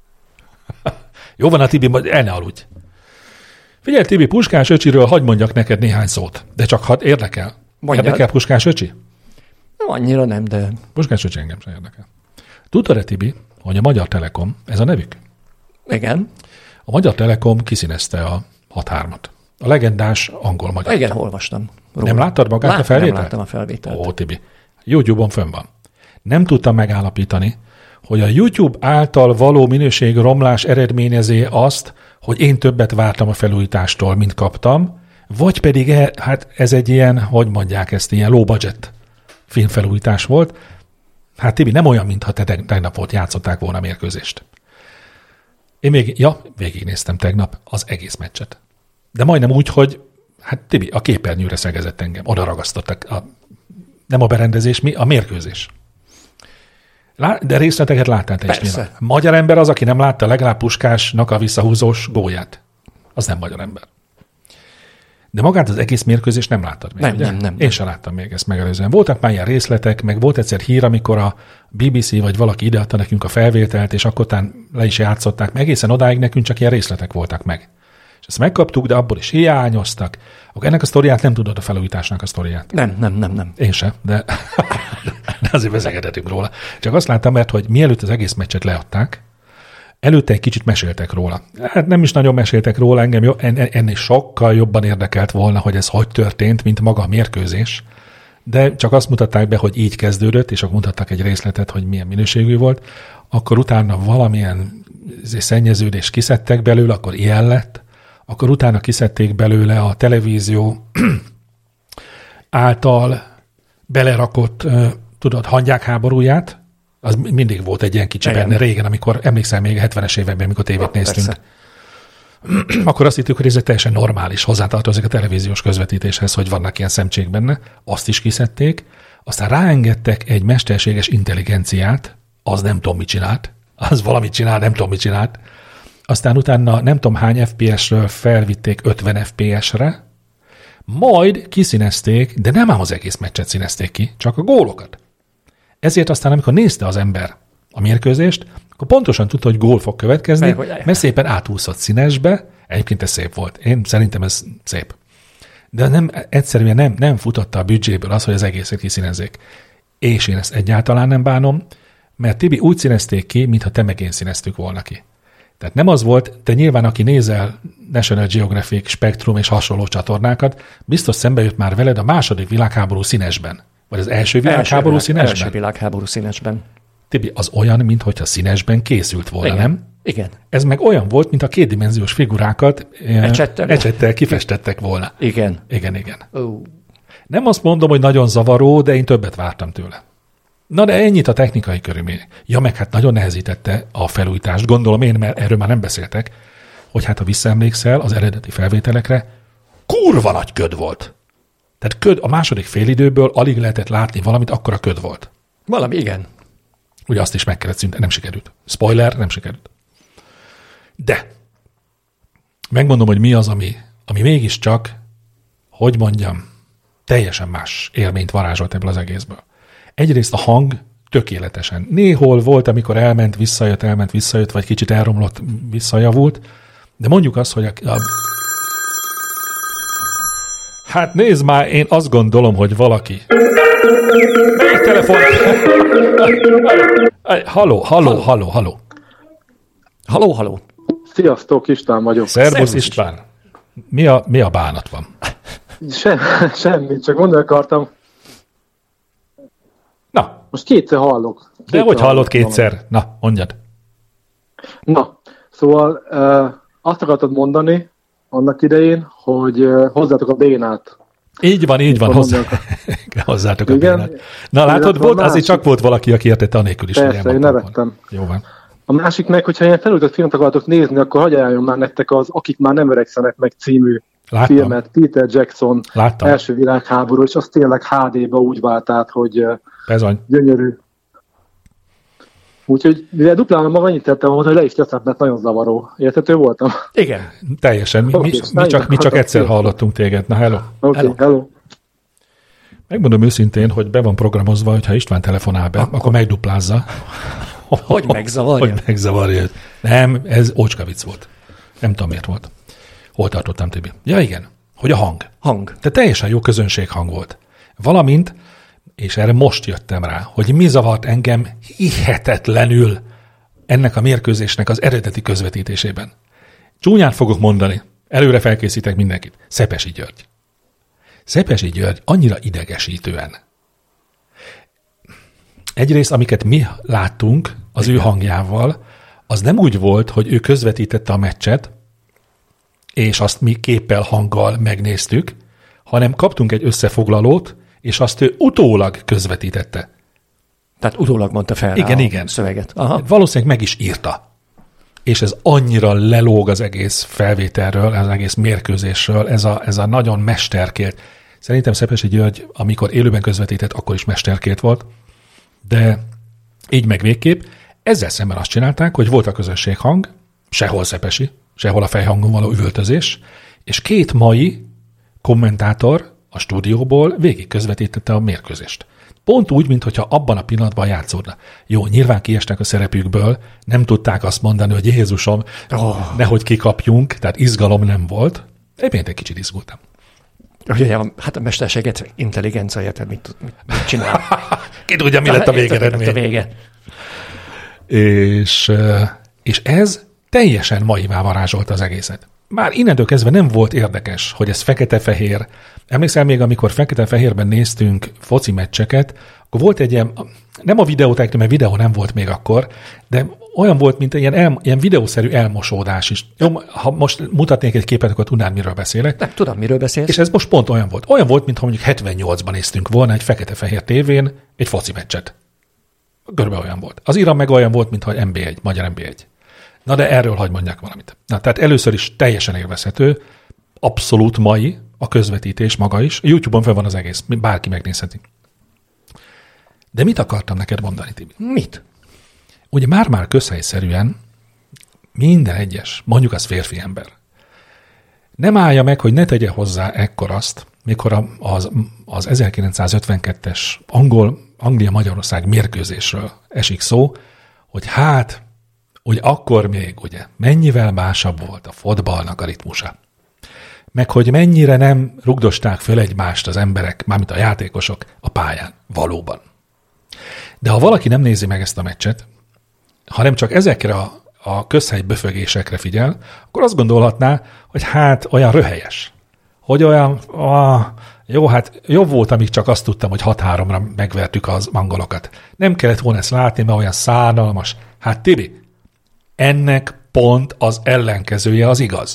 Jó van a Tibi, majd el ne aludj. Figyelj, Tibi, Puskás öcsiről hadd mondjak neked néhány szót, de csak hadd érdekel. Mondjad. Érdekel Puskás öcsi? Annyira nem, de... Puskás öcsi engem sem érdekel. Tudtad-e, Tibi, hogy a Magyar Telekom, ez a nevük? Igen. A Magyar Telekom kiszínezte a 6-3-at. A legendás angol-magyar. Igen, olvastam róla. Nem láttad magát a felvételt? Nem láttam a felvételt. Ó, Tibi. YouTube-on fönn van. Nem tudtam megállapítani, hogy a YouTube által való minőségromlás eredményezi azt, hogy én többet vártam a felújítástól, mint kaptam, vagy pedig hát ez egy ilyen, hogy mondják ezt, ilyen low budget filmfelújítás volt. Hát Tibi, nem olyan, mintha te tegnap volt játszották volna a mérkőzést. Én végignéztem tegnap az egész meccset. De majdnem úgy, hogy hát Tibi, a képernyőre szegezett engem, oda ragasztottak. Nem a berendezés, a mérkőzés. De részleteket láttál te is nyilván. Magyar ember az, aki nem látta legalább Puskásnak a visszahúzós gólját. Az nem magyar ember. De magát az egész mérkőzést nem láttad még, Nem. Én sem láttam még ezt megelőzően. Voltak már ilyen részletek, meg volt egyszer hír, amikor a BBC vagy valaki ideadta nekünk a felvételt, és akkor után le is játszották, meg egészen odáig nekünk csak ilyen részletek voltak meg. És ezt megkaptuk, de abból is hiányoztak. Akkor ennek a sztoriát nem tudod, a felújításnak a sztoriát? Nem. Én sem, de azért beszélgethetünk róla. Csak azt láttam, mert hogy mielőtt az egész meccset leadták, előtte egy kicsit meséltek róla. Hát nem is nagyon meséltek róla, engem ennél sokkal jobban érdekelt volna, hogy ez hogy történt, mint maga a mérkőzés. De csak azt mutatták be, hogy így kezdődött, és akkor mutattak egy részletet, hogy milyen minőségű volt. Akkor utána valamilyen szennyeződést kiszedtek belőle, akkor ilyen lett, akkor utána kiszedték belőle a televízió által belerakott, hangyák háborúját, az mindig volt egy ilyen kicsi benne régen, amikor emlékszel még 70-es években, amikor tévét néztünk. Persze. Akkor azt hittük, hogy ez egy teljesen normális, hozzátartozik a televíziós közvetítéshez, hogy vannak ilyen szemcsék benne. Azt is kiszedték. Aztán ráengedtek egy mesterséges intelligenciát, az nem tudom, mit csinált. Az valamit csinál, nem tudom, mit csinált. Aztán utána nem tudom hány FPS-ről felvitték 50 FPS-re, majd kiszínezték, de nem ám az egész meccset színezték ki, csak a gólokat. Ezért aztán, amikor nézte az ember a mérkőzést, akkor pontosan tudta, hogy gól fog következni, mert szépen átúszott színesbe. Egyébként ez szép volt. Én szerintem ez szép. De egyszerűen nem futotta a büdzséből az, hogy az egészet kiszínezzék. És én ezt egyáltalán nem bánom, mert Tibi úgy színezték ki, mintha te meg én színeztük volna ki. Tehát nem az volt, te nyilván, aki nézel National Geographic, Spektrum és hasonló csatornákat, biztos szembe jött már veled a második világháború színesben. Vagy az első világháború színesben? Első világháború színesben. Tibi, az olyan, mintha színesben készült volna, igen, nem? Igen. Ez meg olyan volt, mint a kétdimenziós figurákat ecsettel kifestettek volna. Igen. Igen. Nem azt mondom, hogy nagyon zavaró, de én többet vártam tőle. Na de ennyit a technikai körülmények. Ja, meg hát nagyon nehezítette a felújítást. Gondolom én, mert erről már nem beszéltek, hogy hát ha visszaemlékszel az eredeti felvételekre, kurva nagy köd volt. Tehát köd a második félidőből alig lehetett látni valamit, akkora köd volt. Valami, igen. Ugye azt is meg kellett szüntetni, nem sikerült. Spoiler, nem sikerült. De megmondom, hogy mi az, ami mégiscsak, hogy mondjam, teljesen más élményt varázsolt ebből az egészből. Egyrészt a hang tökéletesen. Néhol volt, amikor elment, visszajött, vagy kicsit elromlott, visszajavult, de mondjuk azt, hogy hát nézd már, én azt gondolom, hogy valaki. Melyik telefon? Halló. Sziasztok, István vagyok. Szervusz István. Mi a bánat van? Semmi, csak mondani akartam. Na. Most kétszer hallok. De hogy hallod kétszer? Na, mondjad. Na, szóval azt akartad mondani annak idején, hogy hozzátok a bénát. Így van, hozzátok a bénát. Na látod, volt, azért csak volt valaki, aki értette anélkül is. Persze, én nevettem. Jó van. A másik meg, hogyha ilyen felültött filmet akartok nézni, akkor hagyj ajánljon már nektek az Akik már nem öregszenek meg című filmet, Peter Jackson első világháború, és az tényleg HD-ba úgy vált át, hogy gyönyörű. Úgyhogy mivel duplán maga annyit tettem volna, hogy le is teszem, mert nagyon zavaró. Érthető voltam? Igen, teljesen. Mi csak egyszer hallottunk téged. Na, hello. Hello. Megmondom őszintén, hogy be van programozva, hogy ha István telefonál be, akkor megduplázza. Hogy megzavarja. Nem, ez ócska vicc volt. Nem tudom, miért volt. Hol tartottam, Tibi? Ja, igen, hogy a hang. Tehát teljesen jó közönséghang volt. Valamint, és erre most jöttem rá, hogy mi zavart engem hihetetlenül ennek a mérkőzésnek az eredeti közvetítésében. Csúnyán fogok mondani, előre felkészítek mindenkit. Szepesi György annyira idegesítően. Egyrészt, amiket mi láttunk az ő hangjával, az nem úgy volt, hogy ő közvetítette a meccset, és azt mi képpel, hanggal megnéztük, hanem kaptunk egy összefoglalót, és azt ő utólag közvetítette. Tehát utólag mondta fel igen. Szöveget. Aha. Valószínűleg meg is írta. És ez annyira lelóg az egész felvételről, az egész mérkőzésről, ez a nagyon mesterkélt. Szerintem Szepesi György, amikor élőben közvetített, akkor is mesterkélt volt, de így meg végképp. Ezzel szemben azt csinálták, hogy volt a közönséghang, sehol Szepesi, sehol a fejhangon való üvöltözés, és két mai kommentátor a stúdióból végig közvetítette a mérkőzést. Pont úgy, mintha abban a pillanatban játszódna. Jó, nyilván kiestek a szerepükből, nem tudták azt mondani, hogy Jézusom, nehogy kikapjunk, tehát izgalom nem volt. Egyébként egy kicsit izgultam. Ugye, hát a mesterséget intelligencia, mit csinál? Ki tudja, mi lett a végeredmény. És ez teljesen maivá varázsolta az egészet. Már innentől kezdve nem volt érdekes, hogy ez fekete-fehér. Emlékszel még, amikor fekete-fehérben néztünk foci meccseket, akkor volt egy ilyen, nem a videótechnika, mert videó nem volt még akkor, de olyan volt, mint ilyen videószerű elmosódás is. Jó, ha most mutatnék egy képet, akkor tudnád, miről beszélek. Nem tudom, miről beszélsz. És ez most pont olyan volt. Olyan volt, mintha mondjuk 78-ban néztünk volna egy fekete-fehér tévén egy foci meccset. Körülbelül olyan volt. Az Iran meg olyan volt, mintha NB1, magyar NB1. Na de erről hadd mondják valamit. Na, tehát először is teljesen élvezhető, abszolút mai a közvetítés maga is. YouTube-on fel van az egész, bárki megnézheti. De mit akartam neked mondani, Tibi? Mit? Ugye már közhelyszerűen minden egyes, mondjuk az férfi ember, nem állja meg, hogy ne tegye hozzá ekkor azt, mikor az 1952-es Anglia-Magyarország mérkőzésről esik szó, hogy hát, úgy akkor még ugye mennyivel másabb volt a fotballnak a ritmusa. Meg hogy mennyire nem rugdosták föl egymást az emberek, mármint a játékosok a pályán. Valóban. De ha valaki nem nézi meg ezt a meccset, hanem csak ezekre a közhely böfögésekre figyel, akkor azt gondolhatná, hogy hát olyan röhelyes. Hogy olyan, jó, hát jobb volt, amíg csak azt tudtam, hogy 6-3-ra megvertük az angolokat. Nem kellett volna ezt látni, mert olyan szánalmas. Hát Tibi, ennek pont az ellenkezője az igaz.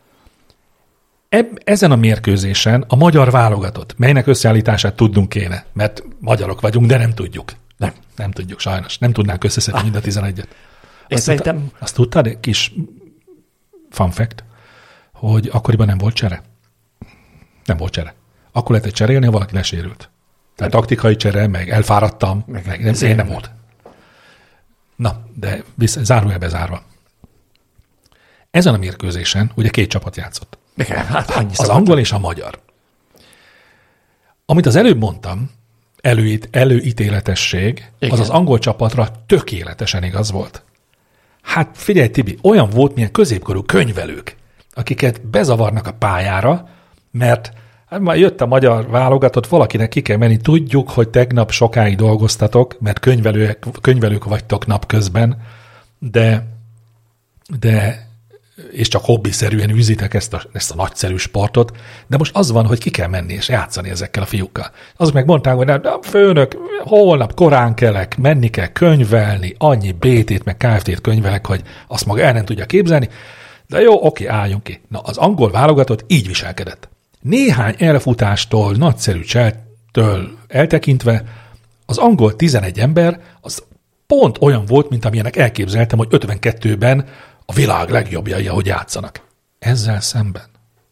Ezen a mérkőzésen a magyar válogatott, melynek összeállítását tudnunk kéne, mert magyarok vagyunk, de nem tudjuk. Nem tudjuk, sajnos. Nem tudnánk összeszedni mind a 11-et. Azt tudtad, kis fun fact, hogy akkoriban nem volt csere? Nem volt csere. Akkor lehetett cserélni, ha valaki lesérült. Tehát taktikai csere, meg elfáradtam, meg nem volt. Na, de zárójelbe zárva. Ezen a mérkőzésen ugye 2 csapat játszott. Az angol és a magyar. Amit az előbb mondtam, előítéletesség, igen, az angol csapatra tökéletesen igaz volt. Hát figyelj, Tibi, olyan volt, milyen középkorú könyvelők, akiket bezavarnak a pályára, mert hát már jött a magyar válogatott, valakinek ki kell menni, tudjuk, hogy tegnap sokáig dolgoztatok, mert könyvelők vagytok napközben, de és csak hobbiszerűen űzitek ezt a nagyszerű sportot, de most az van, hogy ki kell menni és játszani ezekkel a fiúkkal. Azok meg mondták, hogy nem, főnök, holnap korán kelek, menni kell könyvelni, annyi BT-t meg KFT-t könyvelek, hogy azt maga el nem tudja képzelni, de jó, oké, álljunk ki. Na, az angol válogatott így viselkedett. Néhány elfutástól, nagyszerű cseltől eltekintve, az angol 11 ember, az pont olyan volt, mint amilyenek elképzeltem, hogy 52-ben a világ legjobbjai, ahogy játszanak. Ezzel szemben.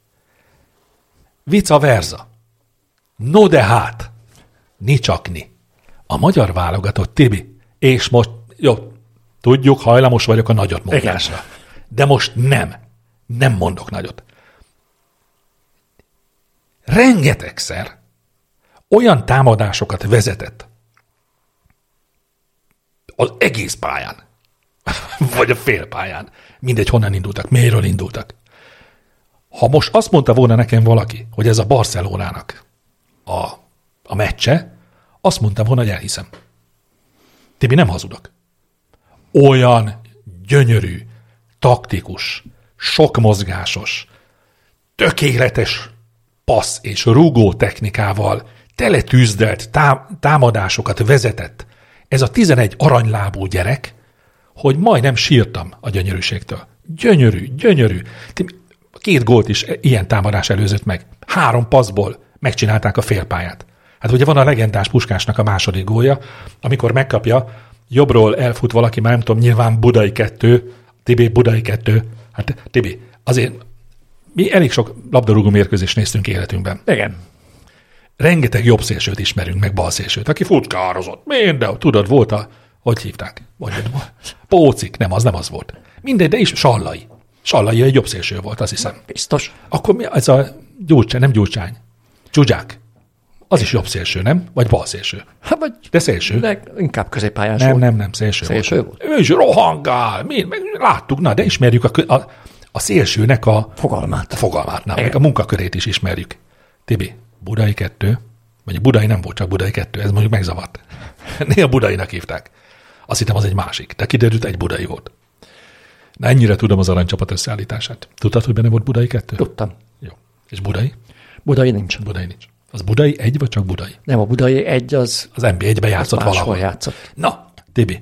Vice versa. No de hát, nicsakni. A magyar válogatott, Tibi, és most, jó, tudjuk, hajlamos vagyok a nagyot mondásra. De most nem mondok nagyot. Rengetegszer olyan támadásokat vezetett az egész pályán, vagy a félpályán. Mindegy, honnan indultak, mélyről indultak. Ha most azt mondta volna nekem valaki, hogy ez a Barcelonának a meccse, azt mondtam volna, hogy elhiszem. Tibi, nem hazudok. Olyan gyönyörű, taktikus, sokmozgásos, tökéletes passz és rúgó technikával teletűzdelt támadásokat vezetett ez a 11 aranylábú gyerek, hogy majdnem sírtam a gyönyörűségtől. Gyönyörű. 2 gólt is ilyen támadás előzött meg. 3 passzból megcsinálták a félpályát. Hát ugye van a legendás Puskásnak a második gólja, amikor megkapja, jobbról elfut valaki, már nem tudom, nyilván Budai 2, Tibi, Budai 2. Hát Tibi, azért mi elég sok labdarúgó mérkőzést néztünk életünkben. Igen. Rengeteg jobb szélsőt ismerünk, meg bal szélsőt, aki futkározott. Minden, tudod, volt hogy hívták? Pócik, nem az volt. Mindegy, de is Sallai. Sallai egy jobb szélső volt, azt hiszem. Biztos. Akkor mi ez a Gyurcsány, nem Gyurcsány. Csuzsák. Az is jobb szélső, nem? Vagy bal szélső. Hát vagy... De szélső. De inkább középpályás volt. Nem, szélső volt. Ő is rohangál. Láttuk, na, de ismerjük a szélsőnek a fogalmát. Meg a munkakörét is ismerjük. Tibi, Budai 2, vagy Budai nem volt, csak Budai 2, ez mondjuk megzavart. Néha Budainak hívták. Azt hittem, az egy másik, de kiderült, egy Budai volt. Na, ennyire tudom az aranycsapat összeállítását. Tudtad, hogy benne volt Budai 2? Tudtam. Jó. És Budai? Budai nincs. Az Budai 1, vagy csak Budai? Nem, a Budai 1 az... Az NB1-ben játszott valahol. Játszott. Na, Tibi,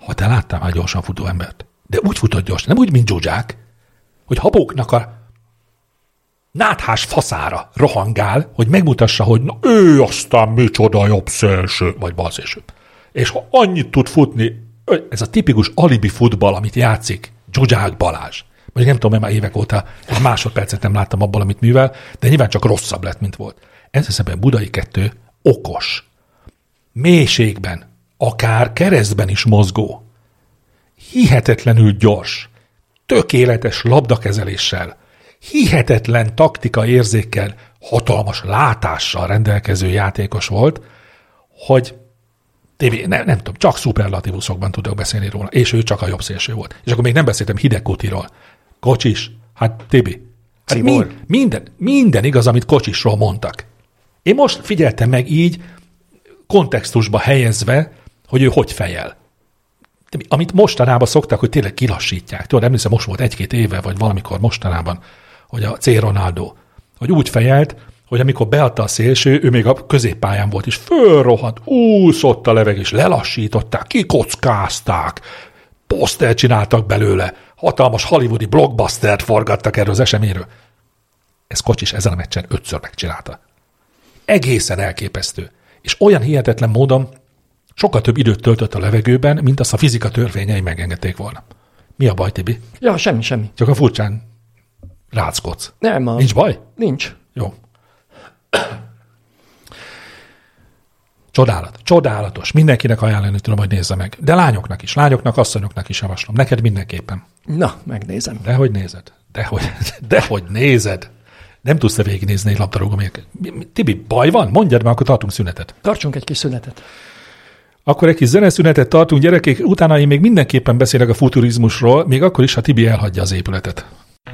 Ha te láttál már gyorsan futó embert, de úgy futott gyorsan, nem úgy, mint Zsuzsák, hogy habóknak a náthás faszára rohangál, hogy megmutassa, hogy na, ő aztán micsoda jobb szélső, vagy bal szélső. És ha annyit tud futni, ez a tipikus alibi futball, amit játszik Zsuzsák Balázs. Mondjuk nem tudom, mert már évek óta egy másodpercet nem láttam abból, amit művel, de nyilván csak rosszabb lett, mint volt. Ez eszemben Budai 2 okos, mélységben, akár keresztben is mozgó, hihetetlenül gyors, tökéletes labdakezeléssel, hihetetlen taktika érzékkel, hatalmas látással rendelkező játékos volt, hogy nem tudom, csak szuperlatívuszokban tudok beszélni róla, és ő csak a jobb szélső volt. És akkor még nem beszéltem Hidegkutiról. Kocsis, hát Tibi, hát minden igaz, amit Kocsisról mondtak. Én most figyeltem meg így, kontextusba helyezve, hogy ő hogy fejel. Amit mostanában szoktak, hogy tényleg kilassítják. Tudod, emlékszem, most volt 1-2 éve, vagy valamikor mostanában, hogy a C. Ronaldo, hogy úgy fejelt, hogy amikor beadta a szélső, ő még a középpályán volt, és fölrohant, úszott a levegő, és lelassították, kikockázták, posztert csináltak belőle, hatalmas hollywoodi blockbustert forgattak erről az eseményről. Ez Kocsis ezen a meccsen 5-ször megcsinálta. Egészen elképesztő. És olyan hihetetlen módon sokkal több időt töltött a levegőben, mint azt a fizika törvényei megengedték volna. Mi a baj, Tibi? Ja, semmi. Csak a furcsán ráckodsz. Nem. Nincs baj? Nincs. Jó. Csodálatos. Mindenkinek ajánlani tudom, hogy nézze meg. De lányoknak, asszonyoknak is javaslom. Neked mindenképpen. Na, megnézem. Dehogy nézed. Nem tudsz te végignézni egy labdarúgó mérkőzést. Tibi, baj van? Mondjad már, akkor tartunk szünetet. Tartsunk egy kis szünetet. Akkor egy kis zeneszünetet tartunk, gyerekek, utána én még mindenképpen beszélek a futurizmusról, még akkor is, ha Tibi elhagyja az épületet.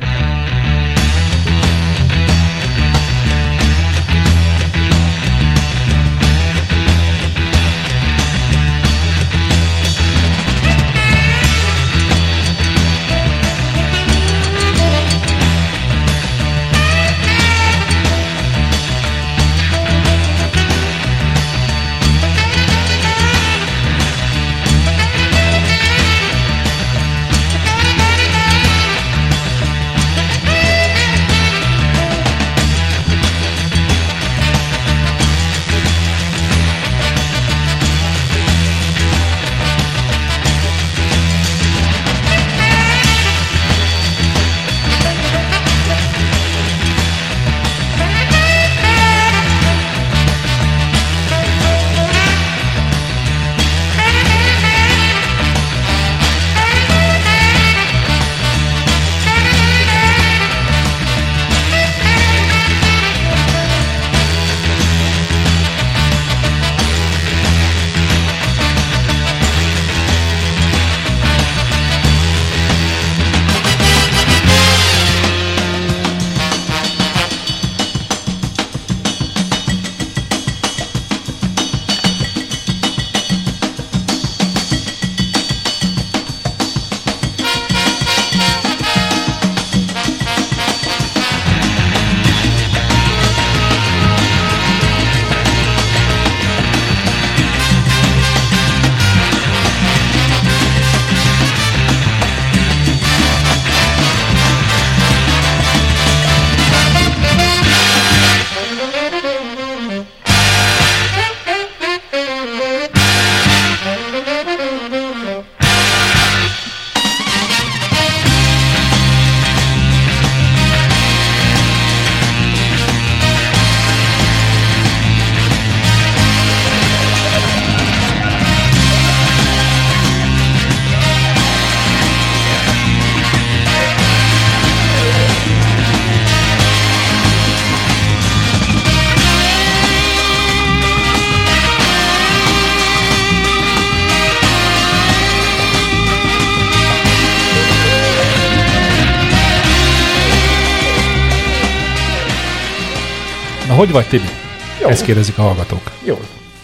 Na, hogy vagy, Tibi? Jó. Ezt kérdezik a hallgatók. Jó.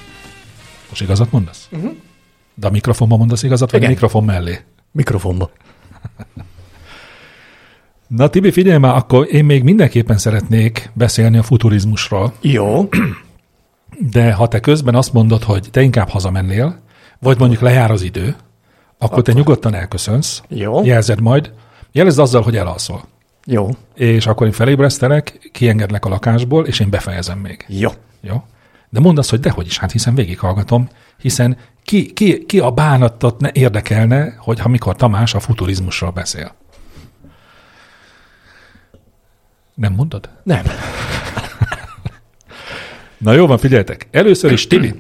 Most igazat mondasz? Uh-huh. De a mikrofonban mondasz igazat, vagy a mikrofon mellé? Mikrofonba. Na, Tibi, figyelj már, akkor én még mindenképpen szeretnék beszélni a futurizmusról. Jó. De ha te közben azt mondod, hogy te inkább hazamennél, vagy mondjuk lejár az idő, Akkor te nyugodtan elköszönsz. Jó. Jelzed majd. Jelezd azzal, hogy elalszol. Jó. És akkor én felébresztelek, kiengedlek a lakásból, és én befejezem még. Jó. De mondd azt, hogy dehogy is, hát hiszen végighallgatom, hiszen ki a bánatot ne érdekelne, hogy amikor Tamás a futurizmusról beszél. Nem mondod? Nem. Na jó van, figyeljetek. Először is, Tibi.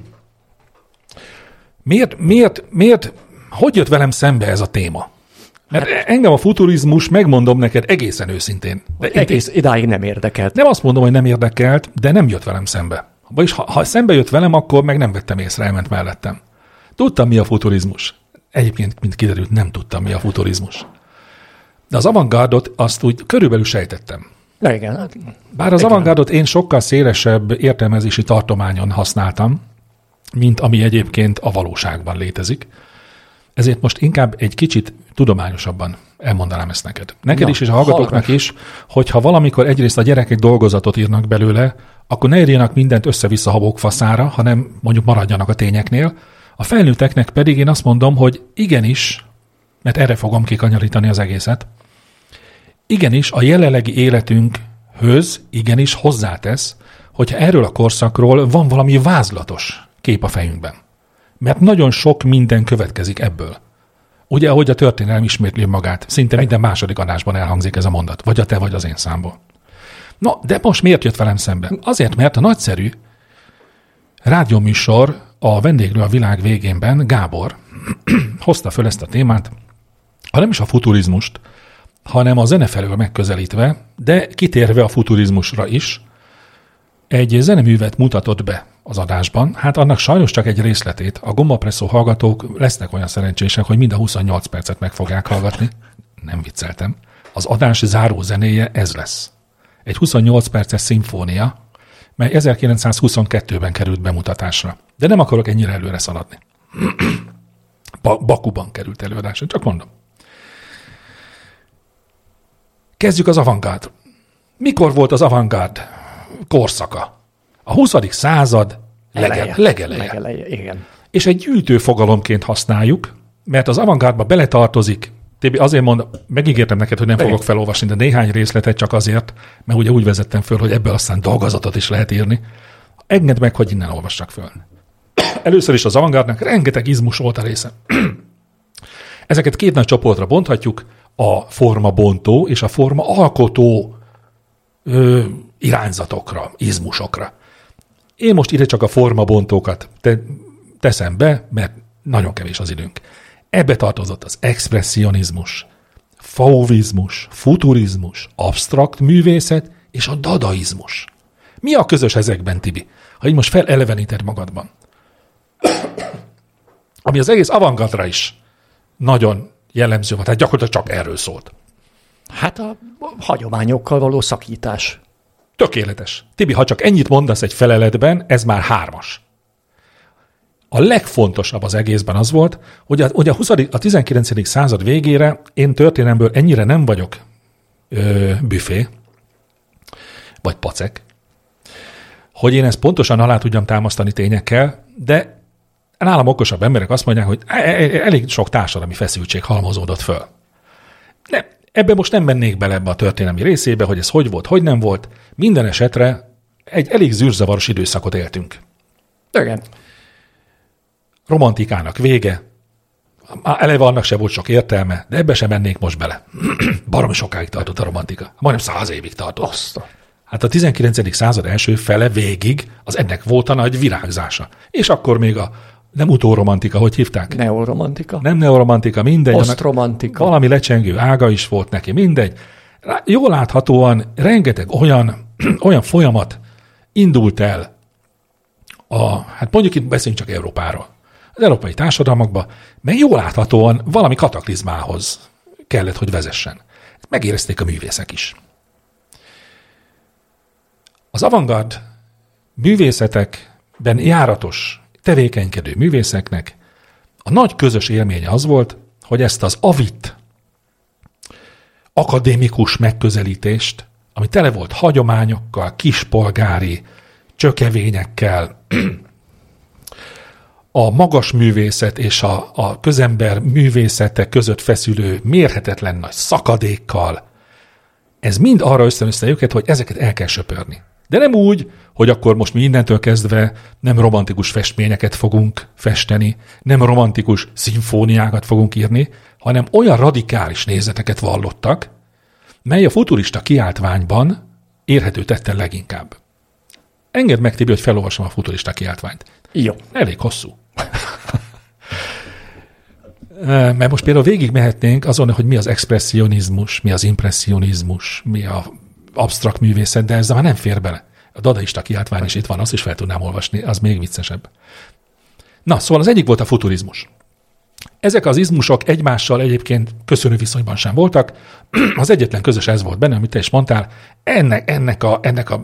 Miért, hogy jött velem szembe ez a téma? Mert engem a futurizmus, megmondom neked egészen őszintén. Egész idáig nem érdekelt. Nem azt mondom, hogy nem érdekelt, de nem jött velem szembe. Vagyis ha szembe jött velem, akkor meg nem vettem észre, elment mellettem. Tudtam, mi a futurizmus. Egyébként, mint kiderült, nem tudtam, mi a futurizmus. De az avantgárdot azt úgy körülbelül sejtettem. Igen. Bár az avantgárdot én sokkal szélesebb értelmezési tartományon használtam, mint ami egyébként a valóságban létezik. Ezért most inkább egy kicsit tudományosabban elmondanám ezt neked. Neked is, és a hallgatóknak is, hogyha valamikor egyrészt a gyerekek dolgozatot írnak belőle, akkor ne írjanak mindent össze-vissza habokfaszára, hanem mondjuk maradjanak a tényeknél. A felnőtteknek pedig én azt mondom, hogy igenis, mert erre fogom kikanyarítani az egészet, igenis a jelenlegi életünkhöz igenis hozzátesz, hogyha erről a korszakról van valami vázlatos kép a fejünkben. Mert nagyon sok minden következik ebből. Ugye, ahogy a történelem ismétli magát, szinte minden második adásban elhangzik ez a mondat, vagy a te, vagy az én számból. Na, de most miért jött velem szembe? Azért, mert a nagyszerű rádióműsor A vendéglő a világ végénben Gábor hozta föl ezt a témát, ha nem is a futurizmust, hanem a zene felől megközelítve, de kitérve a futurizmusra is, egy zeneművet mutatott be az adásban. Hát annak sajnos csak egy részletét. A Gombapresszó hallgatók lesznek olyan szerencsések, hogy mind a 28 percet meg fogják hallgatni. Nem vicceltem. Az adás záró zenéje ez lesz. Egy 28 perces szimfónia, mely 1922-ben került bemutatásra. De nem akarok ennyire előre szaladni. Bakuban került előadásra, csak mondom. Kezdjük az avantgárd. Mikor volt az avantgárd korszaka? A 20. század legeleje. Igen. És egy gyűjtő fogalomként használjuk, mert az avantgárdba beletartozik, azért megígértem neked, hogy nem fogok felolvasni, de néhány részletet csak azért, mert ugye úgy vezettem föl, hogy ebből aztán dolgozatot is lehet írni. Engedd meg, hogy innen olvassak föl. Először is az avantgárdnak rengeteg izmus volt a része. Ezeket két nagy csoportra bonthatjuk, a formabontó és a forma alkotó irányzatokra, izmusokra. Én most ide csak a formabontókat teszem be, mert nagyon kevés az időnk. Ebbe tartozott az expresszionizmus, fauvizmus, futurizmus, absztrakt művészet és a dadaizmus. Mi a közös ezekben, Tibi? Ha így most feleleveníted magadban. Ami az egész avantgárdra is nagyon jellemző volt, tehát gyakorlatilag csak erről szólt. Hát a hagyományokkal való szakítás. Tökéletes. Tibi, ha csak ennyit mondasz egy feleletben, ez már 3-as. A legfontosabb az egészben az volt, hogy a 19. század végére én történelemből ennyire nem vagyok büfé, vagy pacek, hogy én ezt pontosan alá tudjam támasztani tényekkel, de nálam okosabb emberek azt mondják, hogy elég sok társadalmi feszültség halmozódott föl. Nem, ebbe most nem mennék bele ebbe a történelmi részébe, hogy ez hogy volt, hogy nem volt. Minden esetre egy elég zűrzavaros időszakot éltünk. Igen. Romantikának vége. Eleve annak se volt sok értelme, de ebbe sem mennék most bele. Baromi sokáig tartott a romantika. Majdnem 100 évig tartott. Azt. Hát a 19. század első fele végig az ennek volt a nagy virágzása. És akkor még a nem utóromantika, hogy hívták? Neoromantika. Nem neoromantika, mindegy. Posztromantika. Valami lecsengő ága is volt neki, mindegy. Jól láthatóan rengeteg olyan folyamat indult el, hát mondjuk itt beszéljünk csak Európáról, az európai társadalmakban, mert jól láthatóan valami kataklizmához kellett, hogy vezessen. Megérezték a művészek is. Az avantgárd művészetekben járatos, tevékenykedő művészeknek a nagy közös élménye az volt, hogy ezt az avit, akadémikus megközelítést, ami tele volt hagyományokkal, kispolgári csökevényekkel, a magas művészet és a közember művészete között feszülő mérhetetlen nagy szakadékkal. Ez mind arra ösztönözte őket, hogy ezeket el kell söpörni. De nem úgy, hogy akkor most mi innentől kezdve nem romantikus festményeket fogunk festeni, nem romantikus szimfóniákat fogunk írni, hanem olyan radikális nézeteket vallottak, mely a futurista kiáltványban érhető tetten leginkább. Engedd meg, Tibi, hogy felolvasom a futurista kiáltványt. Jó. Elég hosszú. Mert most például végig mehetnénk azon, hogy mi az expresszionizmus, mi az impresszionizmus, mi a absztrakt művészet, de ezzel már nem fér bele. A dadaista kiáltvány is itt van, azt is fel tudnám olvasni, az még viccesebb. Na, szóval az egyik volt a futurizmus. Ezek az izmusok egymással egyébként köszönő viszonyban sem voltak. Az egyetlen közös ez volt benne, amit te is mondtál, ennek a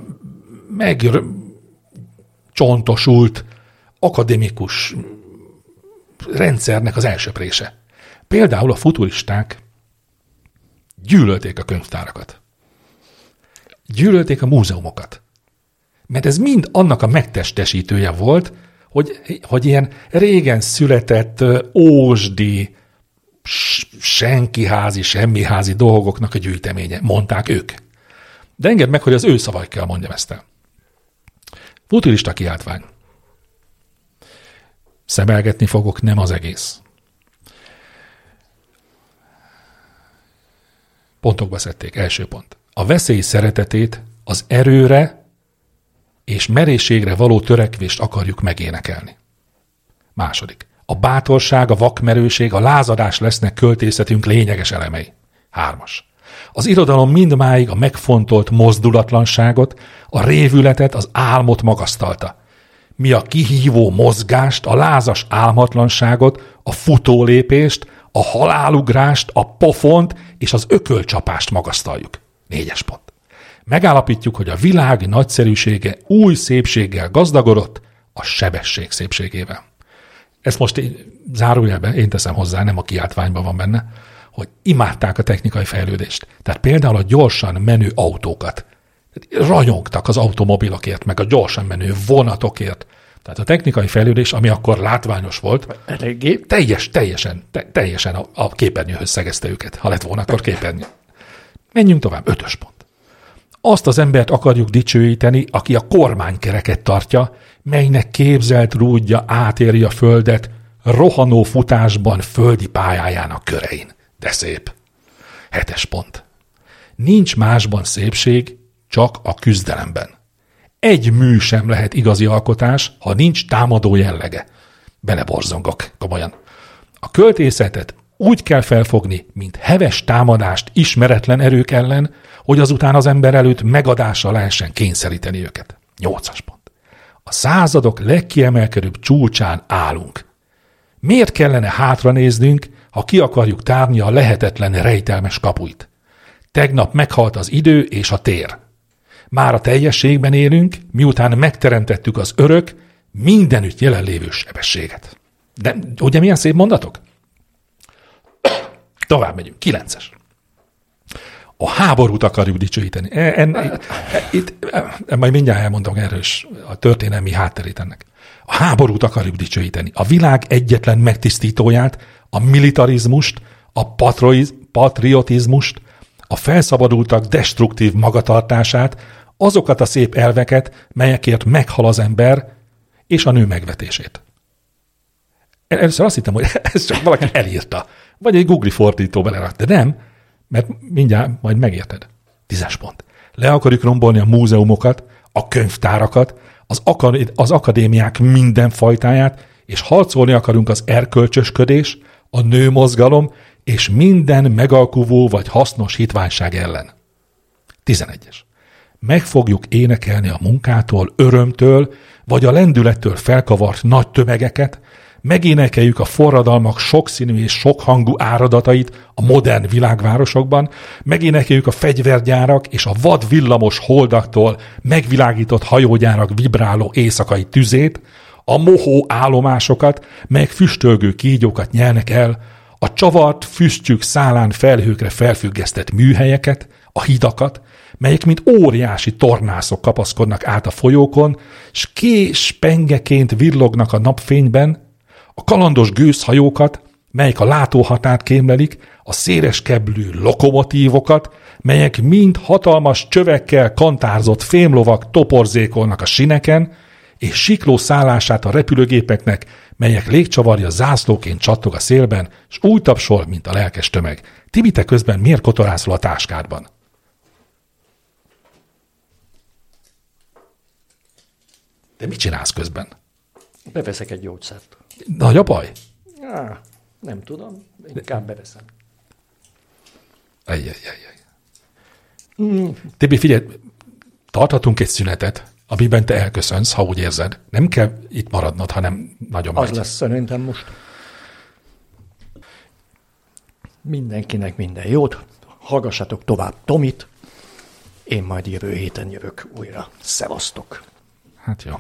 megcsontosult akadémikus rendszernek az elsöprése. Például a futuristák gyűlölték a könyvtárakat. Gyűlölték a múzeumokat. Mert ez mind annak a megtestesítője volt, hogy ilyen régen született ósdi, senkiházi, semmiházi dolgoknak a gyűjteménye, mondták ők. De engedd meg, hogy az ő szavaikkel mondjam ezt el. Futurista kiáltvány. Szemelgetni fogok, nem az egész. Pontokba szedték. Első pont. A veszély szeretetét, az erőre és merészségre való törekvést akarjuk megénekelni. Második. A bátorság, a vakmerőség, a lázadás lesznek költészetünk lényeges elemei. 3. Az irodalom mindmáig a megfontolt mozdulatlanságot, a révületet, az álmot magasztalta. Mi a kihívó mozgást, a lázas álmatlanságot, a futólépést, a halálugrást, a pofont és az ökölcsapást magasztaljuk. 4. pont. Megállapítjuk, hogy a világ nagyszerűsége új szépséggel gazdagodott, a sebesség szépségével. Ezt most zárójelben én teszem hozzá, nem a kiáltványban van benne, hogy imádták a technikai fejlődést. Tehát például a gyorsan menő autókat. Ranyogtak az automobilokért, meg a gyorsan menő vonatokért. Tehát a technikai fejlődés, ami akkor látványos volt, eléggé teljesen a képernyőhöz szegezte őket. Ha lett volna, akkor képernyő. Menjünk tovább. 5. pont. Azt az embert akarjuk dicsőíteni, aki a kormánykereket tartja, melynek képzelt rúdja átéri a földet rohanó futásban földi pályájának körein. De szép. 7. pont. Nincs másban szépség, csak a küzdelemben. Egy mű sem lehet igazi alkotás, ha nincs támadó jellege. Beleborzongok, komolyan. A költészetet úgy kell felfogni, mint heves támadást ismeretlen erők ellen, hogy azután az ember előtt megadásra lehessen kényszeríteni őket. 8. pont. A századok legkiemelkedőbb csúcsán állunk. Miért kellene hátranéznünk, ha ki akarjuk tárni a lehetetlen rejtelmes kapuit? Tegnap meghalt az idő és a tér. Már a teljességben élünk, miután megteremtettük az örök, mindenütt jelenlévő sebességet. De ugye milyen szép mondatok? Tovább megyünk. 9. A háborút akarjuk dicsőíteni. Majd mindjárt elmondom erős a történelmi hátterét ennek. A háborút akarjuk dicsőíteni. A világ egyetlen megtisztítóját, a militarizmust, a patriotizmust, a felszabadultak destruktív magatartását, azokat a szép elveket, melyekért meghal az ember, és a nő megvetését. Először azt hittem, hogy ez csak valaki elírta. Vagy egy Google fordító belerakta. De nem, mert mindjárt majd megérted. 10. pont. Le akarjuk rombolni a múzeumokat, a könyvtárakat, az akadémiák minden fajtáját, és harcolni akarunk az erkölcsösködés, a nőmozgalom és minden megalkuvó vagy hasznos hitványság ellen. 11. Meg fogjuk énekelni a munkától, örömtől, vagy a lendülettől felkavart nagy tömegeket, megénekeljük a forradalmak sokszínű és sokhangú áradatait a modern világvárosokban, megénekeljük a fegyvergyárak és a vad villamos holdaktól megvilágított hajógyárak vibráló éjszakai tüzét, a mohó állomásokat, melyek füstölgő kígyókat nyelnek el, a csavart füstjük szálán felhőkre felfüggesztett műhelyeket, a hidakat, melyek mint óriási tornászok kapaszkodnak át a folyókon, s kés pengeként villognak a napfényben, a kalandos gőzhajókat, melyek a látóhatárt kémlelik, a széleskeblű lokomotívokat, melyek mind hatalmas csövekkel kantárzott fémlovak toporzékolnak a sineken, és sikló szállását a repülőgépeknek, melyek légcsavarja zászlóként csattog a szélben, és úgy tapsol, mint a lelkes tömeg. Tibi, te közben miért kotorászol a táskádban? De mit csinálsz közben? Beveszek egy gyógyszert. Nagy a baj? Ja, nem tudom, inkább beveszem. Tibi, figyelj, tarthatunk egy szünetet, amiben te elköszönsz, ha úgy érzed. Nem kell itt maradnod, hanem nagyon Az lesz szerintem most. Mindenkinek minden jót. Hallgassatok tovább Tomit. Én majd jövő héten jövök újra. Szevasztok. Hát jó.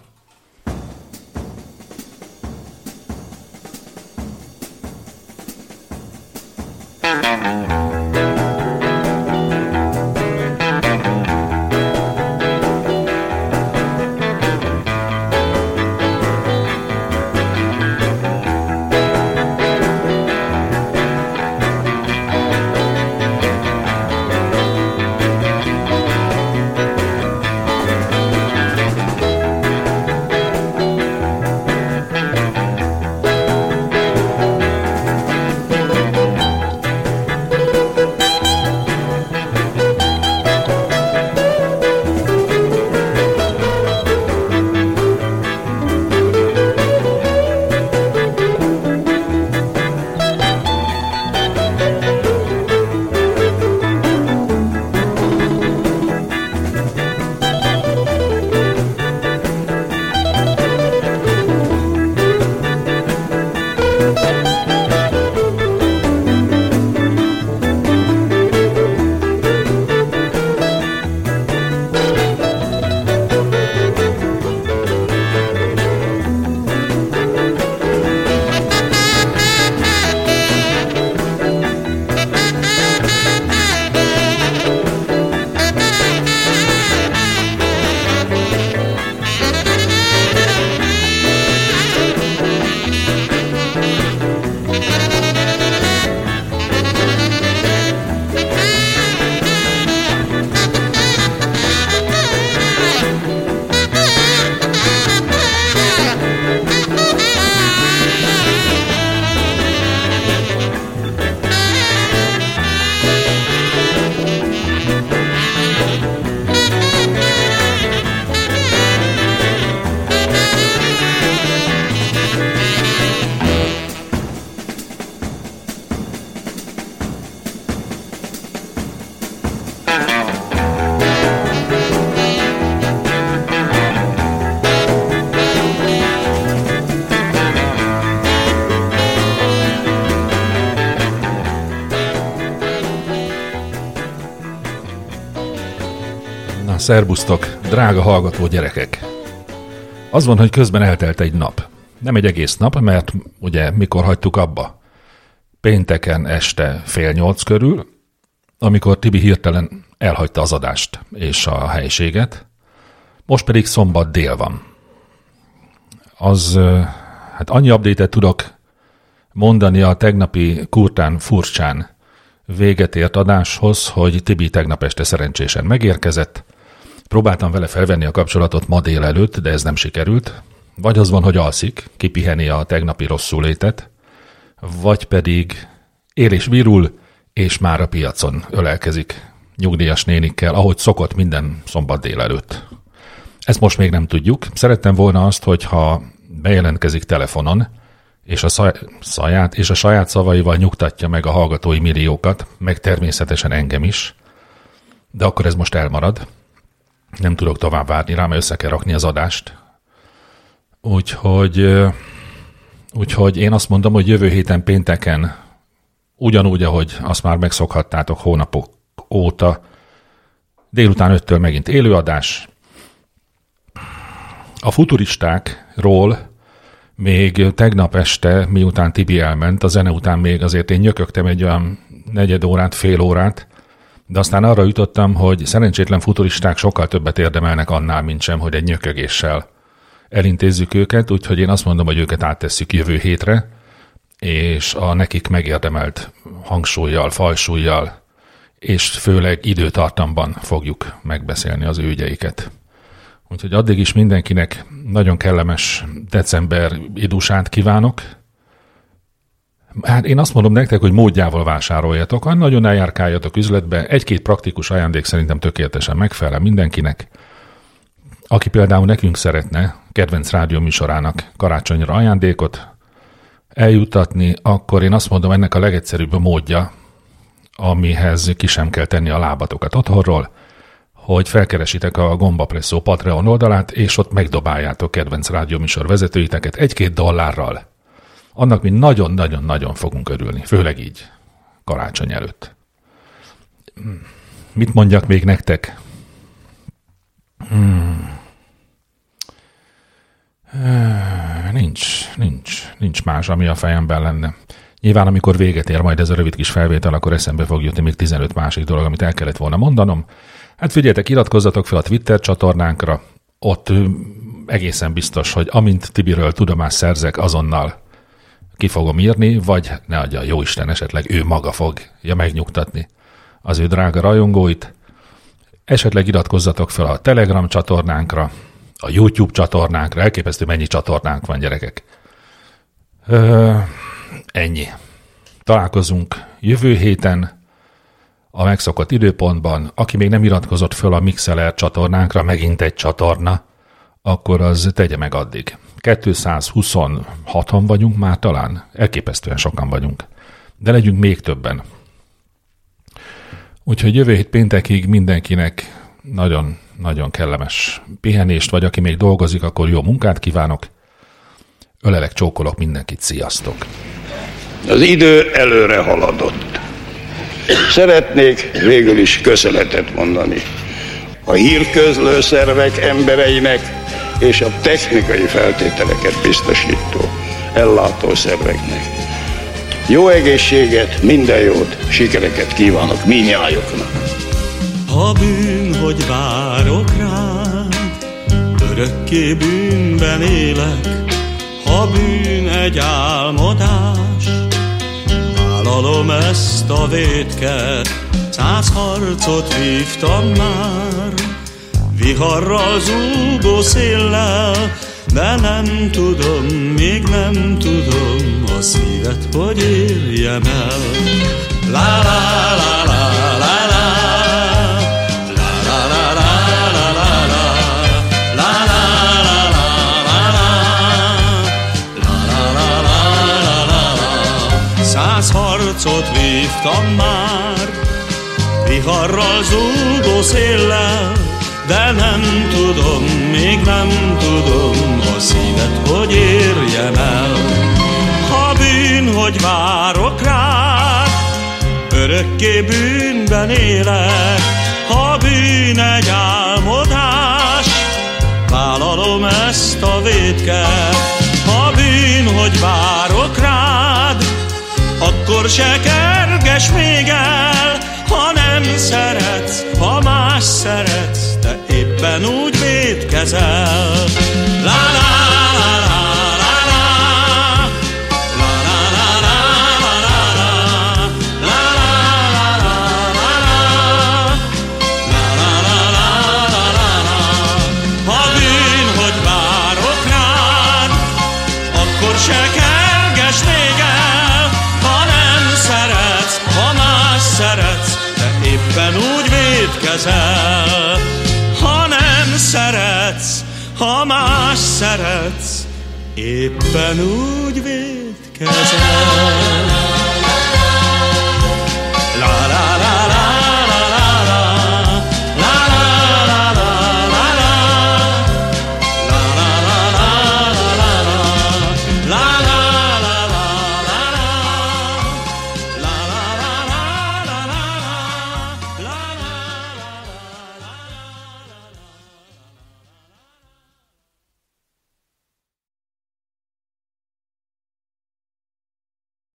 Szerbusztok, drága hallgató gyerekek! Az van, hogy közben eltelt egy nap. Nem egy egész nap, mert ugye mikor hagytuk abba? Pénteken este 7:30 körül, amikor Tibi hirtelen elhagyta az adást és a helyiséget. Most pedig szombat dél van. Hát annyi update-et tudok mondani a tegnapi kurtán furcsán véget ért adáshoz, hogy Tibi tegnap este szerencsésen megérkezett. Próbáltam vele felvenni a kapcsolatot ma délelőtt, de ez nem sikerült. Vagy az van, hogy alszik, kipiheni a tegnapi rosszulétet, vagy pedig él és virul, és már a piacon ölelkezik nyugdíjas nénikkel, ahogy szokott minden szombat délelőtt. Ezt most még nem tudjuk. Szerettem volna azt, hogyha bejelentkezik telefonon, és a saját szavaival nyugtatja meg a hallgatói milliókat, meg természetesen engem is, de akkor ez most elmarad. Nem tudok tovább várni rá, mert össze kell rakni az adást. Úgyhogy én azt mondom, hogy jövő héten pénteken, ugyanúgy, ahogy azt már megszokhattátok hónapok óta, délután 5-től megint élőadás. A futuristákról még tegnap este, miután Tibi elment, a zene után még azért én nyökögtem egy olyan negyed órát, fél órát, de aztán arra jutottam, hogy szerencsétlen futuristák sokkal többet érdemelnek annál, mint sem, hogy egy nyökögéssel elintézzük őket, úgyhogy én azt mondom, hogy őket áttesszük jövő hétre, és a nekik megérdemelt hangsúllyal, fajsúllyal, és főleg időtartamban fogjuk megbeszélni az ő ügyeiket. Úgyhogy addig is mindenkinek nagyon kellemes december idusát kívánok. Hát én azt mondom nektek, hogy módjával vásároljatok, ha nagyon eljárkáljatok üzletbe, egy-két praktikus ajándék szerintem tökéletesen megfelel mindenkinek. Aki például nekünk szeretne kedvenc rádióműsorának karácsonyra ajándékot eljuttatni, akkor én azt mondom, ennek a legegyszerűbb módja, amihez ki sem kell tenni a lábatokat otthonról, hogy felkeresitek a Gomba Presszó Patreon oldalát, és ott megdobáljátok kedvenc rádióműsor vezetőiteket $1-2. Annak mi nagyon-nagyon-nagyon fogunk örülni, főleg így, karácsony előtt. Mit mondjak még nektek? Nincs más, ami a fejemben lenne. Nyilván, amikor véget ér majd ez a rövid kis felvétel, akkor eszembe fog jutni még 15 másik dolog, amit el kellett volna mondanom. Hát figyeljetek, iratkozzatok fel a Twitter csatornánkra, ott egészen biztos, hogy amint Tibiről tudomást szerzek, azonnal ki fogom írni, vagy ne adja a jóisten, esetleg ő maga fogja megnyugtatni az ő drága rajongóit. Esetleg iratkozzatok fel a Telegram csatornánkra, a YouTube csatornánkra, elképesztő mennyi csatornánk van, gyerekek. Ennyi. Találkozunk jövő héten a megszokott időpontban. Aki még nem iratkozott föl a Mixlr csatornánkra, megint egy csatorna, akkor az tegye meg addig. 226-an vagyunk már talán, elképesztően sokan vagyunk, de legyünk még többen. Úgyhogy jövő hét péntekig mindenkinek nagyon kellemes pihenést, vagy aki még dolgozik, akkor jó munkát kívánok. Ölelek, csókolok mindenkit, sziasztok! Az idő előre haladott. Szeretnék végül is köszönetet mondani a hírközlő szervek embereinek és a technikai feltételeket biztosító ellátó szerveknek. Jó egészséget, minden jót, sikereket kívánok mindnyájuknak. Ha bűn, hogy várok rád, örökké bűnben élek. Ha bűn egy álmodás, vállalom ezt a vétket. 100 harcot vívtam már, viharral zúgó széllel, de nem tudom, még nem tudom a szívet, hogy érjem el. La la la la la la. Harcot vívtam már, viharral zúgó széllel, de nem tudom, még nem tudom a szívet, hogy érjem el. Ha bűn, hogy várok rád, örökké bűnben élek. Ha bűn egy álmodás, vállalom ezt a vétket. Ha bűn, hogy várok rád, akkor se kerges még el, ha nem szeretsz, ha más szeretsz, te éppen úgy vétkezel. La la la la la la, la la la la la la, la la la la la. Ha bűn, hogy várok rád, akkor se kerges még el, ha más szeretsz, te éppen úgy vétkezel. Ha nem szeretsz, ha más szeretsz, éppen úgy vétkezel.